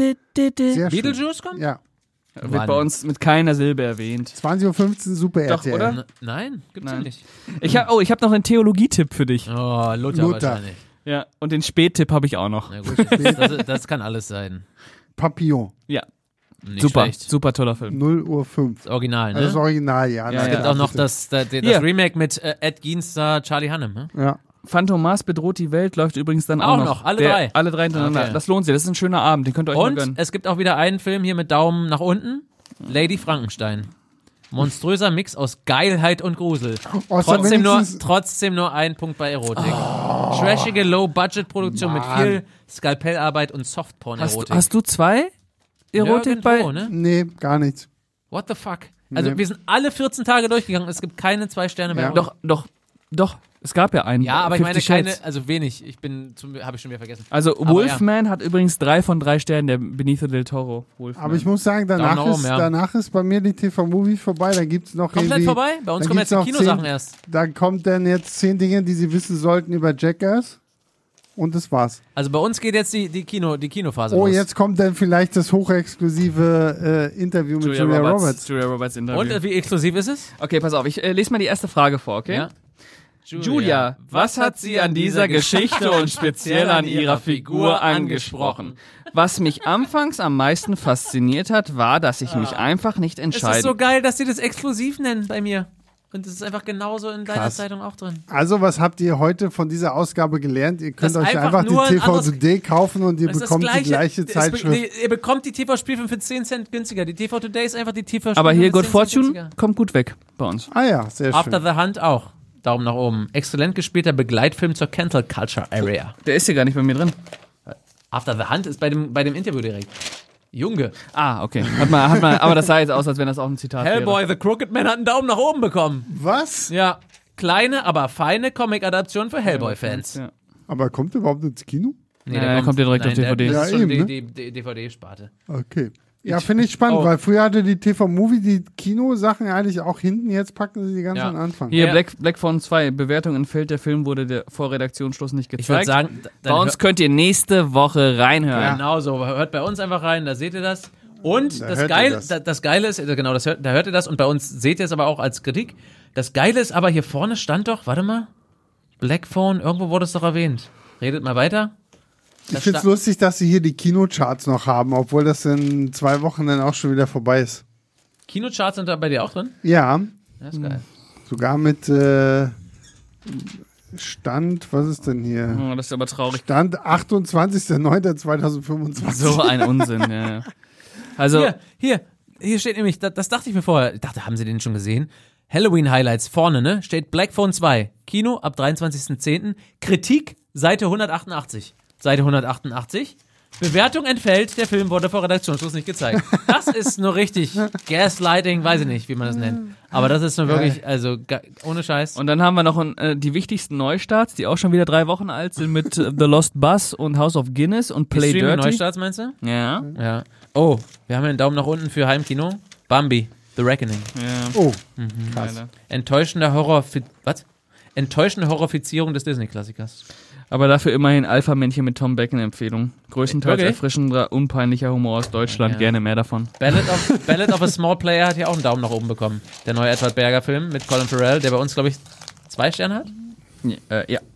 schön. Beetlejuice kommt? Ja. Wird Wann? bei uns mit keiner Silbe erwähnt. zwanzig Uhr fünfzehn Super Doch, R T L. oder? N- Nein, gibt's Nein. nicht. Ich hab, oh, ich habe noch einen Theologietipp für dich. Oh, Luther, Luther. wahrscheinlich. Ja, und den Spättipp habe ich auch noch. Na gut, das, das, das kann alles sein. Papillon. Ja, Nicht super, schlecht. super toller Film. null Uhr fünf. Das Original, ne? Das Original, ja. Ja, es ja. gibt auch noch das, das, das Hier. Remake mit äh, Ed Geenstar, Charlie Hunnam. Ne? Ja. Phantomas bedroht die Welt läuft übrigens dann auch, Auch noch. noch, alle Der, drei. Alle drei hintereinander. Okay. Das lohnt sich, das ist ein schöner Abend, den könnt ihr euch mal Und gönnen. es gibt auch wieder einen Film hier mit Daumen nach unten. Lady Frankenstein. Monströser Mix aus Geilheit und Grusel. Oh, ist doch Trotzdem nur, wenigstens- trotzdem nur ein Punkt bei Erotik. Trashige Low-Budget-Produktion mit Mann. viel Skalpellarbeit und Hast, Softporn-Erotik. hast du zwei Erotik bei? Nirgendwo, ne? Nee, gar nichts. What the fuck? Also Nee. wir sind alle vierzehn Tage durchgegangen, es gibt keine zwei Sterne mehr. Ja. Doch, doch, doch. Es gab ja einen. Ja, aber ich meine Fifty keine, Shades. also wenig. Ich bin, habe ich schon wieder vergessen. Also Aber Wolfman hat übrigens drei von drei Sternen, der Benicio del Toro. Wolfman. Aber ich muss sagen, danach, Daumen nach ist, oben, ja. danach ist bei mir die T V-Movie vorbei. Da gibt es noch Komplett irgendwie... vorbei? Bei uns da kommen gibt's jetzt die noch Kinosachen zehn, erst. Da kommt dann jetzt zehn Dinge, die Sie wissen sollten über Jackass. Und das war's. Also bei uns geht jetzt die, die, Kino, die Kinophase Oh, los. jetzt kommt dann vielleicht das hochexklusive äh, Interview mit Julia, Roberts. Julia Roberts Interview. Und äh, wie exklusiv ist es? Okay, pass auf, ich äh, lese mal die erste Frage vor, okay? Ja. Julia, was hat sie an dieser Geschichte und speziell an ihrer Figur angesprochen? Was mich anfangs am meisten fasziniert hat, war, dass ich mich einfach nicht Es entscheiden ist so geil, dass sie das exklusiv nennen bei mir. Und das ist einfach genauso in deiner Krass. Zeitung auch drin. Also, was habt ihr heute von dieser Ausgabe gelernt? Ihr könnt Das euch einfach einfach die nur ein T V anderes- Today kaufen und ihr Das ist das bekommt Gleiche. die gleiche Es be- Zeitschrift. die- Ihr bekommt die T V-Spielfilm für zehn Cent günstiger. Die T V Today ist einfach die T V-Spielfilm Aber hier für Good zehn Cent Fortune günstiger. kommt gut weg bei uns. Ah ja, sehr After schön. the Hunt auch. Daumen nach oben. Exzellent gespielter Begleitfilm zur Cancel Culture Area. Der ist hier gar nicht bei mir drin. After the Hunt ist bei dem, bei dem Interview direkt. Junge. Ah, okay. Hat man, hat man, aber das sah jetzt aus, als wenn das auch ein Zitat wäre. Hellboy, The Crooked Man hat einen Daumen nach oben bekommen. Was? Ja. Kleine, aber feine Comic-Adaption für Hellboy-Fans. Ja. Aber kommt er überhaupt ins Kino? Nee, Ja, der kommt ja direkt nein, auf D V D. Der, das Ja, ist schon eben, die, ne? die, die D V D-Sparte. Okay. Ja, finde ich spannend, Oh. weil früher hatte die T V-Movie die Kinosachen eigentlich auch hinten, jetzt packen sie die ganz Ja. an den Anfang. Hier, Ja. Black, Black Phone zwei. Bewertung entfällt. Der Film wurde der vor Redaktionsschluss nicht Ich würde gezeigt. sagen, d- bei dann uns könnt ihr nächste Woche reinhören. Genau so, hört bei uns einfach rein, da seht ihr das. Und Da das, hört ihr Geil, das. das. das Geile ist, äh, genau, das hört, da hört ihr das und bei uns seht ihr es aber auch als Kritik. Das Geile ist aber, hier vorne stand doch, warte mal, Black Phone, irgendwo wurde es doch erwähnt. Redet mal weiter. Ich finde es lustig, dass sie hier die Kinocharts noch haben, obwohl das in zwei Wochen dann auch schon wieder vorbei ist. Kinocharts sind da bei dir auch drin? Ja, Ja, ist geil. sogar mit äh, Stand, was ist denn hier? Oh, das ist aber traurig. Stand achtundzwanzigster neunter zweitausendfünfundzwanzig. So ein Unsinn, ja, ja. Also, Hier, hier, hier steht nämlich, das, das dachte ich mir vorher. Ich dachte, haben Sie den schon gesehen? Halloween-Highlights vorne, ne? Steht Black Phone zwei. Kino ab dreiundzwanzigsten zehnten Kritik, Seite hundertachtundachtzig. Seite hundertachtundachtzig. Bewertung entfällt, der Film wurde vor Redaktionsschluss nicht gezeigt. Das ist nur richtig Gaslighting, weiß ich nicht, wie man das nennt. Aber das ist nur wirklich, also ga- ohne Scheiß. und dann haben wir noch äh, die wichtigsten Neustarts, die auch schon wieder drei Wochen alt sind, mit äh, The Lost Bus und House of Guinness und Die Play Dirty. Streaming-Neustarts, meinst du? Ja. Ja. Oh, wir haben einen Daumen nach unten für Heimkino. Bambi, The Reckoning. ja. Oh, Leider. Enttäuschende Horror... Was? Enttäuschende Horrorfizierung des Disney-Klassikers. Aber dafür immerhin Alpha-Männchen mit Tom Beck in Empfehlung. Größtenteils Wirklich? erfrischender, unpeinlicher Humor aus Deutschland. Ja. Gerne mehr davon. Ballad of, Ballad of a Small Player hat ja auch einen Daumen nach oben bekommen. Der neue Edward Berger-Film mit Colin Farrell, der bei uns, glaube ich, zwei Sterne hat. Ja, äh, ja.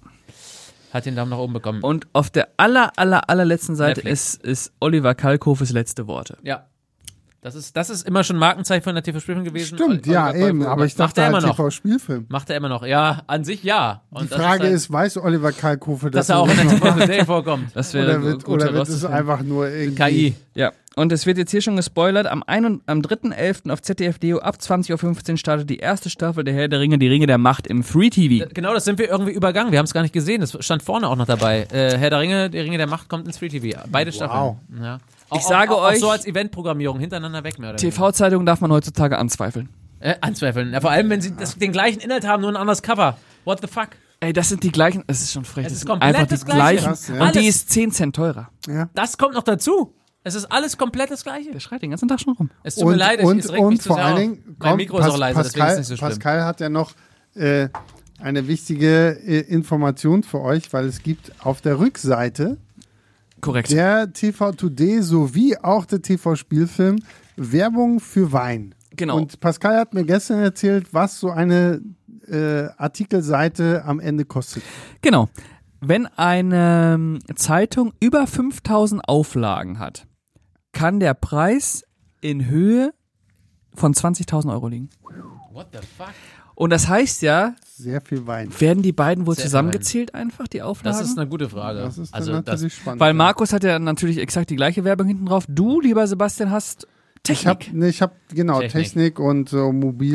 Hat den Daumen nach oben bekommen. Und auf der aller, aller, allerletzten Seite Netflix. ist, ist Oliver Kalkofes letzte Worte. Ja. Das ist, das ist immer schon Markenzeichen von der T V-Spielfilm gewesen. stimmt, Oliver ja, Kalkofe. eben. Aber ich Macht dachte er immer halt noch. T V-Spielfilm. Macht er immer noch. Ja, an sich ja. Und Die das Frage halt, ist, weiß Oliver Kalkofe, dass dass er auch in der das T noch V Today vorkommt. Das wäre oder wird, gut oder wird es herauszufinden. einfach nur irgendwie... K I. Ja, und es wird jetzt hier schon gespoilert. Am, ein- am dritten elften auf Z D F Deo ab zwanzig Uhr fünfzehn startet die erste Staffel der Herr der Ringe, die Ringe der Macht im Free T V. Genau, das sind wir irgendwie übergangen. Wir haben es gar nicht gesehen. Das stand vorne auch noch dabei. Äh, Herr der Ringe, die Ringe der Macht kommt ins Free T V. Beide Staffeln. Ja. Auch, Ich sage auch, auch, euch- Auch so als Eventprogrammierung hintereinander weg, mehr oder T weniger. V-Zeitungen darf man heutzutage anzweifeln. Äh, anzweifeln. Ja, vor allem, wenn sie das, den gleichen Inhalt haben, nur ein anderes Cover. What the fuck? Ey, das sind die gleichen, es ist schon frech, Es das ist sind komplett einfach die das Gleiche. gleichen. Krass, ja. Und die Alles. ist zehn Cent teurer. Das kommt noch dazu. Es ist alles komplett das Gleiche. Der schreit den ganzen Tag schon rum. Es tut Und, mir leid, und, es regt und mich zu vor sehr allen auf. Dingen, Mein kommt, Mikro ist auch leise, deswegen ist Pascal, es nicht so schlimm. Pascal hat ja noch äh, eine wichtige äh, Information für euch, weil es gibt auf der Rückseite Korrekt. der T V Today sowie auch der T V-Spielfilm Werbung für Wein. Genau. Und Pascal hat mir gestern erzählt, was so eine äh, Artikelseite am Ende kostet. Genau. Wenn eine ähm, Zeitung über fünftausend Auflagen hat, kann der Preis in Höhe von zwanzigtausend Euro liegen. What the fuck? Und das heißt ja, Sehr viel Wein. werden die beiden wohl Sehr viel zusammengezählt einfach, die Auflagen? Das ist eine gute Frage. Das ist dann also natürlich das, spannend. Weil Markus hat ja natürlich exakt die gleiche Werbung hinten drauf. Du, lieber Sebastian, hast Ich habe Technik. nee, ich hab, genau, Technik. Technik, und so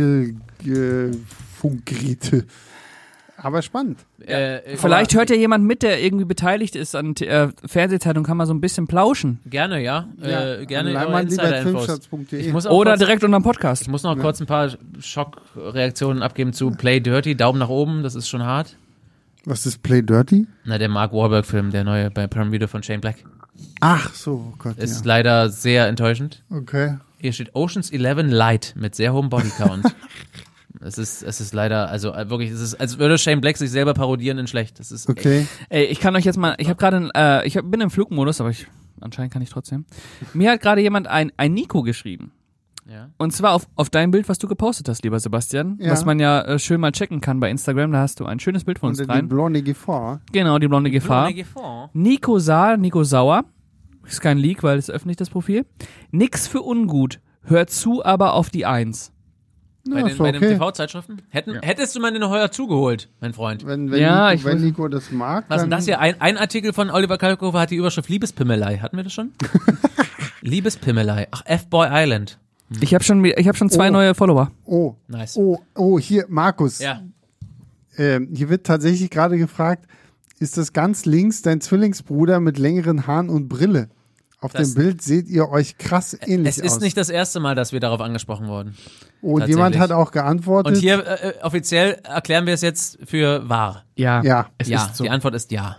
Mobilfunkgeräte. Aber spannend. äh, äh, Vielleicht aber hört ja jemand mit, der irgendwie beteiligt ist an äh, Fernsehzeitung, kann man so ein bisschen plauschen. Gerne, ja. Äh, gerne Leih eure mal lieber Insider-Infos. filmschatz punkt de. Ich muss auch Oder kurz, direkt unterm Podcast. ich muss noch kurz ein paar Schockreaktionen abgeben zu Play Dirty. Daumen nach oben, das ist schon hart. Was ist Play Dirty? Na, der Mark Wahlberg-Film, der neue bei Prime Video von Shane Black. Ach so, oh Gott, Ist ja. leider sehr enttäuschend. Okay. Hier steht Ocean's Eleven Light mit sehr hohem Bodycount. Es ist, es ist leider, also äh, wirklich, es ist, als würde Shane Black sich selber parodieren in schlecht. Das ist Okay. Ey, ich kann euch jetzt mal, ich habe gerade, äh, ich hab, bin im Flugmodus, aber ich, anscheinend kann ich trotzdem. Mir hat gerade jemand ein, ein Nico geschrieben. ja. Und zwar auf, auf dein Bild, was du gepostet hast, lieber Sebastian. Ja. Was man ja äh, schön mal checken kann bei Instagram. Da hast du ein schönes Bild von uns Unter die rein. blonde Gefahr. Genau, die blonde Gefahr. Blonde Gefahr. Nico Saar, Nico Sauer. Ist kein Leak, weil es öffentlich das Profil. Nix für ungut. Hört zu, aber auf die Eins. Bei, Ja, den, ist bei den okay. T V-Zeitschriften? Hätten, Hättest du mal den heuer zugeholt, mein Freund? Wenn, wenn, Ja, Nico, ich wenn weiß- Nico das mag, Was ist dann denn das hier? Ein, ein Artikel von Oliver Kalkofer hat die Überschrift Liebespimmelei. Hatten wir das schon? Liebespimmelei. Ach, F-Boy Island. Ich habe schon, ich hab schon zwei Oh. neue Follower. Oh, Nice. oh, oh, hier, Markus. Ja. Ähm, hier wird tatsächlich gerade gefragt, ist das ganz links dein Zwillingsbruder mit längeren Haaren und Brille? Auf Das- dem Bild seht ihr euch krass ähnlich Es ist aus. nicht das erste Mal, dass wir darauf angesprochen wurden. Und tatsächlich. jemand hat auch geantwortet. Und hier äh, äh, offiziell erklären wir es jetzt für wahr. Ja, Ja. es ja, ist so. die Antwort ist ja.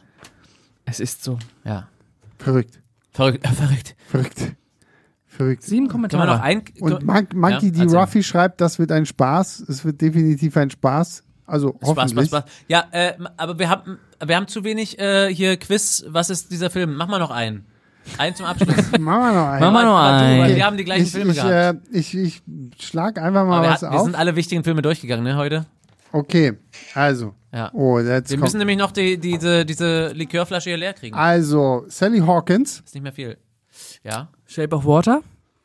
Es ist so. Ja. Verrückt, Verrückt. Äh, verrückt. verrückt, verrückt. Sieben Können wir Kommentare. noch ein... Und Mon Monkey Ja, D. erzähl. Ruffy schreibt, das wird ein Spaß. Es wird definitiv ein Spaß. Also Spaß, hoffentlich. Spaß, Spaß. Ja, äh, aber wir haben, wir haben zu wenig äh, hier Quiz. Was ist dieser Film? Mach mal noch einen. Einen zum Abschluss. Machen wir noch einen. Machen wir noch Aber du, einen. weil Okay. Wir haben die gleichen ich, Filme ich, gehabt. äh, ich, ich schlag einfach mal Aber wir, was hatten, wir auf. sind alle wichtigen Filme durchgegangen, ne, heute? Okay, also. Ja. Oh, jetzt Wir kommt. müssen nämlich noch die, diese, diese Likörflasche hier leer kriegen. Also, Sally Hawkins, Ist nicht mehr viel. Ja? Shape of Water.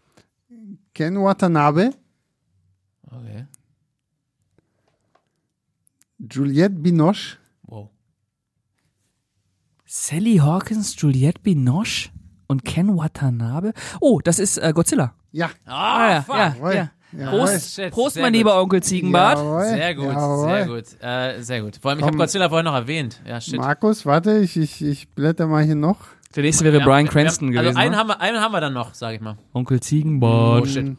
Ken Watanabe, Okay. Juliette Binoche, Wow. Sally Hawkins, Juliette Binoche und Ken Watanabe. Oh, das ist äh, Godzilla. ja. Ah, ja, fuck. ja, Jawohl. ja. Jawohl. Prost, Shit, Prost sehr mein gut. lieber Onkel Ziegenbart. Jawohl. Sehr gut, Jawohl. sehr gut. Äh, sehr gut. Vor allem, ich Komm. habe Godzilla vorhin noch erwähnt. Ja, shit. Markus, warte, ich, ich, ich blätter mal hier noch. Der nächste wäre Wir Bryan haben- wir Cranston haben, gewesen. Also einen ne? haben, wir, einen haben wir dann noch, sag ich mal. Onkel Ziegenbart. Oh, shit.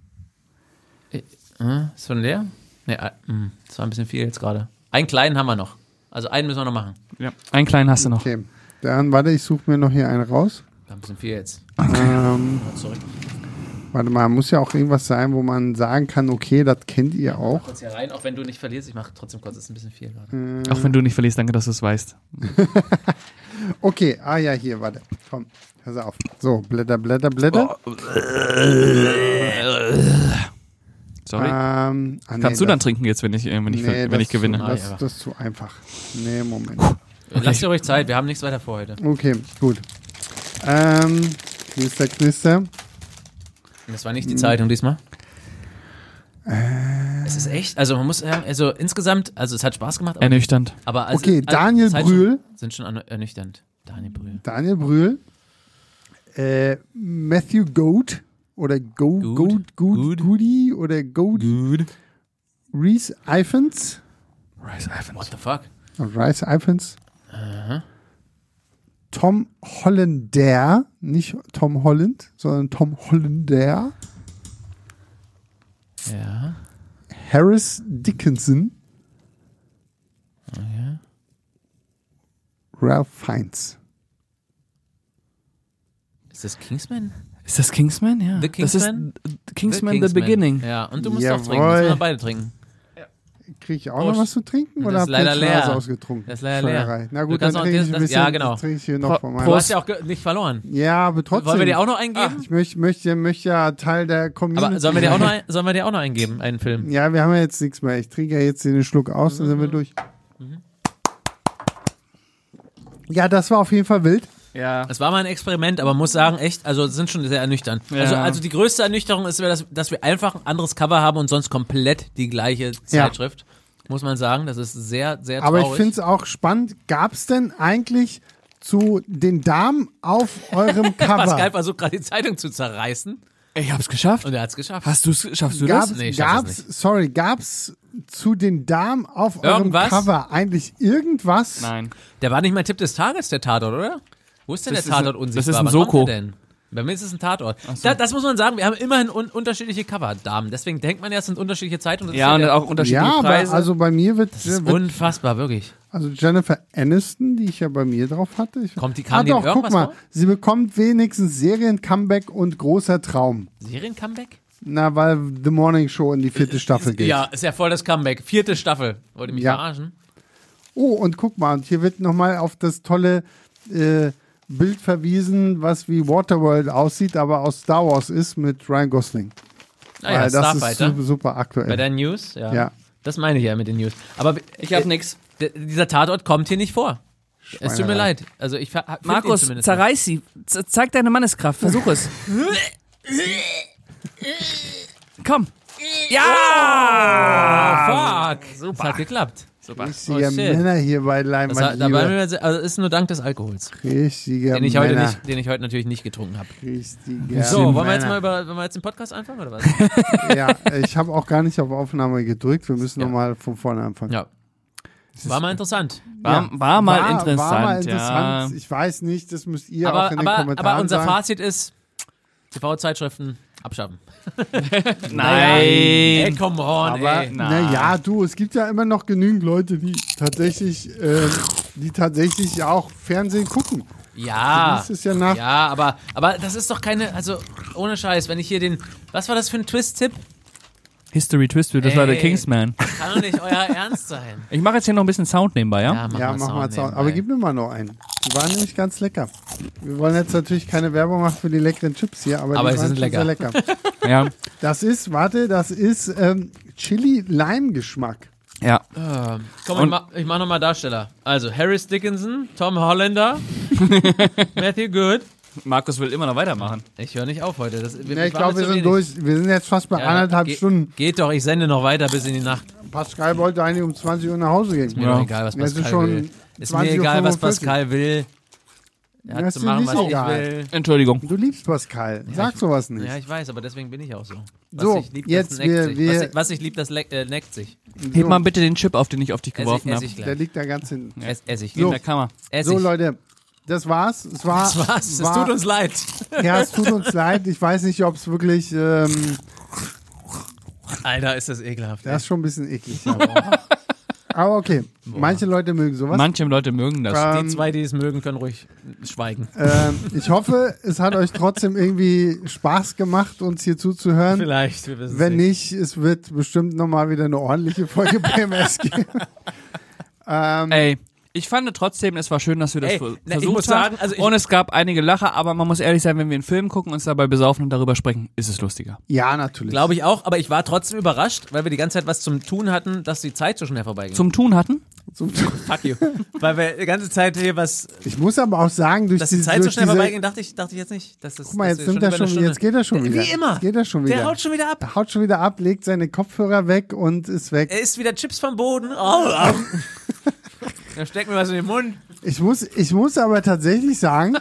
Äh, ist schon leer? Nee, äh, mh, das war ein bisschen viel jetzt gerade. Einen kleinen haben wir noch. Also einen müssen wir noch machen. Ja. Einen kleinen hast du noch. Okay. Dann, warte, ich suche mir noch hier einen raus. War ein bisschen viel jetzt. Ähm, Sorry. warte mal, muss ja auch irgendwas sein, wo man sagen kann, okay, das kennt ihr auch. Kurz hier rein, auch wenn du nicht verlierst. Ich mache trotzdem kurz, das ist ein bisschen viel gerade. Auch wenn du nicht verlierst, danke, dass du es weißt. Okay, ah ja, hier, warte. Komm, pass auf. So, Blätter, Blätter, Blätter. Sorry. Ähm, ah, nee, Kannst du dann das- trinken jetzt, wenn ich, äh, wenn ich, nee, wenn das ich gewinne? Zu, Ah, das, ja. das ist zu einfach. Nee, Moment. Lass dir ruhig Zeit, wir haben nichts weiter vor heute. Okay, gut. Ähm, Knister, Knister. Das war nicht die Zeitung diesmal. Es ist echt, also man muss sagen, also insgesamt, also es hat Spaß gemacht, aber, Ernüchternd. aber also, Okay, also Daniel Zeit Brühl. Schon, sind schon erne- ernüchternd. Daniel Brühl. Daniel Brühl. Äh, Matthew Goat. Oder Go, Good. Goat, Good, Good. Goody. Oder Goat. Good. Reese Iphans. What the fuck? Rice Iphans. Tom Hollander. Nicht Tom Holland, sondern Tom Hollander. Ja. Harris Dickinson. Ralph Fiennes. Ist das Kingsman? Ist das Kingsman? Ja. The Kingsman? Das ist Kingsman The, Beginning. Ja, und du musst Jawohl. auch trinken, müssen wir beide trinken. Kriege ich auch Prost. noch was zu trinken? Das Oder ist habt ihr leider schon leer. alles ausgetrunken? Das ist leider leer. Scheuerei. Na Du gut, kannst dann auch trinke das- ich ein das- bisschen, ja, genau. trinke ich hier noch Pro- von Du meinem. hast ja auch ge- nicht verloren. Ja, aber trotzdem. Wollen wir dir auch noch eingeben? Ich möchte, möchte, möchte ja Teil der Community Aber sollen wir, dir auch sein. noch ein, sollen wir dir auch noch eingeben, einen Film? Ja, wir haben ja jetzt nichts mehr. Ich trinke ja jetzt den Schluck aus, dann sind wir durch. Ja, das war auf jeden Fall wild. Ja. Es war mal ein Experiment, aber muss sagen, echt, also es sind schon sehr ernüchternd. Ja. Also, also die größte Ernüchterung ist, dass, dass wir einfach ein anderes Cover haben und sonst komplett die gleiche Zeitschrift. Muss man sagen, das ist sehr, sehr traurig. Aber ich finde es auch spannend. Gab es denn eigentlich zu den Damen auf eurem Cover? Pascal versucht gerade die Zeitung zu zerreißen Ich hab's geschafft. und er hat's geschafft. Hast du's, schaffst du Gab's, das? Nee, ich schaff das gab's, sorry, gab's zu den Damen auf Irgendwas? eurem Cover eigentlich irgendwas? Nein. Der war nicht mein Tipp des Tages, der Tatort, oder? Wo ist denn Das der ist Tatort ein- unsichtbar? das ist ein Wann kommt Soko. der denn? Bei mir ist es ein Tatort. Da, das muss man sagen, wir haben immerhin un unterschiedliche Cover-Damen. Deswegen denkt man ja, es sind unterschiedliche Zeitungen. Das Ja, ist und der- auch unterschiedliche Ja, aber Preise. also bei mir wird, das ist wird unfassbar, wirklich. also Jennifer Aniston, die ich ja bei mir drauf hatte. Ich, Kommt die- kam ah, die in doch, guck irgendwas mal, vor? sie bekommt wenigstens Serien-Comeback und großer Traum. Serien-Comeback? Na, weil The Morning Show in die vierte Staffel geht. Ja, ist ja voll das Comeback. Vierte Staffel. Wollt ihr mich Ja. verarschen? Oh, und guck mal, und hier wird nochmal auf das tolle äh, Bild verwiesen, was wie Waterworld aussieht, aber aus Star Wars ist mit Ryan Gosling. Ah ja, Weil das ist Starfighter. super, super aktuell. Bei deinen News? Ja. Ja. Das meine ich ja mit den News. Aber Ich hab äh, nix. d- Dieser Tatort kommt hier nicht vor. Es tut mir leid. Also ich ver- find ihn Markus, zumindest zerreiß sie. Z zeig deine Manneskraft. Versuch es. Komm. Ja! Fuck! Super. Das hat geklappt. Super. Richtige Oh, shit. Männer hier bei Leim, Das mein hat, dabei, Lieber. also ist nur dank des Alkohols, Richtige den ich, heute Männer. nicht, den ich heute natürlich nicht getrunken habe. Richtige So, wollen wir jetzt Männer. mal über, wollen wir jetzt den Podcast anfangen oder was? Ja, ich habe auch gar nicht auf Aufnahme gedrückt. Wir müssen Ja. nochmal von vorne anfangen. Ja. War mal interessant. War, war mal interessant, War mal ja. interessant. Ich weiß nicht, das müsst ihr auch Aber, in den aber, Kommentaren aber unser sagen. Fazit ist, T V-Zeitschriften abschaffen. Nein. Ey, come on, Aber ey. naja, du, es gibt ja immer noch genügend Leute, die tatsächlich, ähm, die tatsächlich auch Fernsehen gucken. Ja. Das ist ja nach. Ja, aber, aber das ist doch keine, also ohne Scheiß, wenn ich hier den, was war das für ein Twist-Tipp? History Twisted, das war der Ey. Kingsman. Kann doch nicht euer Ernst sein. Ich mache jetzt hier noch ein bisschen Sound nebenbei, ja? mach Ja, mal mach mal Sound Sound. nebenbei. Aber gib mir mal noch einen. Die waren nämlich ganz lecker. Wir wollen jetzt natürlich keine Werbung machen für die leckeren Chips hier, aber, Aber die sie waren sind schon sehr lecker. lecker. Ja. Das ist, warte, das ist ähm, Chili-Lime-Geschmack. Ja. Ähm, komm, Und- ich mach, ich mach nochmal Darsteller. Also, Harris Dickinson, Tom Hollander, Matthew Good. Markus will immer noch weitermachen. Ich höre nicht auf heute. Das, Ja, waren ich jetzt glaube, wir zu sind wenig. durch. Wir sind jetzt fast bei Ja, anderthalb ge- Stunden. Geht doch, ich sende noch weiter bis in die Nacht. Pascal wollte eigentlich um zwanzig Uhr nach Hause gehen. Ist mir Ja. doch egal, was Jetzt ist Pascal schon will. Ist mir zwanzig Uhr egal, was fünfundvierzig. Pascal will. Er Das hat ist zu dir machen, nicht was ich egal. will. Entschuldigung. Du liebst Pascal. Sag sowas nicht. Ja, ich weiß, aber deswegen bin ich auch so. Was So, ich lieb, jetzt das neckt wir- sich. wir- was, ich, was ich lieb, das leck, äh, neckt sich. Heb mal bitte den Chip auf, den ich auf dich Ess ich, geworfen ess habe. ich Der gleich. liegt da ganz hinten. Ess, ess ich In gleich. der Kammer. Ess So, ich. Leute, das war's. Es war, Das war's. Es war, tut uns leid. Ja, es tut uns leid. Ich weiß nicht, ob es wirklich. Ähm, Alter, ist das ekelhaft. das ist schon ein bisschen eklig. Aber, aber okay. Manche Leute mögen sowas. Manche Leute mögen das. Ähm, Die zwei, die es mögen, können ruhig schweigen. ähm, ich hoffe, es hat euch trotzdem irgendwie Spaß gemacht, uns hier zuzuhören. Vielleicht, wir wissen Wenn nicht, es wird bestimmt nochmal wieder eine ordentliche Folge B M S geben. ähm, Ey, ich fand trotzdem, es war schön, dass wir das Ey, ver- na, ich versucht muss haben. sagen, also ich- und es gab einige Lacher, aber man muss ehrlich sein, wenn wir einen Film gucken, uns dabei besaufen und darüber sprechen, ist es lustiger. ja, natürlich. Glaube ich auch, aber ich war trotzdem überrascht, weil wir die ganze Zeit was zum Tun hatten, dass die Zeit so schnell vorbeiging. Zum Tun hatten? Fuck you. Weil wir die ganze Zeit hier was, Ich muss aber auch sagen, durch dass die diese, Zeit so durch schnell diese, vorbeiging, dachte ich, dachte ich jetzt nicht. Dass das, Guck mal, dass jetzt, wir nimmt er über eine schon, Stunde- jetzt geht er schon wieder. Wie immer. Jetzt geht er schon wieder. Der haut schon wieder ab. Der haut schon wieder ab, legt seine Kopfhörer weg und ist weg. Er isst wieder Chips vom Boden. Oh, oh. Er steckt mir was in den Mund. Ich muss, ich muss aber tatsächlich sagen,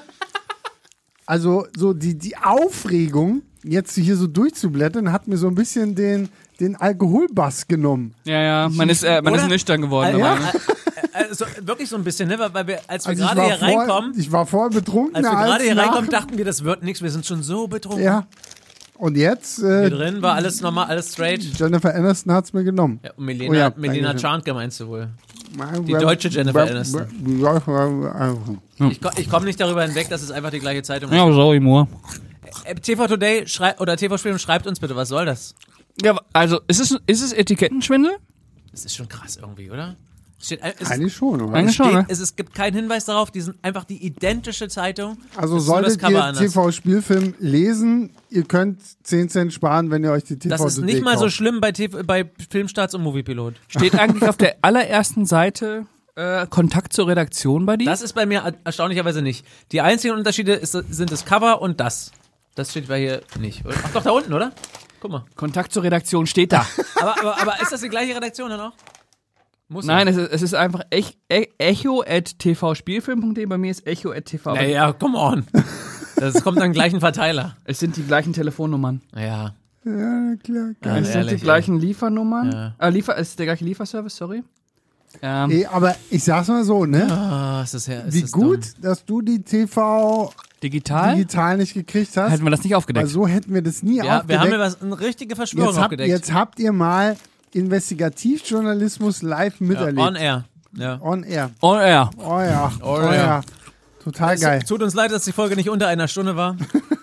also so die, die Aufregung, jetzt hier so durchzublättern, hat mir so ein bisschen den, den Alkoholbass genommen. Ja, ja, man ist, äh, man Oder? ist nüchtern geworden. Ja, dabei, ne? also wirklich so ein bisschen, ne? Weil wir, als wir Also ich gerade war hier voll- reinkommen, Ich war voll betrunken. als wir gerade hier nach. reinkommen, dachten wir, das wird nichts. Wir sind schon so betrunken. Ja. Und jetzt, Hier äh, drin war alles normal, alles straight. Jennifer Aniston hat's mir genommen. Ja, und Melena, Oh ja, Melena danke schön. Chantke meinst du wohl? Die deutsche Jennifer Aniston. Ich, ko- ich komme nicht darüber hinweg, dass es einfach die gleiche Zeitung ist. Ja, sorry, Moore. Äh, T V Today schrei oder T V Spiel schreibt uns bitte, was soll das? Ja, also, ist es, ist es Etikettenschwindel? Das ist schon krass irgendwie, oder? Es steht, es Eigentlich schon, oder? Eigentlich es, schon, steht, ne? es, es gibt keinen Hinweis darauf, die sind einfach die identische Zeitung. Also Es ist nur das solltet Cover ihr anders. T V-Spielfilm lesen, ihr könnt zehn Cent sparen, wenn ihr euch die T V Das ist nicht mal so kauft. schlimm bei, T V, bei Filmstarts und Moviepilot. Steht eigentlich auf der allerersten Seite äh, Kontakt zur Redaktion bei dir? Das ist bei mir er- erstaunlicherweise nicht. Die einzigen Unterschiede ist, sind das Cover und das. Das steht bei hier nicht. Oder? Ach doch, da unten, oder? Guck mal. Kontakt zur Redaktion steht da. Aber, aber, aber ist das die gleiche Redaktion dann auch? Muss Nein, ja. es ist, es ist einfach ech, e- echo at tvspielfilm punkt de, bei mir ist echo at tv. Naja, come on. Das kommt dann gleich ein Verteiler. Es sind die gleichen Telefonnummern. Ja. Ja, klar. Ja, Es sind ehrlich, die gleichen Liefernummern. Ja. Äh, Liefer, es ist der gleiche Lieferservice, sorry. Ähm, Ey, aber ich sag's mal so, ne? Ah, ist das her, ist Wie das gut, dumm. dass du die T V digital? digital nicht gekriegt hast. Hätten wir das nicht Weil aufgedeckt. so hätten wir das nie Ja, wir aufgedeckt. haben ja was, eine richtige Verschwörung jetzt, habt, aufgedeckt. jetzt habt ihr mal Investigativjournalismus live ja, miterlebt. on air. Ja. On air. Oh ja. Oh ja. Oh Oh ja. ja. Total geil. Es tut uns leid, dass die Folge nicht unter einer Stunde war.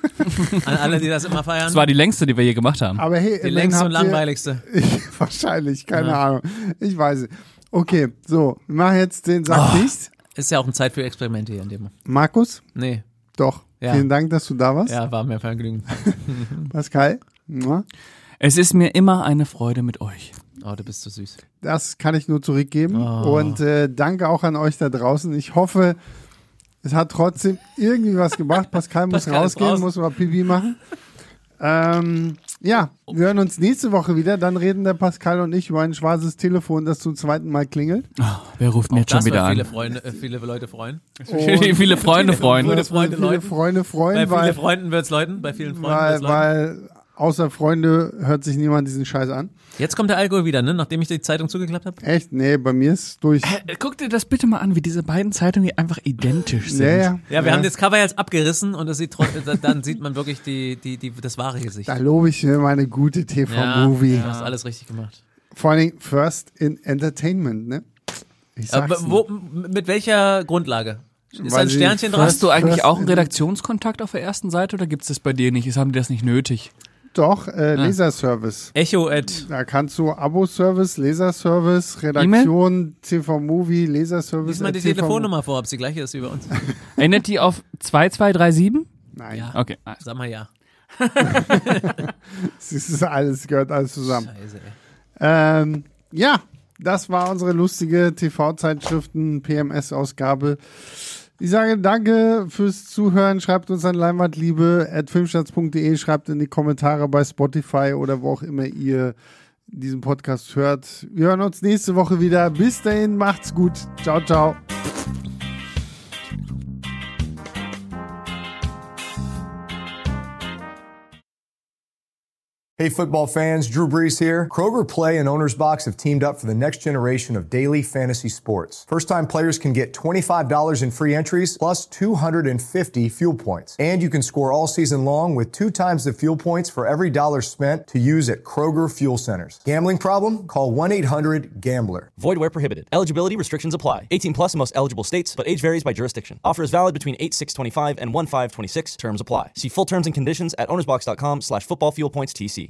An alle, die das immer feiern. Das war die längste, die wir je gemacht haben. Aber hey, die immerhin längste und habt ihr- langweiligste. Wahrscheinlich, keine Ja. Ahnung. Ich weiß es. Okay, so, wir machen jetzt den Sack Oh. dicht. Ist ja auch eine Zeit für Experimente hier in dem. Markus, Nee. doch. Ja. Vielen Dank, dass du da warst. Ja, war mir Vergnügen. Pascal, mua. Es ist mir immer eine Freude mit euch. Oh, du bist so süß. das kann ich nur zurückgeben. Oh. Und äh, danke auch an euch da draußen. Ich hoffe, es hat trotzdem irgendwie was gebracht. Pascal muss Pascal ist rausgehen, raus. muss mal Pipi machen. Ähm, ja, wir hören uns nächste Woche wieder. Dann reden der Pascal und ich über ein schwarzes Telefon, das zum zweiten Mal klingelt. Oh, wer ruft mir jetzt schon Das wieder wird viele an? Freunde, äh, viele Leute freuen. Und viele Freunde, Freunde. Viele Freunde, viele Leuten. Freunde Bei freuen, vielen weil, Freunden wird's Leuten, bei vielen Freunden weil, wird's Leuten. weil außer Freunde hört sich niemand diesen Scheiß an. Jetzt kommt der Alkohol wieder, ne? Nachdem ich die Zeitung zugeklappt habe. Echt? Nee, bei mir ist durch. Äh, Guck dir das bitte mal an, wie diese beiden Zeitungen hier einfach identisch sind. Ja, ja. Ja, wir haben das Cover jetzt abgerissen und das sieht trotzdem, dann sieht man wirklich die, die, die, das wahre Gesicht. Da lobe ich mir meine gute T V-Movie. Ja, du hast alles richtig gemacht. Vor allen Dingen First in Entertainment, ne? Ich sag's Aber wo, mit welcher Grundlage? Ist Weil da ein sie Sternchen dran? first- Hast du eigentlich First auch einen in- Redaktionskontakt auf der ersten Seite oder gibt es das bei dir nicht? Haben die das nicht nötig? Doch, äh, Leserservice. Echo at. Da kannst du Abo-Service, Leserservice, Redaktion, T V-Movie, Leserservice. Lies mal die äh, T V Telefonnummer vor, ob sie gleiche ist wie bei uns. Endet die auf zwei zwei drei sieben? Nein, Ja. Okay. nice. Sag mal ja. das ist alles, gehört alles zusammen. Scheiße, ey. Ähm, ja, das war unsere lustige T V-Zeitschriften-P M S-Ausgabe. Ich sage danke fürs Zuhören. Schreibt uns an leinwandliebe at filmstarts punkt de, schreibt in die Kommentare bei Spotify oder wo auch immer ihr diesen Podcast hört. Wir hören uns nächste Woche wieder. Bis dahin, macht's gut. Ciao, ciao. Hey, football fans, Drew Brees here. Kroger Play and Owner's Box have teamed up for the next generation of daily fantasy sports. First-time players can get twenty-five dollars in free entries plus two hundred fifty fuel points. And you can score all season long with two times the fuel points for every dollar spent to use at Kroger Fuel Centers. Gambling problem? Call one eight hundred gambler. Void where prohibited. Eligibility restrictions apply. eighteen plus in most eligible states, but age varies by jurisdiction. Offer is valid between eight six twenty-five and one five twenty-six. Terms apply. See full terms and conditions at ownersbox.com slash football fuel points TC.